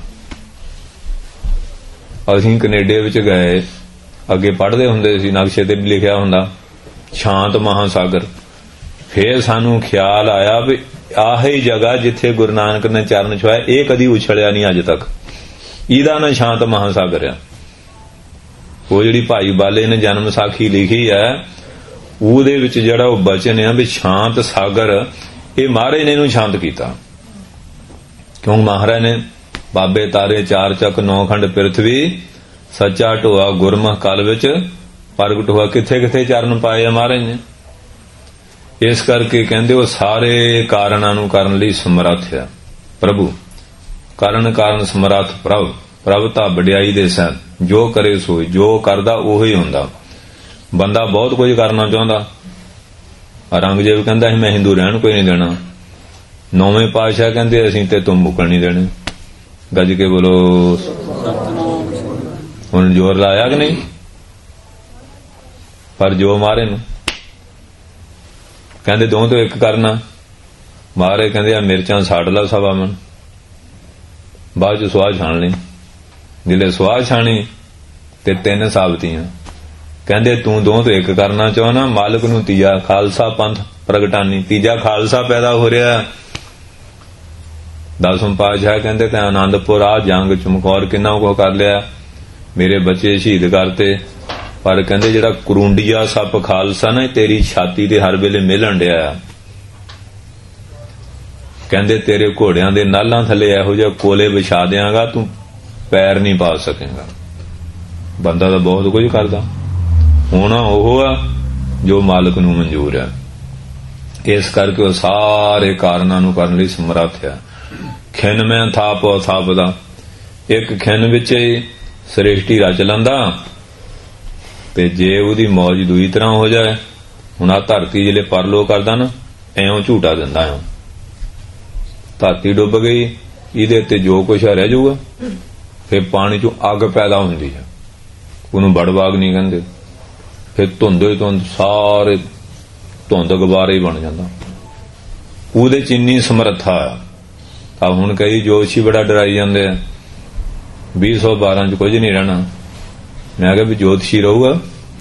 ਅਸੀਂ ਕੈਨੇਡਾ ਵਿੱਚ ਗਏ, ਅੱਗੇ ਪੜ੍ਹਦੇ ਹੁੰਦੇ ਸੀ, ਨਕਸ਼ੇ ਤੇ ਵੀ ਲਿਖਿਆ ਹੁੰਦਾ ਸ਼ਾਂਤ ਮਹਾਸਾਗਰ। ਫੇਰ ਸਾਨੂੰ ਖਿਆਲ ਆਇਆ ਵੀ ਆਹੀ ਜਗ੍ਹਾ ਜਿੱਥੇ ਗੁਰੂ ਨਾਨਕ ਨੇ ਚਰਨ ਛੁਆਏ, ਇਹ ਕਦੀ ਉਛਲਿਆ ਨਹੀਂ ਅੱਜ ਤੱਕ। ਇਹਦਾ ਨਾ ਸ਼ਾਂਤ ਮਹਾਸਾਗਰ ਆ। ਉਹ ਜਿਹੜੀ ਭਾਈ ਬਾਲੇ ਨੇ ਜਨਮ ਸਾਖੀ ਲਿਖੀ ਹੈ, ਉਹਦੇ ਵਿੱਚ ਜਿਹੜਾ ਉਹ ਬਚਨ ਆ ਵੀ ਸ਼ਾਂਤ ਸਾਗਰ, ਇਹ ਮਹਾਰਾਜ ਨੇ ਇਹਨੂੰ ਸ਼ਾਂਤ ਕੀਤਾ। ਕਿਉਂ? ਮਹਾਰਾਜ ਨੇ ਬਾਬੇ ਤਾਰੇ 4 ਚੱਕ 9 ਖੰਡ ਪ੍ਰਿਥਵੀ, ਸੱਚਾ ਢੋਆ ਗੁਰਮੁਖ ਕਲ ਵਿੱਚ ਪ੍ਰਗਟ ਹੋਆ। ਕਿੱਥੇ ਕਿੱਥੇ ਚਰਨ ਪਾਏ ਆ ਮਹਾਰਾਜ ਨੇ। ਇਸ ਕਰਕੇ ਕਹਿੰਦੇ ਉਹ ਸਾਰੇ ਕਾਰਨਾਂ ਨੂੰ ਕਰਨ ਲਈ ਸਮਰੱਥ ਆ ਪ੍ਰਭੂ। ਕਰਨ ਕਾਰਨ ਸਮਰੱਥ ਪ੍ਰਭ, ਪ੍ਰਭ ਤਾਂ ਵਡਿਆਈ ਦੇ ਸਨ। ਜੋ ਕਰੇ ਸੋਈ, ਜੋ ਕਰਦਾ ਉਹੀ ਹੁੰਦਾ। ਬੰਦਾ ਬਹੁਤ ਕੁਝ ਕਰਨਾ ਚਾਹੁੰਦਾ। ਔਰੰਗਜ਼ੇਬ ਕਹਿੰਦਾ ਸੀ ਮੈਂ ਹਿੰਦੂ ਰਹਿਣ ਕੋਈ ਨਹੀਂ ਦੇਣਾ। 9ਵੇਂ ਪਾਤਸ਼ਾਹ ਕਹਿੰਦੇ ਅਸੀਂ ਤੇ ਤੁਮ ਮੁੱਕਣ ਨਹੀਂ ਦੇਣੇ। ਗੱਜ ਕੇ ਬੋਲੋ। ਹੁਣ ਜ਼ੋਰ ਲਾਇਆ ਕਿ ਨਹੀਂ? ਪਰ ਜੋ ਮਾਰੇ ਨੂੰ ਕਹਿੰਦੇ ਦੋ ਤੋਂ ਇੱਕ ਕਰਨਾ। ਮਾਰੇ ਕਹਿੰਦੇ ਆ ਮਿਰਚਾਂ ਸਾੜ ਲਾ ਸਵਾ ਮਨ, ਬਾਅਦ ਚ ਸੁਆਹ ਛਾਣ ਲਈ। ਜਿਲੇ ਸੁਆਹ ਛਾਣੀ ਤੇ 3 ਸਾਬਤੀਆਂ। ਕਹਿੰਦੇ ਤੂੰ ਦੋ ਤੋਂ ਇੱਕ ਕਰਨਾ ਚਾਹੁੰਦਾ, ਮਾਲਕ ਨੂੰ ਤੀਜਾ ਖਾਲਸਾ ਪੰਥ ਪ੍ਰਗਟਾਨੀ। ਤੀਜਾ ਖਾਲਸਾ ਪੈਦਾ ਹੋ ਰਿਹਾ। 10ਵੇਂ ਪਾਤਸ਼ਾਹ ਕਹਿੰਦੇ ਤੇ ਆਨੰਦਪੁਰ ਆ ਜੰਗ ਚਮਕੌਰ ਕਿੰਨਾ ਕੋ ਕਰ ਲਿਆ, ਮੇਰੇ ਬੱਚੇ ਸ਼ਹੀਦ ਕਰਤੇ। ਪਰ ਕਹਿੰਦੇ ਜਿਹੜਾ ਕਰੂੰਡੀਆ ਸੱਪ ਖਾਲਸਾ ਨਾ, ਤੇਰੀ ਛਾਤੀ ਤੇ ਹਰ ਵੇਲੇ ਮਿਲਣ ਡਿਆ। ਕਹਿੰਦੇ ਤੇਰੇ ਘੋੜਿਆਂ ਦੇ ਨਾਲਾਂ ਥੱਲੇ ਇਹੋ ਜਿਹਾ ਕੋਲੇ ਵਿਛਾ ਦਿਆਂਗਾ, ਤੂੰ ਪੈਰ ਨਹੀਂ ਪਾ ਸਕੇਗਾ। ਬੰਦਾ ਤਾਂ ਬਹੁਤ ਕੁਝ ਕਰਦਾ। ਹੁਣ ਉਹ ਆ ਜੋ ਮਾਲਕ ਨੂੰ ਮਨਜ਼ੂਰ ਹੈ। ਇਸ ਕਰਕੇ ਉਹ ਸਾਰੇ ਕਾਰਨਾਂ ਨੂੰ ਕਰਨ ਲਈ ਸਮਰੱਥ ਹੈ। ਖਿੰਨ ਮੈਂ ਥਾਪੋ ਥਾਪਦਾ, ਇੱਕ ਖਿੰਨ ਵਿੱਚ ਹੀ ਸ੍ਰਿਸ਼ਟੀ ਰਚ ਲੈਂਦਾ। ਤੇ ਜੇ ਉਹਦੀ ਮੌਜ ਦੂਈ ਤਰ੍ਹਾਂ ਹੋ ਜਾਏ, ਹੁਣ ਆਹ ਧਰਤੀ ਜਿਹੜੇ ਪਰਲੋ ਕਰਦਾ ਨਾ, ਐਉਂ ਝੂਟਾ ਦਿੰਦਾ। ਐਉਂ ਧਰਤੀ ਡੁੱਬ ਗਈ, ਇਹਦੇ ਉੱਤੇ ਜੋ ਕੁਛ ਰਹਿ ਜਾਊਗਾ। ਫਿਰ ਪਾਣੀ ਚੋਂ ਅੱਗ ਪੈਦਾ ਹੁੰਦੀ ਹੈ, ਉਹਨੂੰ ਬੜਬਾਗ ਨਹੀਂ ਕਹਿੰਦੇ। ਫਿਰ ਧੁੰਦ ਸਾਰੇ ਧੁੰਦ ਗੁਬਾਰੇ ਹੀ ਬਣ ਜਾਂਦਾ। ਉਹਦੇ ਚ ਇੰਨੀ ਸਮਰੱਥਾ ਆ। ਹੁਣ ਕਈ ਜੋਤਸ਼ੀ ਬੜਾ ਡਰਾਈ ਜਾਂਦੇ ਆ, 2012 ਚ ਕੁਝ ਨਹੀਂ ਰਹਿਣਾ। ਮੈਂ ਕਿਹਾ ਵੀ ਜੋਤਸ਼ੀ ਰਹੂਗਾ,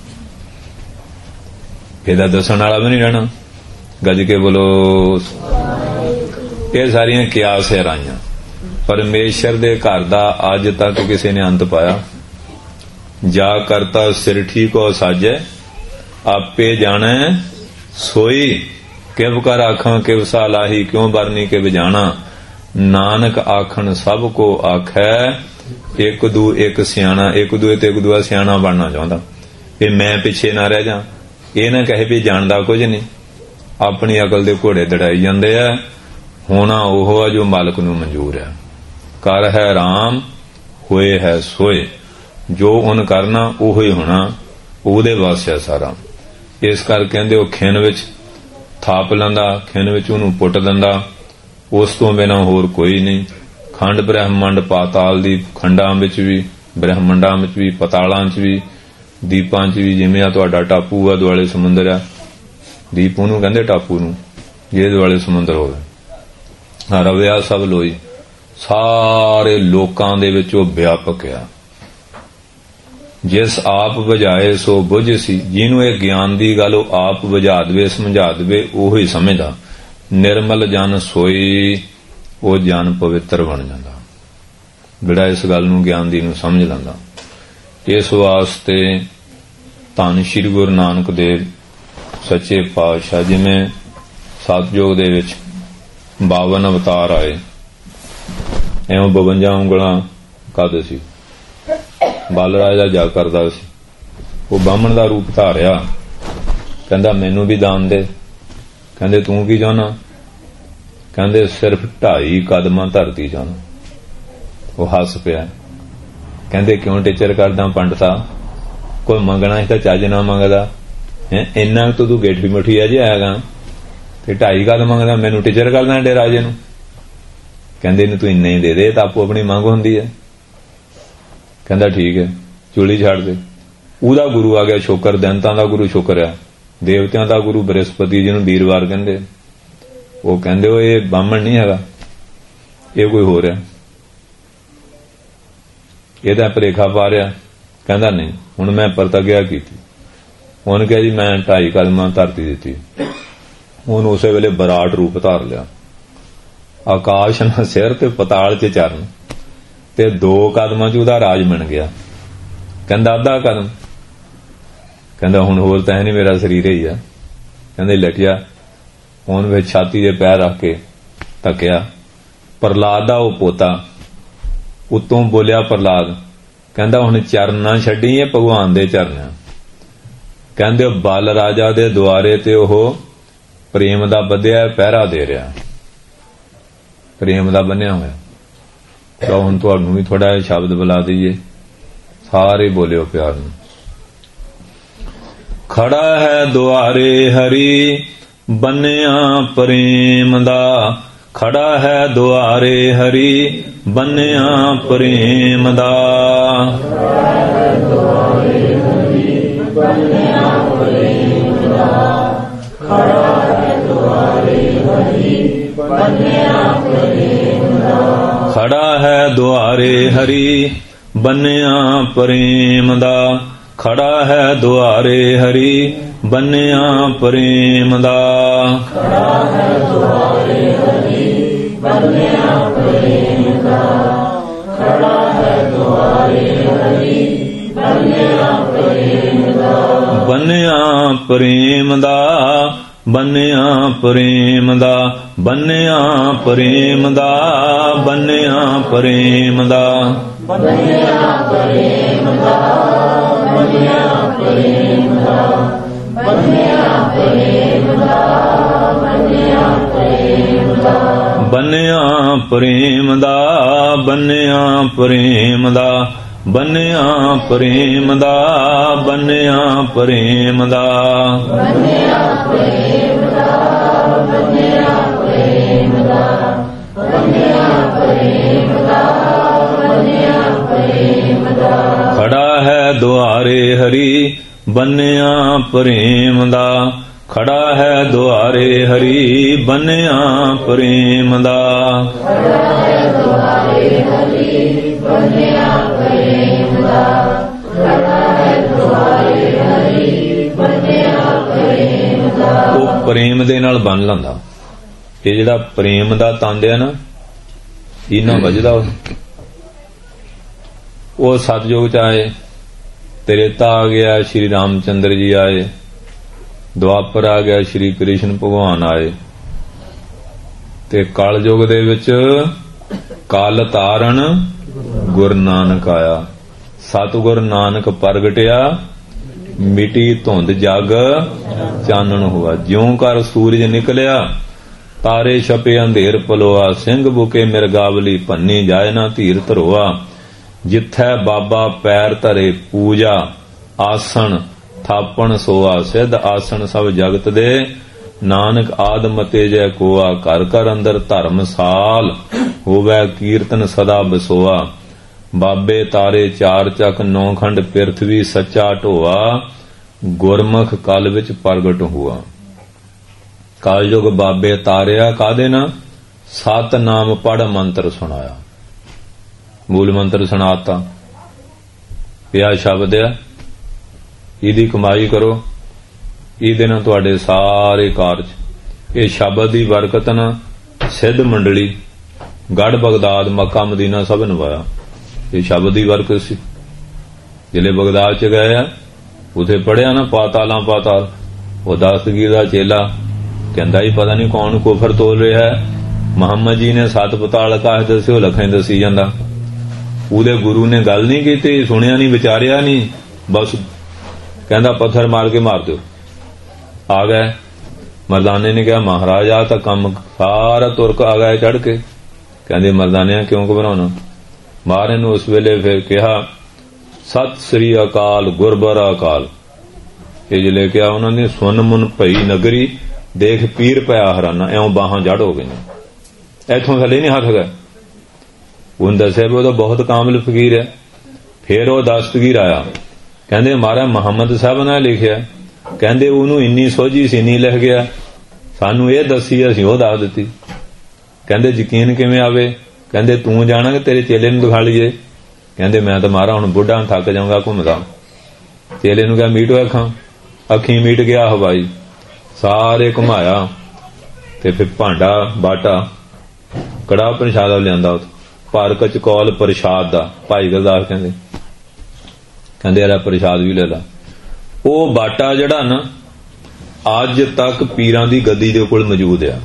ਇਹਦਾ ਦੱਸਣ ਵਾਲਾ ਵੀ ਨਹੀਂ ਰਹਿਣਾ। ਗੱਜ ਕੇ ਬੋਲੋ। ਇਹ ਸਾਰੀਆਂ ਕਿਆਸ ਹੈਰਾਈਆਂ। ਪਰਮੇਸ਼ਰ ਦੇ ਘਰ ਦਾ ਅੱਜ ਤੱਕ ਕਿਸੇ ਨੇ ਅੰਤ ਪਾਇਆ। ਜਾ ਕਰਤਾ ਸਿਰ ਠੀਕੋ ਸਾਜੈ, ਆਪੇ ਜਾਣੈ ਸੋਈ। ਕਿਵ ਕਰ ਆਖਾਂ ਕਿਵ ਸਾਲਾਹੀ, ਕਿਉਂ ਬਰਨੀ ਕਿਵ ਜਾਣਾ। ਨਾਨਕ ਆਖਣ ਸਭ ਕੋ ਆਖੈ, ਇੱਕ ਦੂ ਇੱਕ ਸਿਆਣਾ। ਇੱਕ ਦੂਏ ਤੇ ਇੱਕ ਦੂਆ ਸਿਆਣਾ ਬਣਨਾ ਚਾਹੁੰਦਾ, ਵੀ ਮੈਂ ਪਿੱਛੇ ਨਾ ਰਹਿ ਜਾ। ਇਹ ਨਾ ਕਹੇ ਵੀ ਜਾਣਦਾ ਕੁਝ ਨਹੀਂ। ਆਪਣੀ ਅਕਲ ਦੇ ਘੋੜੇ ਦੜਾਈ ਜਾਂਦੇ ਆ। ਹੋਣਾ ਉਹ ਆ ਜੋ ਮਾਲਕ ਨੂੰ ਮਨਜ਼ੂਰ ਹੈ। ਕਰ ਹੈ ਰਾਮ, ਹੋਏ ਹੈ ਸੋਏ। ਜੋ ਉਹਨ ਕਰਨਾ ਉਹੋ ਹੀ ਹੋਣਾ, ਉਹਦੇ ਵਾਸਤੇ ਸਾਰਾ। ਇਸ ਕਰਕੇ ਕਹਿੰਦੇ ਉਹ ਖਿੰਨ ਵਿੱਚ ਥਾਪ ਲੈਂਦਾ, ਖਿੰਨ ਵਿੱਚ ਉਹਨੂੰ ਪੁੱਟ ਦਿੰਦਾ। ਉਸ ਤੋਂ ਬਿਨਾਂ ਹੋਰ ਕੋਈ ਨਹੀਂ। ਖੰਡ ਬ੍ਰਹਿਮੰਡ ਪਾਤਾਲ ਦੀ, ਖੰਡਾਂ ਵਿੱਚ ਵੀ, ਬ੍ਰਹਿਮੰਡਾਂ ਵਿੱਚ ਵੀ, ਪਤਾਲਾਂ 'ਚ ਵੀ, ਦੀਪਾਂ 'ਚ ਵੀ। ਜਿਵੇਂ ਆ ਤੁਹਾਡਾ ਟਾਪੂ ਆ, ਦੁਆਲੇ ਸਮੁੰਦਰ ਆ। ਦੀਪ ਉਹਨੂੰ ਕਹਿੰਦੇ ਟਾਪੂ ਨੂੰ, ਜਿਹਦੇ ਦੁਆਲੇ ਸਮੁੰਦਰ ਹੋਵੇ। ਰਵਿਆ ਸਭ ਲੋਈ, ਸਾਰੇ ਲੋਕਾਂ ਦੇ ਵਿੱਚ ਉਹ ਵਿਆਪਕ ਆ। ਜਿਸ ਆਪ ਬੁਝਾਏ ਸੋ ਬੁਝ ਸੀ। ਜਿਹਨੂੰ ਇਹ ਗਿਆਨ ਦੀ ਗੱਲ ਉਹ ਆਪ ਬੁਝਾ ਦੇਵੇ, ਸਮਝਾ ਦੇਵੇ, ਉਹ ਹੀ ਸਮਝਦਾ। ਨਿਰਮਲ ਜਨ ਸੋਈ, ਉਹ ਜਨ ਪਵਿੱਤਰ ਬਣ ਜਾਂਦਾ, ਜਿਹੜਾ ਇਸ ਗੱਲ ਨੂੰ ਗਿਆਨ ਦੀ ਨੂੰ ਸਮਝ ਲੈਂਦਾ। ਇਸ ਵਾਸਤੇ ਧੰਨ ਸ਼੍ਰੀ ਗੁਰੂ ਨਾਨਕ ਦੇਵ ਸੱਚੇ ਪਾਤਸ਼ਾਹ, ਜਿਵੇਂ ਸਤਿਯੁਗ ਦੇ ਵਿੱਚ 52 ਅਵਤਾਰ ਆਏ, ਐਵੇਂ 52 ਉਂਗਲਾਂ ਕੱਦ ਸੀ। ਬਾਲਰਾਜ ਦਾ ਜਗ ਕਰਦਾ ਸੀ, ਉਹ ਬਾਹਮਣ ਦਾ ਰੂਪ ਧਾਰਿਆ। ਕਹਿੰਦਾ ਮੈਨੂੰ ਵੀ ਦਾਨ ਦੇ। ਕਹਿੰਦੇ ਤੂੰ ਕੀ ਚਾਹੁੰਦਾ? ਕਹਿੰਦੇ ਸਿਰਫ 2.5 ਕਦਮਾਂ ਧਰਤੀ ਚਾਹੁੰਦਾ। ਉਹ ਹੱਸ ਪਿਆ। ਕਹਿੰਦੇ ਕਿਉਂ ਟੀਚਰ ਕਰਦਾ ਪੰਡਤਾ? ਕੋਈ ਮੰਗਣਾ ਸੀ ਤਾਂ ਚੱਜ ਨਾ ਮੰਗਦਾ ਹੈ। ਇੰਨਾ ਤੂੰ ਗੇਠੀ ਮੁੱਠੀ ਅਜੇ ਆਏਗਾ ਤੇ 2.5 ਕਦ ਮੰਗਦਾ, ਮੈਨੂੰ ਟੀਚਰ ਕਰਦਾ ਡੇ ਰਾਜੇ ਨੂੰ। ਕਹਿੰਦੇ ਇਹਨੂੰ ਤੂੰ ਇੰਨੇ ਹੀ ਦੇ ਦੇ, ਤਾਂ ਆਪੋ ਆਪਣੀ ਮੰਗ ਹੁੰਦੀ ਹੈ। ਕਹਿੰਦਾ ਠੀਕ ਹੈ, ਚੂਲੀ ਛੱਡ ਦੇ। ਉਹਦਾ ਗੁਰੂ ਆ ਗਿਆ ਸ਼ੁਕਰ, ਦੈਂਤਾਂ ਦਾ ਗੁਰੂ ਸ਼ੁਕਰ ਆ, ਦੇਵਤਿਆਂ ਦਾ ਗੁਰੂ ਬ੍ਰਹਸਪਤੀ, ਜਿਹਨੂੰ ਵੀਰਵਾਰ ਕਹਿੰਦੇ। ਉਹ ਕਹਿੰਦੇ ਉਹ ਇਹ ਬਾਹਮਣ ਨਹੀਂ ਹੈਗਾ, ਇਹ ਕੋਈ ਹੋਰ ਹੈ, ਇਹਦਾ ਭਰੇਖਾ ਪਾ ਰਿਹਾ। ਕਹਿੰਦਾ ਨਹੀਂ, ਹੁਣ ਮੈਂ ਪ੍ਰਤਿਗਿਆ ਕੀਤੀ। ਉਹਨੇ ਕਿਹਾ ਜੀ ਮੈਂ 2.5 ਕਦਮਾਂ ਧਰਤੀ ਦਿੱਤੀ। ਉਹਨੂੰ ਉਸੇ ਵੇਲੇ ਵਿਰਾਟ ਰੂਪ ਧਾਰ ਲਿਆ। ਆਕਾਸ਼ ਨਾਲ ਸਿਰ ਤੇ ਪਤਾਲ 'ਚ ਚਰਨ, ਤੇ 2 ਕਦਮਾਂ 'ਚ ਉਹਦਾ ਰਾਜ ਬਣ ਗਿਆ। ਕਹਿੰਦਾ ਅੱਧਾ ਕਦਮ। ਕਹਿੰਦਾ ਹੁਣ ਹੋਰ ਤਾਂ ਹੈ ਨਹੀਂ, ਮੇਰਾ ਸਰੀਰ ਹੀ ਆ। ਕਹਿੰਦੇ ਲਟਿਆ। ਉਹਨ ਵਿੱਚ ਛਾਤੀ ਦੇ ਪੈਰ ਰੱਖ ਕੇ ਤੱਕਿਆ। ਪ੍ਰਹਲਾਦ ਦਾ ਉਹ ਪੋਤਾ, ਉੱਤੋਂ ਬੋਲਿਆ ਪ੍ਰਹਲਾਦ, ਕਹਿੰਦਾ ਹੁਣ ਚਰਨ ਨਾ ਛੱਡੀ, ਇਹ ਭਗਵਾਨ ਦੇ ਚਰਨ। ਕਹਿੰਦੇ ਬਲ ਰਾਜਾ ਦੇ ਦੁਆਰੇ ਤੇ ਉਹ ਪ੍ਰੇਮ ਦਾ ਬੱਧਿਆ ਪਹਿਰਾ ਦੇ ਰਿਹਾ, ਪ੍ਰੇਮ ਦਾ ਬੰਨਿਆ ਹੋਇਆ। ਤਾਂ ਹੁਣ ਤੁਹਾਨੂੰ ਵੀ ਥੋੜਾ ਜਿਹਾ ਸ਼ਬਦ ਬੁਲਾ ਦਈਏ, ਸਾਰੇ ਬੋਲਿਓ ਪਿਆਰ ਨੂੰ। ਖੜਾ ਹੈ ਦੁਆਰੇ ਹਰੀ, ਬੰਨਿਆ ਪ੍ਰੇਮ ਦਾ। ਖੜਾ ਹੈ ਦੁਆਰੇ ਹਰੀ, ਬੰਨਿਆ ਪ੍ਰੇਮ ਦਾ। ਖੜਾ ਹੈ ਦੁਆਰੇ ਹਰੀ, ਬੰਨਿਆ ਪ੍ਰੇਮ ਦਾ। ਖੜਾ ਹੈ ਦੁਆਰੇ ਹਰੀ, ਬੰਨਿਆ ਪ੍ਰੇਮ ਦਾ। ਖੜਾ ਹੈ ਦੁਆਰੇ ਹਰੀ, ਬੰਨਿਆ ਪ੍ਰੇਮ ਦਾ। ਖੜਾ ਹੈ ਦੁਆਰੇ ਹਰੀ, ਬੰਨਿਆ ਪ੍ਰੇਮ ਦਾ। ਬੰਨਿਆ ਪ੍ਰੇਮ ਦਾ, ਬੰਨਿਆ ਪ੍ਰੇਮ ਦਾ। ਬੰਨਿਆ ਪ੍ਰੇਮ ਦਾ, ਬੰਨਿਆ ਪ੍ਰੇਮ ਦਾ। ਬੰਨਿਆ ਪ੍ਰੇਮ ਦਾ, ਬੰਨਿਆ ਪ੍ਰੇਮ ਦਾ। ਬੰਨਿਆ ਪ੍ਰੇਮ ਦਾ, ਬੰਨਿਆ ਪ੍ਰੇਮ ਦਾ, ਬੰਨਿਆ ਪ੍ਰੇਮ ਦਾ, ਬੰਨਿਆ ਪ੍ਰੇਮ ਦਾ, ਬੰਨਿਆ ਪ੍ਰੇਮ ਦਾ, ਬੰਨਿਆ ਪ੍ਰੇਮ ਦਾ, ਬੰਨਿਆ ਪ੍ਰੇਮ ਦਾ, ਬੰਨਿਆ ਪ੍ਰੇਮ ਦਾ। ਖੜਾ ਹੈ ਦੁਆਰੇ ਹਰੀ, ਬੰਨਿਆ ਪ੍ਰੇਮ ਦਾ, ਖੜਾ ਹੈ ਦੁਆਰੇ ਹਰੀ, ਬੰਨਿਆ ਪ੍ਰੇਮ ਦਾ, ਖੜਾ ਹੈ ਦੁਆਰੇ ਹਰੀ, ਬੰਨਿਆ ਪ੍ਰੇਮ ਦਾ, ਖੜਾ ਹੈ ਦੁਆਰੇ ਹਰੀ, ਬੰਨਿਆ ਪ੍ਰੇਮ ਦਾ। ਉਹ ਪ੍ਰੇਮ ਦੇ ਨਾਲ ਬੰਨ ਲੈਂਦਾ। ਇਹ ਜਿਹੜਾ ਪ੍ਰੇਮ ਦਾ ਤੰਦ ਹੈ ਨਾ, ਇਹਨਾਂ ਵੱਜਦਾ ਉਹ ਸਤਜੁਗ ਚ ਆਏ, ਤ੍ਰੇਤਾ ਆ ਗਿਆ, ਸ਼੍ਰੀ ਰਾਮਚੰਦਰ ਜੀ ਆਏ, ਦੁਆਪਰ ਆ ਗਿਆ, ਸ਼੍ਰੀ ਕ੍ਰਿਸ਼ਨ ਭਗਵਾਨ ਆਏ, ਤੇ ਕਲਯੁਗ ਦੇ ਵਿੱਚ ਕਲ ਤਾਰਨ ਗੁਰੂ ਨਾਨਕ ਆਇਆ। ਸਤਿਗੁਰ ਨਾਨਕ ਪ੍ਰਗਟਿਆ, ਮਿਟੀ ਧੁੰਦ ਜਗ ਚਾਨਣ ਹੋਆ। ਜਿਉਂ ਕਰ ਸੂਰਜ ਨਿਕਲਿਆ, ਤਾਰੇ ਛਪੇ ਅੰਧੇਰ ਪਲੋਆ, ਸਿੰਘ ਬੁਕੇ ਮਿਰਗਾਵਲੀ ਭੰਨੀ ਜਾਏ ਨਾ ਧੀਰ ਧਰੋਆ। ਜਿੱਥੈ ਬਾਬਾ ਪੈਰ ਧਰੇ ਪੂਜਾ, ਆਸਣ ਥਾਪਣ ਸੋਆ। ਸਿੱਧ ਆਸਣ ਸਭ ਜਗਤ ਦੇ, ਨਾਨਕ ਆਦਮ ਤੇਜੈ ਕੋਆ। ਘਰ ਘਰ ਅੰਦਰ ਧਰਮਸਾਲ, ਹੋਵੈ ਕੀਰਤਨ ਸਦਾ ਬਸੋਆ। ਬਾਬੇ ਤਾਰੇ ਚਾਰ ਚੱਕ, ਨੌ ਖੰਡ ਪਿਰਥਵੀ ਸੱਚਾ ਢੋਆ। ਗੁਰਮੁਖ ਕਲ ਵਿੱਚ ਪ੍ਰਗਟ ਹੋਆ। ਕਲਯੁਗ ਬਾਬੇ ਤਾਰਿਆ ਕਾਦੇ ਨਾ, ਸਤ ਨਾਮ ਪੜ ਮੰਤਰ ਸੁਣਾਇਆ। ਮੂਲ ਮੰਤਰ ਸੁਣਾਤਾ, ਪਿਆ ਸ਼ਬਦ ਆ, ਇਹਦੀ ਕਮਾਈ ਕਰੋ, ਇਹਦੇ ਨਾਲ ਤੁਹਾਡੇ ਸਾਰੇ ਕਾਰਜ। ਇਹ ਸ਼ਬਦ ਦੀ ਬਰਕਤ ਨਾਲ ਸਿੱਧ ਮੰਡਲੀ ਗੜ ਬਗਦਾਦ ਮੱਕਾ ਮਦੀਨਾ ਸਭ ਨਵਾਇਆ। ਇਹ ਸ਼ਬਦ ਦੀ ਬਰਕਤ ਸੀ। ਜਿਹੜੇ ਬਗਦਾਦ ਚ ਗਏ ਆ, ਉਥੇ ਪੜਿਆ ਨਾ ਪਾਤਾਲਾਂ ਪਾਤਾਲ। ਉਹ ਦਸਤਗੀਰ ਦਾ ਚੇਲਾ ਕਹਿੰਦਾ ਹੀ ਪਤਾ ਨਹੀਂ ਕੌਣ ਕੁਫਰ ਤੋਲ ਰਿਹਾ ਹੈ। ਮੁਹੰਮਦ ਜੀ ਨੇ 7 ਪਤਾਲ ਆਕਾਸ਼ ਦੱਸੇ, ਉਹ ਲੱਖਾਂ ਦੱਸੀ ਜਾਂਦਾ। ਉਹਦੇ ਗੁਰੂ ਨੇ ਗੱਲ ਨਹੀਂ ਕੀਤੀ, ਸੁਣਿਆ ਨਹੀਂ, ਵਿਚਾਰਿਆ ਨਹੀਂ, ਬਸ ਕਹਿੰਦਾ ਪੱਥਰ ਮਾਰ ਕੇ ਮਾਰ ਦਿਓ। ਆ ਗਏ ਮਰਦਾਨੇ ਨੇ ਕਿਹਾ ਮਹਾਰਾਜ ਆ ਤਾਂ ਕੰਮ ਸਾਰਾ ਤੁਰਕ ਆ ਗਏ ਚੜ ਕੇ। ਕਹਿੰਦੇ ਮਰਦਾਨਿਆਂ ਕਿਉਂ ਘਬਰਾਉਣਾ। ਮਹਾਰਾਜ ਨੂੰ ਉਸ ਵੇਲੇ ਫਿਰ ਕਿਹਾ ਸਤਿ ਸ੍ਰੀ ਅਕਾਲ ਗੁਰਬਰ ਅਕਾਲ। ਇਹ ਜੇ ਲੈ ਕੇ ਆ ਉਹਨਾਂ ਨੇ ਸੁਨ ਮੁਨ ਭਈ ਨਗਰੀ, ਦੇਖ ਪੀਰ ਪਿਆ ਹਰਾਨਾ। ਇਉਂ ਬਾਹਾਂ ਜੜ ਹੋ ਗਈਆਂ, ਇੱਥੋਂ ਥੱਲੇ ਨਹੀਂ ਹੱਥ ਗਏ। ਉਹਨੂੰ ਦੱਸਿਆ ਵੀ ਉਹ ਤਾਂ ਬਹੁਤ ਕਾਮਿਲ ਫਕੀਰ ਹੈ। ਫਿਰ ਉਹ ਦਸਤਗੀਰ ਆਇਆ, ਕਹਿੰਦੇ ਮਹਾਰਾਜ ਮੁਹੰਮਦ ਸਾਹਿਬ ਨੇ ਲਿਖਿਆ। ਕਹਿੰਦੇ ਉਹਨੂੰ ਇੰਨੀ ਸੋਝੀ ਸੀ, ਨਹੀਂ ਲਿਖ ਗਿਆ, ਸਾਨੂੰ ਇਹ ਦੱਸੀ, ਅਸੀਂ ਉਹ ਦੱਸ ਦਿੱਤੀ। ਕਹਿੰਦੇ ਯਕੀਨ ਕਿਵੇਂ ਆਵੇ। ਕਹਿੰਦੇ ਤੂੰ ਜਾਣਾ ਕਿ ਤੇਰੇ ਚੇਲੇ ਨੂੰ ਦਿਖਾ ਲਈਏ। ਕਹਿੰਦੇ ਮੈਂ ਤਾਂ ਮਹਾਰਾਜ ਹੁਣ ਬੁੱਢਾ ਥੱਕ ਜਾਊਂਗਾ ਘੁੰਮਦਾ। ਚੇਲੇ ਨੂੰ ਕਿਹਾ ਮੀਟ ਅੱਖਾਂ, ਅੱਖੀਂ ਮੀਟ ਗਿਆ ਹਵਾਈ, ਸਾਰੇ ਘੁਮਾਇਆ ਤੇ ਫਿਰ ਭਾਂਡਾ ਬਾਟਾ ਕੜਾਹ ਪ੍ਰਸ਼ਾਦ ਲਿਆਂਦਾ, ਭਰ ਕਚਕੌਲ ਪ੍ਰਸ਼ਾਦ ਦਾ। ਭਾਈ ਗੁਰਦਾਸ ਕਹਿੰਦੇ ਯਾਰ ਪ੍ਰਸ਼ਾਦ ਵੀ ਲੈ ਲਾ। ਉਹ ਬਾਟਾ ਜਿਹੜਾ ਨਾ ਅੱਜ ਤੱਕ ਪੀਰਾਂ ਦੀ ਗੱਦੀ ਦੇ ਕੋਲ ਮੌਜੂਦ ਆ।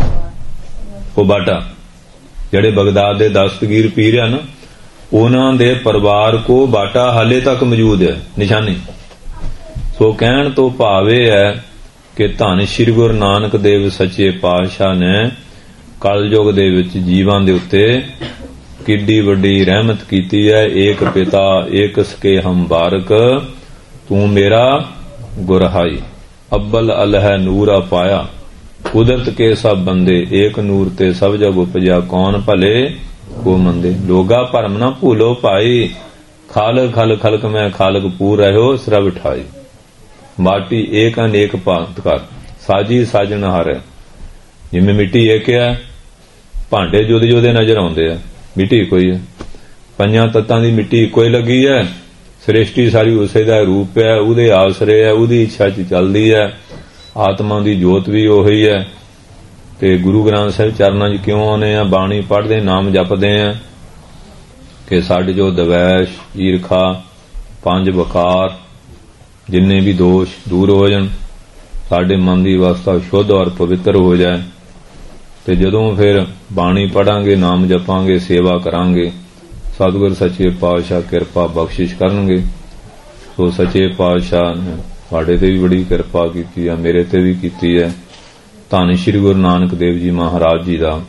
ਉਹ ਬਾਟਾ ਜਿਹੜੇ ਬਗਦਾਦ ਦੇ ਦਸਤਗੀਰ ਪੀਰ ਆ ਨਾ, ਉਹਨਾਂ ਦੇ ਪਰਿਵਾਰ ਕੋ ਬਾਟਾ ਹਾਲੇ ਤੱਕ ਮੌਜੂਦ ਹੈ, ਨਿਸ਼ਾਨੀ। ਸੋ ਕਹਿਣ ਤੋਂ ਭਾਵ ਇਹ ਹੈ ਕਿ ਧੰਨ ਸ਼੍ਰੀ ਗੁਰੂ ਨਾਨਕ ਦੇਵ ਸੱਚੇ ਪਾਤਸ਼ਾਹ ਨੇ ਕਲਯੁਗ ਦੇ ਵਿੱਚ ਜੀਵਾਂ ਦੇ ਉੱਤੇ ਕਿੱਡੀ ਵੱਡੀ ਰਹਿਮਤ ਕੀਤੀ ਹੈ। ਏਕ ਪਿਤਾ ਏਕ ਸਕੇ ਹਮ ਬਾਰਕ, ਤੂੰ ਮੇਰਾ ਗੁਰਹਾਈ। ਅੱਬਲ ਅਲਹ ਨੂਰ ਪਾਇਆ, ਕੁਦਰਤ ਕੇ ਸਭ ਬੰਦੇ, ਏਕ ਨੂਰ ਤੇ ਸਭ ਜਗ ਉਪਜਿਆ। ਕੌਣ ਭਲੇ ਕੋ ਮੰਦੇ, ਲੋਗਾ ਭਰਮ ਨਾ ਭੂਲੋ ਭਾਈ। ਖਾਲਕ ਖਲ ਖਲਕ ਮੈਂ ਖਾਲਕ ਪੂਰ ਰਹਿਓ ਸਰਬ ਠਾਈ। ਮਾਟੀ ਏਕ ਅਨੇਕ ਭਾਂਤ ਕਰ, ਸਾਜੀ ਸਾਜਣ ਹਰ। ਜਿਵੇਂ ਮਿੱਟੀ ਇੱਕ ਹੈ, ਭਾਂਡੇ ਜੁਦੇ ਜੁਦੇ ਨਜ਼ਰ ਆਉਂਦੇ ਆ, ਮਿੱਟੀ ਇੱਕੋ ਹੀ ਹੈ। ਪੰਜਾਂ ਤੱਤਾਂ ਦੀ ਮਿੱਟੀ ਇੱਕੋ ਹੀ ਲੱਗੀ ਹੈ। ਸ੍ਰਿਸ਼ਟੀ ਸਾਰੀ ਉਸੇ ਦਾ ਰੂਪ ਹੈ, ਉਹਦੇ ਆਸਰੇ ਹੈ, ਉਹਦੀ ਇੱਛਾ 'ਚ ਚੱਲਦੀ ਹੈ। ਆਤਮਾ ਦੀ ਜੋਤ ਵੀ ਉਹੀ ਹੈ। ਤੇ ਗੁਰੂ ਗ੍ਰੰਥ ਸਾਹਿਬ ਚਰਨਾਂ 'ਚ ਕਿਉਂ ਆਉਂਦੇ ਆ, ਬਾਣੀ ਪੜ੍ਹਦੇ, ਨਾਮ ਜਪਦੇ ਆ ਕਿ ਸਾਡੇ ਜੋ ਦਵੈਸ਼, ਈਰਖਾ, 5 ਵਕਾਰ, ਜਿੰਨੇ ਵੀ ਦੋਸ਼ ਦੂਰ ਹੋ ਜਾਣ, ਸਾਡੇ ਮਨ ਦੀ ਅਵਸਥਾ ਸ਼ੁੱਧ ਔਰ ਪਵਿੱਤਰ ਹੋ ਜਾਏ। ਤੇ ਜਦੋਂ ਫਿਰ ਬਾਣੀ ਪੜਾਂਗੇ, ਨਾਮ ਜਪਾਂਗੇ, ਸੇਵਾ ਕਰਾਂਗੇ, ਸਤਿਗੁਰ ਸੱਚੇ ਪਾਤਸ਼ਾਹ ਕਿਰਪਾ ਬਖਸ਼ਿਸ਼ ਕਰਨਗੇ। ਸੋ ਸੱਚੇ ਪਾਤਸ਼ਾਹ ਨੇ ਤੁਹਾਡੇ ਤੇ ਵੀ ਬੜੀ ਕਿਰਪਾ ਕੀਤੀ ਹੈ, ਮੇਰੇ ਤੇ ਵੀ ਕੀਤੀ ਹੈ। ਧੰਨ ਸ਼੍ਰੀ ਗੁਰੂ ਨਾਨਕ ਦੇਵ ਜੀ ਮਹਾਰਾਜ ਜੀ ਦਾ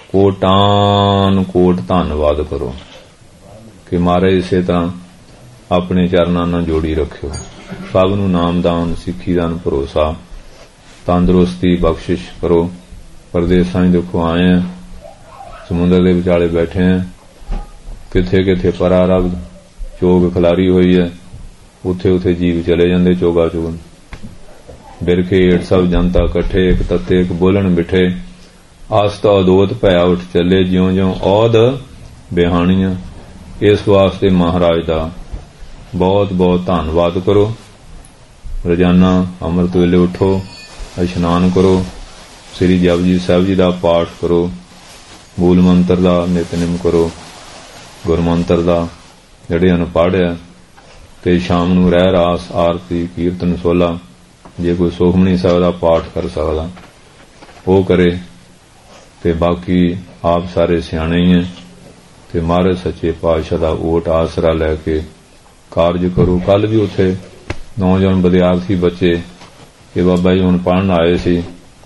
ਕੋਟਾਨ ਕੋਟ ਧੰਨਵਾਦ ਕਰੋ ਕਿ ਮਹਾਰਾਜ ਇਸੇ ਤਰ੍ਹਾਂ ਆਪਣੇ ਚਰਨਾਂ ਨਾਲ ਜੋੜੀ ਰੱਖਿਓ। ਸਭ ਨੂੰ ਨਾਮਦਾਨ, ਸਿੱਖੀ ਦਾਨ, ਭਰੋਸਾ, ਤੰਦਰੁਸਤੀ ਬਖਸ਼ਿਸ਼ ਕਰੋ। ਪਰਦੇਸਾਂ 'ਚ ਦੇਖੋ ਆਏ ਆ, ਸਮੁੰਦਰ ਦੇ ਵਿਚਾਲੇ ਬੈਠੇ ਆ, ਕਿੱਥੇ ਕਿੱਥੇ ਪਰਾ ਰੱਬ ਚੋਗ ਖਿਲਾਰੀ ਹੋਈ ਹੈ, ਉੱਥੇ ਉੱਥੇ ਜੀਵ ਚਲੇ ਜਾਂਦੇ ਚੋਗਾ ਚੁਗਣ। ਬਿਰਖੇ ਏਡ ਸਭ ਜਨਤਾ ਇਕੱਠੇ, ਇੱਕ ਤੱਤੇ ਇੱਕ ਬੋਲਣ ਬਿਠੇ, ਆਸਤਾ ਉਦੋਤ ਭਇਆ ਉੱਠ ਚੱਲੇ, ਜਿਉਂ ਜਿਉਂ ਔਧ ਬਿਹਾਣੀਆਂ। ਇਸ ਵਾਸਤੇ ਮਹਾਰਾਜ ਦਾ ਬਹੁਤ ਬਹੁਤ ਧੰਨਵਾਦ ਕਰੋ। ਰੋਜ਼ਾਨਾ ਅੰਮ੍ਰਿਤ ਵੇਲੇ ਉਠੋ, ਇਸ਼ਨਾਨ ਕਰੋ, ਸ੍ਰੀ ਜਪਜੀ ਸਾਹਿਬ ਜੀ ਦਾ ਪਾਠ ਕਰੋ, ਮੂਲ ਮੰਤਰ ਦਾ ਨਿਤਨੇਮ ਕਰੋ, ਗੁਰਮੰਤਰ ਦਾ ਜਿਹੜੇ ਅਨਪੜ੍ਹ ਆ, ਤੇ ਸ਼ਾਮ ਨੂੰ ਰਹਿ ਰਾਸ, ਆਰਤੀ, ਕੀਰਤਨ, ਸੋਲਾ, ਜੇ ਕੋਈ ਸੁਖਮਨੀ ਸਾਹਿਬ ਦਾ ਪਾਠ ਕਰ ਸਕਦਾ ਉਹ ਕਰੇ। ਤੇ ਬਾਕੀ ਆਪ ਸਾਰੇ ਸਿਆਣੇ ਹੀ ਹੈ ਤੇ ਮਹਾਰਾਜ ਸੱਚੇ ਪਾਤਸ਼ਾਹ ਦਾ ਓਟ ਆਸਰਾ ਲੈ ਕੇ ਕਾਰਜ ਕਰੋ। ਕੱਲ ਵੀ ਉੱਥੇ ਨੌਜਵਾਨ ਵਿਦਿਆਰਥੀ ਬੱਚੇ ਕਿ ਬਾਬਾ ਜੀ ਹੁਣ ਪੜ੍ਹਨ ਆਏ ਸੀ,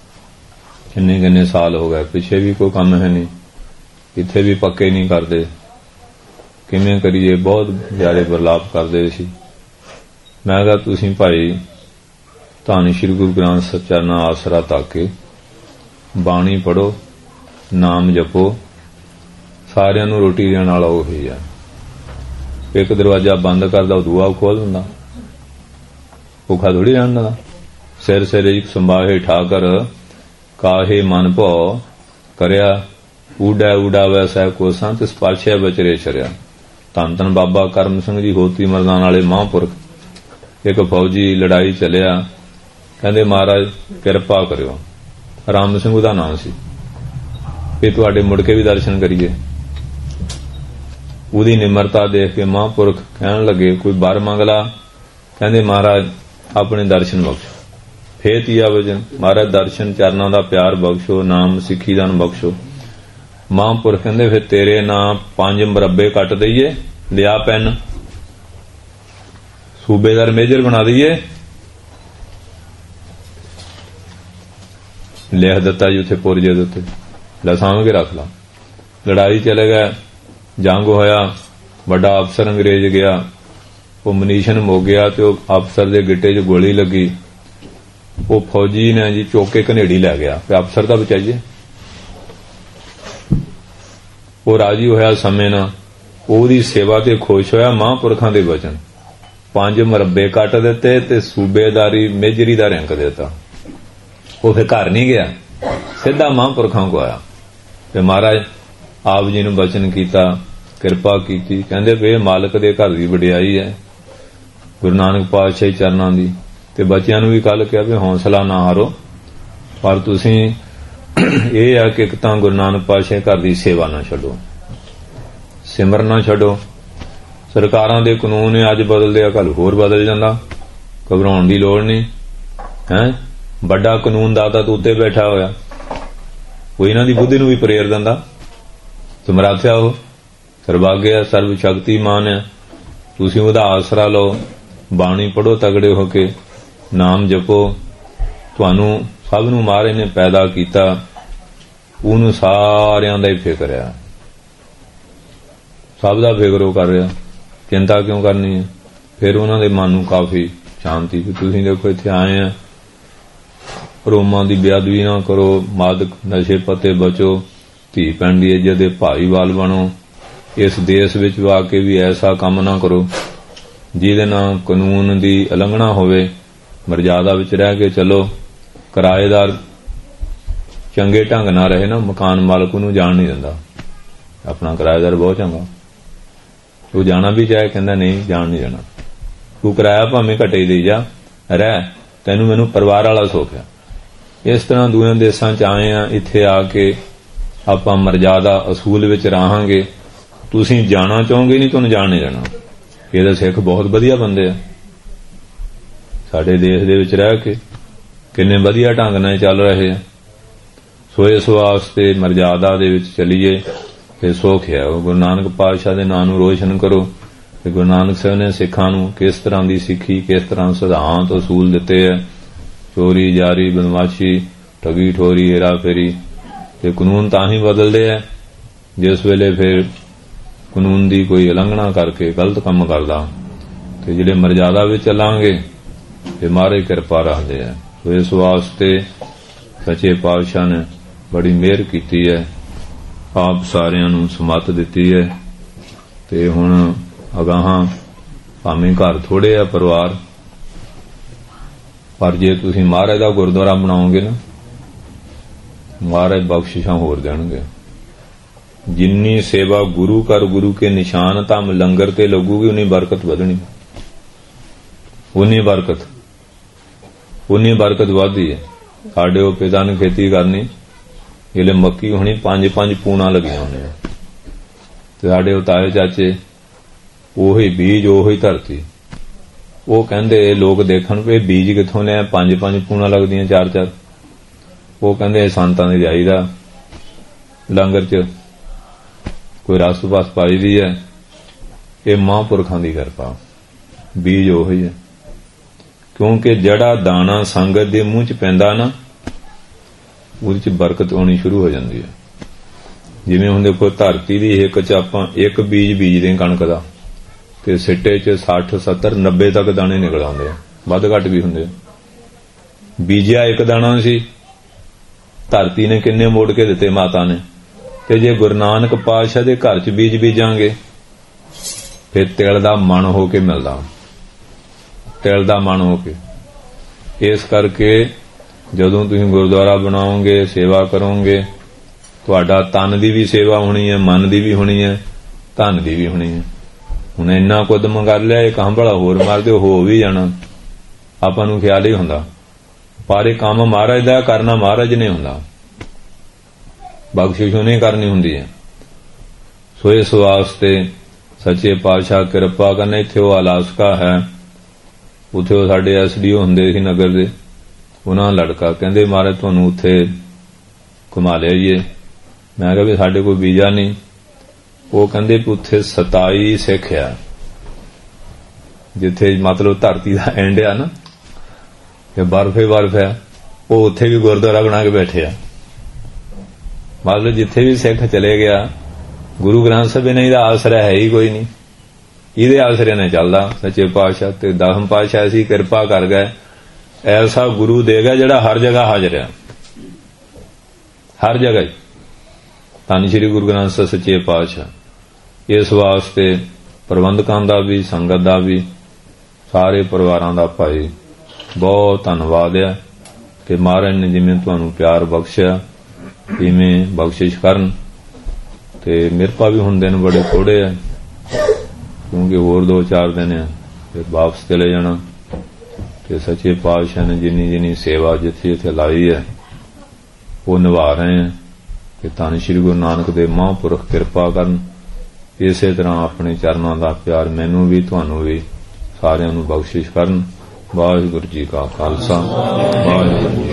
ਕਿੰਨੇ ਸਾਲ ਹੋ ਗਏ, ਪਿੱਛੇ ਵੀ ਕੋਈ ਕੰਮ ਹੈ ਨਹੀਂ, ਇੱਥੇ ਵੀ ਪੱਕੇ ਨਹੀਂ ਕਰਦੇ, ਕਿਵੇਂ ਕਰੀਏ, ਬਹੁਤ ਜ਼ਿਆਦਾ ਵਿਰਲਾਪ ਕਰਦੇ ਸੀ। ਮੈਂ ਕਿਹਾ ਤੁਸੀਂ ਭਾਈ ਧੰਨ ਸ਼੍ਰੀ ਗੁਰੂ ਗ੍ਰੰਥ ਸਾਹਿਬ ਚਰਨਾਂ ਆਸਰਾ ਤੱਕ ਕੇ ਬਾਣੀ ਪੜ੍ਹੋ, ਨਾਮ ਜਪੋ, ਸਾਰਿਆਂ ਨੂੰ ਰੋਟੀ ਦੇਣ ਵਾਲਾ ਉਹੀ ਆ। ਇੱਕ ਦਰਵਾਜ਼ਾ ਬੰਦ ਕਰਦਾ ਉਹ ਦੂਆ ਖੋਲ ਦਿੰਦਾ, ਭੁੱਖਾ ਥੋੜ੍ਹੀ ਰਹਿਣ ਦਿੰਦਾ। ਸਿਰ ਸਿਰ ਇੱਕ ਸੰਭਾਹੇ ਠਾਕਰ, ਕਾਹੇ ਮਨ ਭਉ ਕਰਿਆ, ਊਡਾ ਊਡਾਵੈ ਸਹਿ ਕੋਸਾਂ, ਤਿਸ ਪਾਛੈ ਬਚਰੇ ਚਰਿਆ। ਧੰਨ ਧੰਨ ਬਾਬਾ ਕਰਮ ਸਿੰਘ ਜੀ ਹੋਤੀ ਮਰਦਾਨ ਵਾਲੇ ਮਹਾਂਪੁਰਖ। ਇੱਕ ਫੌਜੀ ਲੜਾਈ ਚੱਲਿਆ, ਕਹਿੰਦੇ ਮਹਾਰਾਜ ਕਿਰਪਾ ਕਰਿਓ, ਰਾਮ ਸਿੰਘ ਉਹਦਾ ਨਾਂ ਸੀ, ਕਿ ਤੁਹਾਡੇ ਮੁੜ ਕੇ ਵੀ ਦਰਸ਼ਨ ਕਰੀਏ। ਉਹਦੀ ਨਿਮਰਤਾ ਦੇਖ ਕੇ ਮਹਾਂਪੁਰਖ ਕਹਿਣ ਲੱਗੇ ਕੋਈ ਵਰ ਮੰਗ ਲਾ। ਕਹਿੰਦੇ ਮਹਾਰਾਜ ਆਪਣੇ ਦਰਸ਼ਨ ਬਖਸ਼ੋ। ਫੇਰ ਤੀਆ ਵਜਨ, ਮਹਾਰਾਜ ਦਰਸ਼ਨ ਚਰਨਾਂ ਦਾ ਪਿਆਰ ਬਖਸ਼ੋ, ਨਾਮ ਸਿੱਖੀ ਦਾਨ ਬਖਸ਼ੋ। ਮਹਾਂਪੁਰਖ ਕਹਿੰਦੇ ਫਿਰ ਤੇਰੇ ਨਾਂ 5 ਮੁਰੱਬੇ ਕੱਟ ਦਈਏ, ਲਿਆ ਪੈਨ, ਸੂਬੇਦਾਰ ਮੇਜਰ ਬਣਾ ਦਈਏ। ਲਿਖ ਦਿੱਤਾ ਜੀ ਉੱਥੇ ਪੁਰਜੇ ਦੇ ਉੱਤੇ, ਲੈ ਸਾਂਭ ਕੇ ਰੱਖ ਲਾ। ਲੜਾਈ ਚਲੇ ਗਏ, ਜੰਗ ਹੋਇਆ, ਵੱਡਾ ਅਫਸਰ ਅੰਗਰੇਜ਼ ਗਿਆ, ਉਹ ਮਨੀਸ਼ਨ ਮੁੱਕ ਗਿਆ ਤੇ ਉਹ ਅਫਸਰ ਦੇ ਗਿੱਟੇ 'ਚ ਗੋਲੀ ਲੱਗੀ। ਉਹ ਫੌਜੀ ਨੇ ਜੀ ਚੁੱਕ ਕੇ ਘਨੇੜੀ ਲੈ ਗਿਆ ਤੇ ਅਫਸਰ ਤਾਂ ਬਚਾਈਏ। ਉਹ ਰਾਜੀ ਹੋਇਆ ਸਮੇਂ ਨਾਲ, ਉਹਦੀ ਸੇਵਾ ਤੇ ਖੁਸ਼ ਹੋਇਆ। ਮਹਾਂਪੁਰਖਾਂ ਦੇ ਵਚਨ 5 ਮੁਰੱਬੇ ਕੱਟ ਦਿੱਤੇ ਤੇ ਸੂਬੇਦਾਰੀ ਮੇਜਰੀ ਦਾ ਰੈਂਕ ਦਿੱਤਾ। ਉਹ ਫਿਰ ਘਰ ਨਹੀਂ ਗਿਆ, ਸਿੱਧਾ ਮਹਾਂਪੁਰਖਾਂ ਕੋ ਆਇਆ ਤੇ ਮਹਾਰਾਜ ਆਪ ਜੀ ਨੂੰ ਬਚਨ ਕੀਤਾ, ਕਿਰਪਾ ਕੀਤੀ। ਕਹਿੰਦੇ ਵੀ ਇਹ ਮਾਲਕ ਦੇ ਘਰ ਦੀ ਵਡਿਆਈ ਹੈ, ਗੁਰੂ ਨਾਨਕ ਪਾਤਸ਼ਾਹੀ ਚਰਨਾਂ ਦੀ। ਤੇ ਬੱਚਿਆਂ ਨੂੰ ਵੀ ਕੱਲ ਕਿਹਾ ਵੀ ਹੌਸਲਾ ਨਾ ਹਾਰੋ, ਪਰ ਤੁਸੀਂ ਇਹ ਆ ਕਿ ਇੱਕ ਤਾਂ ਗੁਰੂ ਨਾਨਕ ਪਾਤਸ਼ਾਹੀ ਘਰ ਦੀ ਸੇਵਾ ਨਾ ਛੱਡੋ, ਸਿਮਰਨ ਨਾ ਛੱਡੋ। ਸਰਕਾਰਾਂ ਦੇ ਕਾਨੂੰਨ ਅੱਜ ਬਦਲਦੇ ਆ, ਕੱਲ ਹੋਰ ਬਦਲ ਜਾਂਦਾ, ਘਬਰਾਉਣ ਦੀ ਲੋੜ ਨਹੀਂ ਹੈ। ਵੱਡਾ ਕਾਨੂੰਨ ਦਾਤਾ ਤੋਂ ਉੱਤੇ ਬੈਠਾ ਹੋਇਆ, ਉਹ ਇਹਨਾਂ ਦੀ ਬੁੱਧੀ ਨੂੰ ਵੀ ਪ੍ਰੇਰ ਦਿੰਦਾ। ਸਮਰੱਥ ਆ ਉਹ, ਸਰਬਾਗਿਆ, ਸਰਬ ਸ਼ਕਤੀਮਾਨ ਹੈ। ਤੁਸੀਂ ਉਹਦਾ ਆਸਰਾ ਲਓ, ਬਾਣੀ ਪੜ੍ਹੋ ਤਗੜੇ ਹੋ ਕੇ, ਨਾਮ ਜਪੋ। ਤੁਹਾਨੂੰ ਸਭ ਨੂੰ ਮਹਾਰਾਜ ਨੇ ਪੈਦਾ ਕੀਤਾ, ਉਹਨੂੰ ਸਾਰਿਆਂ ਦਾ ਹੀ ਫਿਕਰ ਆ, ਸਭ ਦਾ ਫਿਕਰ ਉਹ ਕਰ ਰਿਹਾ, ਚਿੰਤਾ ਕਿਉਂ ਕਰਨੀ ਹੈ। ਫਿਰ ਉਹਨਾਂ ਦੇ ਮਨ ਨੂੰ ਕਾਫੀ ਸ਼ਾਂਤੀ। ਤੁਸੀਂ ਦੇਖੋ ਇੱਥੇ ਆਏ ਆ, ਰੋਮਾਂ ਦੀ ਬੇਅਦਬੀ ਨਾ ਕਰੋ, ਮਾਦਕ ਨਸ਼ੇ ਪੱਤੇ ਬਚੋ, ਧੀ ਭੈਣ ਦੀ ਇੱਜ਼ਤ ਦੇ ਭਾਈਵਾਲ ਬਣੋ। ਇਸ ਦੇਸ਼ ਵਿੱਚ ਆ ਕੇ ਵੀ ਐਸਾ ਕੰਮ ਨਾ ਕਰੋ ਜਿਹਦੇ ਨਾਲ ਕਾਨੂੰਨ ਦੀ ਉਲੰਘਣਾ ਹੋਵੇ। ਮਰਜ਼ਾਦਾ ਵਿੱਚ ਰਹਿ ਕੇ ਚੱਲੋ। ਕਿਰਾਏਦਾਰ ਚੰਗੇ ਢੰਗ ਨਾਲ ਰਹੇ ਨਾ, ਮਕਾਨ ਮਾਲਕ ਨੂੰ ਜਾਣ ਨਹੀਂ ਦਿੰਦਾ। ਆਪਣਾ ਕਿਰਾਏਦਾਰ ਬਹੁਤ ਚੰਗਾ, ਤੂੰ ਜਾਣਾ ਵੀ ਚਾਹੇ, ਕਹਿੰਦਾ ਨਹੀਂ ਜਾਣ ਨਹੀਂ ਦੇਣਾ, ਤੂੰ ਕਿਰਾਇਆ ਭਾਵੇਂ ਘਟੇ ਦੇ ਜਾ, ਰਹਿ, ਤੈਨੂੰ ਮੈਨੂੰ ਪਰਿਵਾਰ ਵਾਲਾ ਸੁੱਖ ਆ। ਇਸ ਤਰ੍ਹਾਂ ਦੂਜੇ ਦੇਸ਼ਾਂ 'ਚ ਆਏ ਆ, ਇੱਥੇ ਆ ਕੇ ਆਪਾਂ ਮਰਜ਼ਾਦਾ ਅਸੂਲ ਵਿੱਚ ਰਹਾਂਗੇ। ਤੁਸੀਂ ਜਾਣਾ ਚਾਹੋਗੇ ਨਹੀਂ, ਤੁਹਾਨੂੰ ਜਾਣ ਨਹੀਂ ਦੇਣਾ। ਇਹਦੇ ਸਿੱਖ ਬਹੁਤ ਵਧੀਆ ਬੰਦੇ ਆ, ਸਾਡੇ ਦੇਸ਼ ਦੇ ਵਿੱਚ ਰਹਿ ਕੇ ਕਿੰਨੇ ਵਧੀਆ ਢੰਗ ਨਾਲ ਚੱਲ ਰਹੇ ਆ। ਸੋ ਇਸ ਵਾਸਤੇ ਮਰਜ਼ਾਦਾ ਦੇ ਵਿੱਚ ਚੱਲੀਏ, ਫਿਰ ਸੁੱਖ ਹੈ। ਗੁਰੂ ਨਾਨਕ ਪਾਤਸ਼ਾਹ ਦੇ ਨਾਂ ਨੂੰ ਰੋਸ਼ਨ ਕਰੋ, ਤੇ ਗੁਰੂ ਨਾਨਕ ਸਾਹਿਬ ਨੇ ਸਿੱਖਾਂ ਨੂੰ ਕਿਸ ਤਰ੍ਹਾਂ ਦੀ ਸਿੱਖੀ, ਕਿਸ ਤਰ੍ਹਾਂ ਸਿਧਾਂਤ ਅਸੂਲ ਦਿੱਤੇ ਹੈ। ਚੋਰੀ ਜਾਰੀ, ਬਦਮਾਸ਼ੀ, ਠਗੀ ਠੋਰੀ, ਹੇਰਾ ਫੇਰੀ ਤੇ ਕਾਨੂੰਨ ਤਾਂ ਹੀ ਬਦਲਦੇ ਹੈ ਜਿਸ ਵੇਲੇ ਫਿਰ ਕਾਨੂੰਨ ਦੀ ਕੋਈ ਉਲੰਘਣਾ ਕਰਕੇ ਗਲਤ ਕੰਮ ਕਰਦਾ, ਤੇ ਜਿਹੜੇ ਮਰਜ਼ਾਦਾ ਵਿੱਚ ਚੱਲਾਂਗੇ ਤੇ ਮਹਾਰਾਜ ਕਿਰਪਾ ਰੱਖਦੇ ਹੈ। ਸੋ ਇਸ ਵਾਸਤੇ ਸੱਚੇ ਪਾਤਸ਼ਾਹ ਨੇ ਬੜੀ ਮਿਹਰ ਕੀਤੀ ਹੈ, ਆਪ ਸਾਰਿਆਂ ਨੂੰ ਸਮੱਤ ਦਿੱਤੀ ਹੈ। ਤੇ ਹੁਣ ਅਗਾਹਾਂ ਭਾਵੇਂ ਘਰ ਥੋੜੇ ਆ ਪਰਿਵਾਰ, ਪਰ ਜੇ ਤੁਸੀਂ ਮਹਾਰਾਜ ਦਾ ਗੁਰਦੁਆਰਾ ਬਣਾਓਗੇ ਨਾ, ਮਹਾਰਾਜ ਬਖਸ਼ਿਸ਼ਾਂ ਹੋਰ ਦੇਣਗੇ। ਜਿੰਨੀ ਸੇਵਾ ਗੁਰੂ ਕਰ ਗੁਰੂ ਕੇ ਨਿਸ਼ਾਨ ਧਮ ਲੰਗਰ ਤੇ ਲੱਗੂਗੀ, ਉਨੀ ਬਰਕਤ ਵਧਣੀ, ਉਨੀ ਬਰਕਤ ਵਧਦੀ ਹੈ। ਸਾਡੇ ਉਹ ਪਿਤਾ ਨੇ ਖੇਤੀ ਕਰਨੀ, ਜਿਹੜੇ ਮੱਕੀ ਹੋਣੀ 5-5 ਪੂਣਾ ਲੱਗੀਆਂ ਹੋਣੀਆਂ, ਤੇ ਸਾਡੇ ਉਹ ਤਾਏ ਚਾਚੇ ਉਹੀ ਬੀਜ ਉਹੀ ਧਰਤੀ। ਉਹ ਕਹਿੰਦੇ ਲੋਕ ਦੇਖਣ ਵੀ ਬੀਜ ਕਿੱਥੋਂ ਲਿਆ, 5-5 ਪੂਣਾ ਲੱਗਦੀਆਂ 4-4। ਉਹ ਕਹਿੰਦੇ ਸੰਤਾਂ ਦੇ ਜਾਈਦਾ, ਲੰਗਰ ਚ ਕੋਈ ਰਸ ਬਸ ਪਾਈ ਦੀ ਹੈ। ਇਹ ਮਹਾਂਪੁਰਖਾਂ ਦੀ ਕਿਰਪਾ, ਬੀਜ ਉਹੀ ਹੈ। ਕਿਉਂਕਿ ਜਿਹੜਾ ਦਾਣਾ ਸੰਗਤ ਦੇ ਮੂੰਹ ਚ ਪੈਂਦਾ ਨਾ, ਉਹਦੇ ਚ ਬਰਕਤ ਆਉਣੀ ਸ਼ੁਰੂ ਹੋ ਜਾਂਦੀ ਹੈ। ਜਿਵੇਂ ਹੁਣ ਦੇਖੋ ਧਰਤੀ ਦੀ ਹਿੱਕ ਚ ਆਪਾਂ ਇੱਕ ਬੀਜ ਬੀਜਦੇ ਕਣਕ ਦਾ, ਤੇ ਸਿੱਟੇ ਚ 60-70-90 ਤੱਕ ਦਾਣੇ ਨਿਕਲ ਆਉਂਦੇ ਆ, ਵੱਧ ਘੱਟ ਵੀ ਹੁੰਦੇ ਆ। ਬੀਜਿਆ ਇੱਕ ਦਾਣਾ ਸੀ, ਧਰਤੀ ਨੇ ਕਿੰਨੇ ਮੋੜ ਕੇ ਦਿੱਤੇ ਮਾਤਾ ਨੇ। ਤੇ ਜੇ ਗੁਰੂ ਨਾਨਕ ਪਾਤਸ਼ਾਹ ਦੇ ਘਰ ਚ ਬੀਜ ਬੀਜਾਂਗੇ, ਫਿਰ ਤਿਲ ਦਾ ਮਣ ਹੋ ਕੇ ਮਿਲਦਾ, ਤਿਲ ਦਾ ਮਣ ਹੋ ਕੇ। ਇਸ ਕਰਕੇ ਜਦੋਂ ਤੁਸੀਂ ਗੁਰਦੁਆਰਾ ਬਣਾਓਗੇ, ਸੇਵਾ ਕਰੋਗੇ, ਤੁਹਾਡਾ ਤਨ ਦੀ ਵੀ ਸੇਵਾ ਹੋਣੀ ਹੈ, ਮਨ ਦੀ ਵੀ ਹੋਣੀ ਹੈ, ਧਨ ਦੀ ਵੀ ਹੋਣੀ ਹੈ। ਹੁਣ ਇੰਨਾ ਕੁਦਮ ਕਰ ਲਿਆ, ਇਹ ਕੰਮ ਭਲਾ ਹੋਰ ਮਾਰ ਦਿਓ, ਹੋ ਵੀ ਜਾਣਾ, ਆਪਾਂ ਨੂੰ ਖਿਆਲ ਹੀ ਹੁੰਦਾ। ਪਰ ਇਹ ਕੰਮ ਮਹਾਰਾਜ ਦਾ ਕਰਨਾ, ਮਹਾਰਾਜ ਨੇ ਹੁੰਦਾ, ਬਖਸ਼ਿਸ਼ ਉਹਨੇ ਕਰਨੀ ਹੁੰਦੀ ਹੈ। ਸੋ ਇਸ ਵਾਸਤੇ ਸੱਚੇ ਪਾਤਸ਼ਾਹ ਕਿਰਪਾ ਕਰਨ। ਇੱਥੇ ਉਹ ਅਲਾਸਕਾ ਹੈ, ਉੱਥੇ ਉਹ ਸਾਡੇ SDO ਹੁੰਦੇ ਸੀ ਨਗਰ ਦੇ, ਉਹਨਾਂ ਦਾ ਲੜਕਾ ਕਹਿੰਦੇ ਮਹਾਰਾਜ ਤੁਹਾਨੂੰ ਉੱਥੇ ਘੁਮਾ ਲਿਆਈਏ। ਮੈਂ ਕਿਹਾ ਵੀ ਸਾਡੇ ਕੋਲ ਵੀਜ਼ਾ ਨਹੀਂ। ਉਹ ਕਹਿੰਦੇ ਵੀ ਉੱਥੇ 27 ਸਿੱਖ ਆ, ਜਿੱਥੇ ਮਤਲਬ ਧਰਤੀ ਦਾ ਐਂਡ ਆ ਨਾ, ਤੇ ਬਰਫ ਹੈ, ਉਹ ਉੱਥੇ ਵੀ ਗੁਰਦੁਆਰਾ ਬਣਾ ਕੇ ਬੈਠੇ ਆ। ਮਤਲਬ ਜਿੱਥੇ ਵੀ ਸਿੱਖ ਚਲੇ ਗਿਆ, ਗੁਰੂ ਗ੍ਰੰਥ ਸਾਹਿਬ ਨੇ ਇਹਦਾ ਆਸਰਾ ਹੈ ਹੀ ਕੋਈ ਨਹੀਂ, ਇਹਦੇ ਆਸਰੇ ਨੇ ਚੱਲਦਾ ਸੱਚੇ ਪਾਤਸ਼ਾਹ। ਤੇ 10ਵੇਂ ਪਾਤਸ਼ਾਹ ਐਸੀ ਕਿਰਪਾ ਕਰ ਗਏ, ਐਸਾ ਗੁਰੂ ਦੇਗਾ ਜਿਹੜਾ ਹਰ ਜਗ੍ਹਾ ਹਾਜ਼ਰ ਆ, ਹਰ ਜਗ੍ਹਾ। ਧੰਨ ਸ਼੍ਰੀ ਗੁਰੂ ਗ੍ਰੰਥ ਸਾਹਿਬ ਸੱਚੇ ਪਾਤਸ਼ਾਹ। ਇਸ ਵਾਸਤੇ ਪ੍ਰਬੰਧਕਾਂ ਦਾ ਵੀ, ਸੰਗਤ ਦਾ ਵੀ, ਸਾਰੇ ਪਰਿਵਾਰਾਂ ਦਾ ਭਾਈ ਬਹੁਤ ਧੰਨਵਾਦ ਹੈ ਕਿ ਮਹਾਰਾਜ ਨੇ ਜਿਵੇਂ ਤੁਹਾਨੂੰ ਪਿਆਰ ਬਖਸ਼ਿਆ, ਇਵੇਂ ਬਖਸ਼ਿਸ਼ ਕਰਨ। ਤੇ ਮਿਰਪਾ ਵੀ ਹੁਣ ਦਿਨ ਬੜੇ ਥੋੜੇ ਆ, ਕਿਉਂਕਿ ਹੋਰ 2-4 ਦਿਨ ਆ ਫਿਰ ਵਾਪਸ ਚਲੇ ਜਾਣਾ। ਤੇ ਸੱਚੇ ਪਾਤਸ਼ਾਹ ਨੇ ਜਿੰਨੀ ਸੇਵਾ ਜਿੱਥੇ ਲਾਈ ਹੈ, ਉਹ ਨਿਭਾ ਰਹੇ ਆ। ਕਿ ਧੰਨ ਸ਼੍ਰੀ ਗੁਰੂ ਨਾਨਕ ਦੇ ਮਹਾਂਪੁਰਖ ਕਿਰਪਾ ਕਰਨ। ਇਸੇ ਤਰ੍ਹਾਂ ਆਪਣੇ ਚਰਨਾਂ ਦਾ ਪਿਆਰ ਮੈਨੂੰ ਵੀ, ਤੁਹਾਨੂੰ ਵੀ, ਸਾਰਿਆਂ ਨੂੰ ਬਖਸ਼ਿਸ਼ ਕਰਨ। ਵਾਹਿਗੁਰੂ ਜੀ ਕਾ ਖਾਲਸਾ, ਵਾਹਿਗੁਰੂ।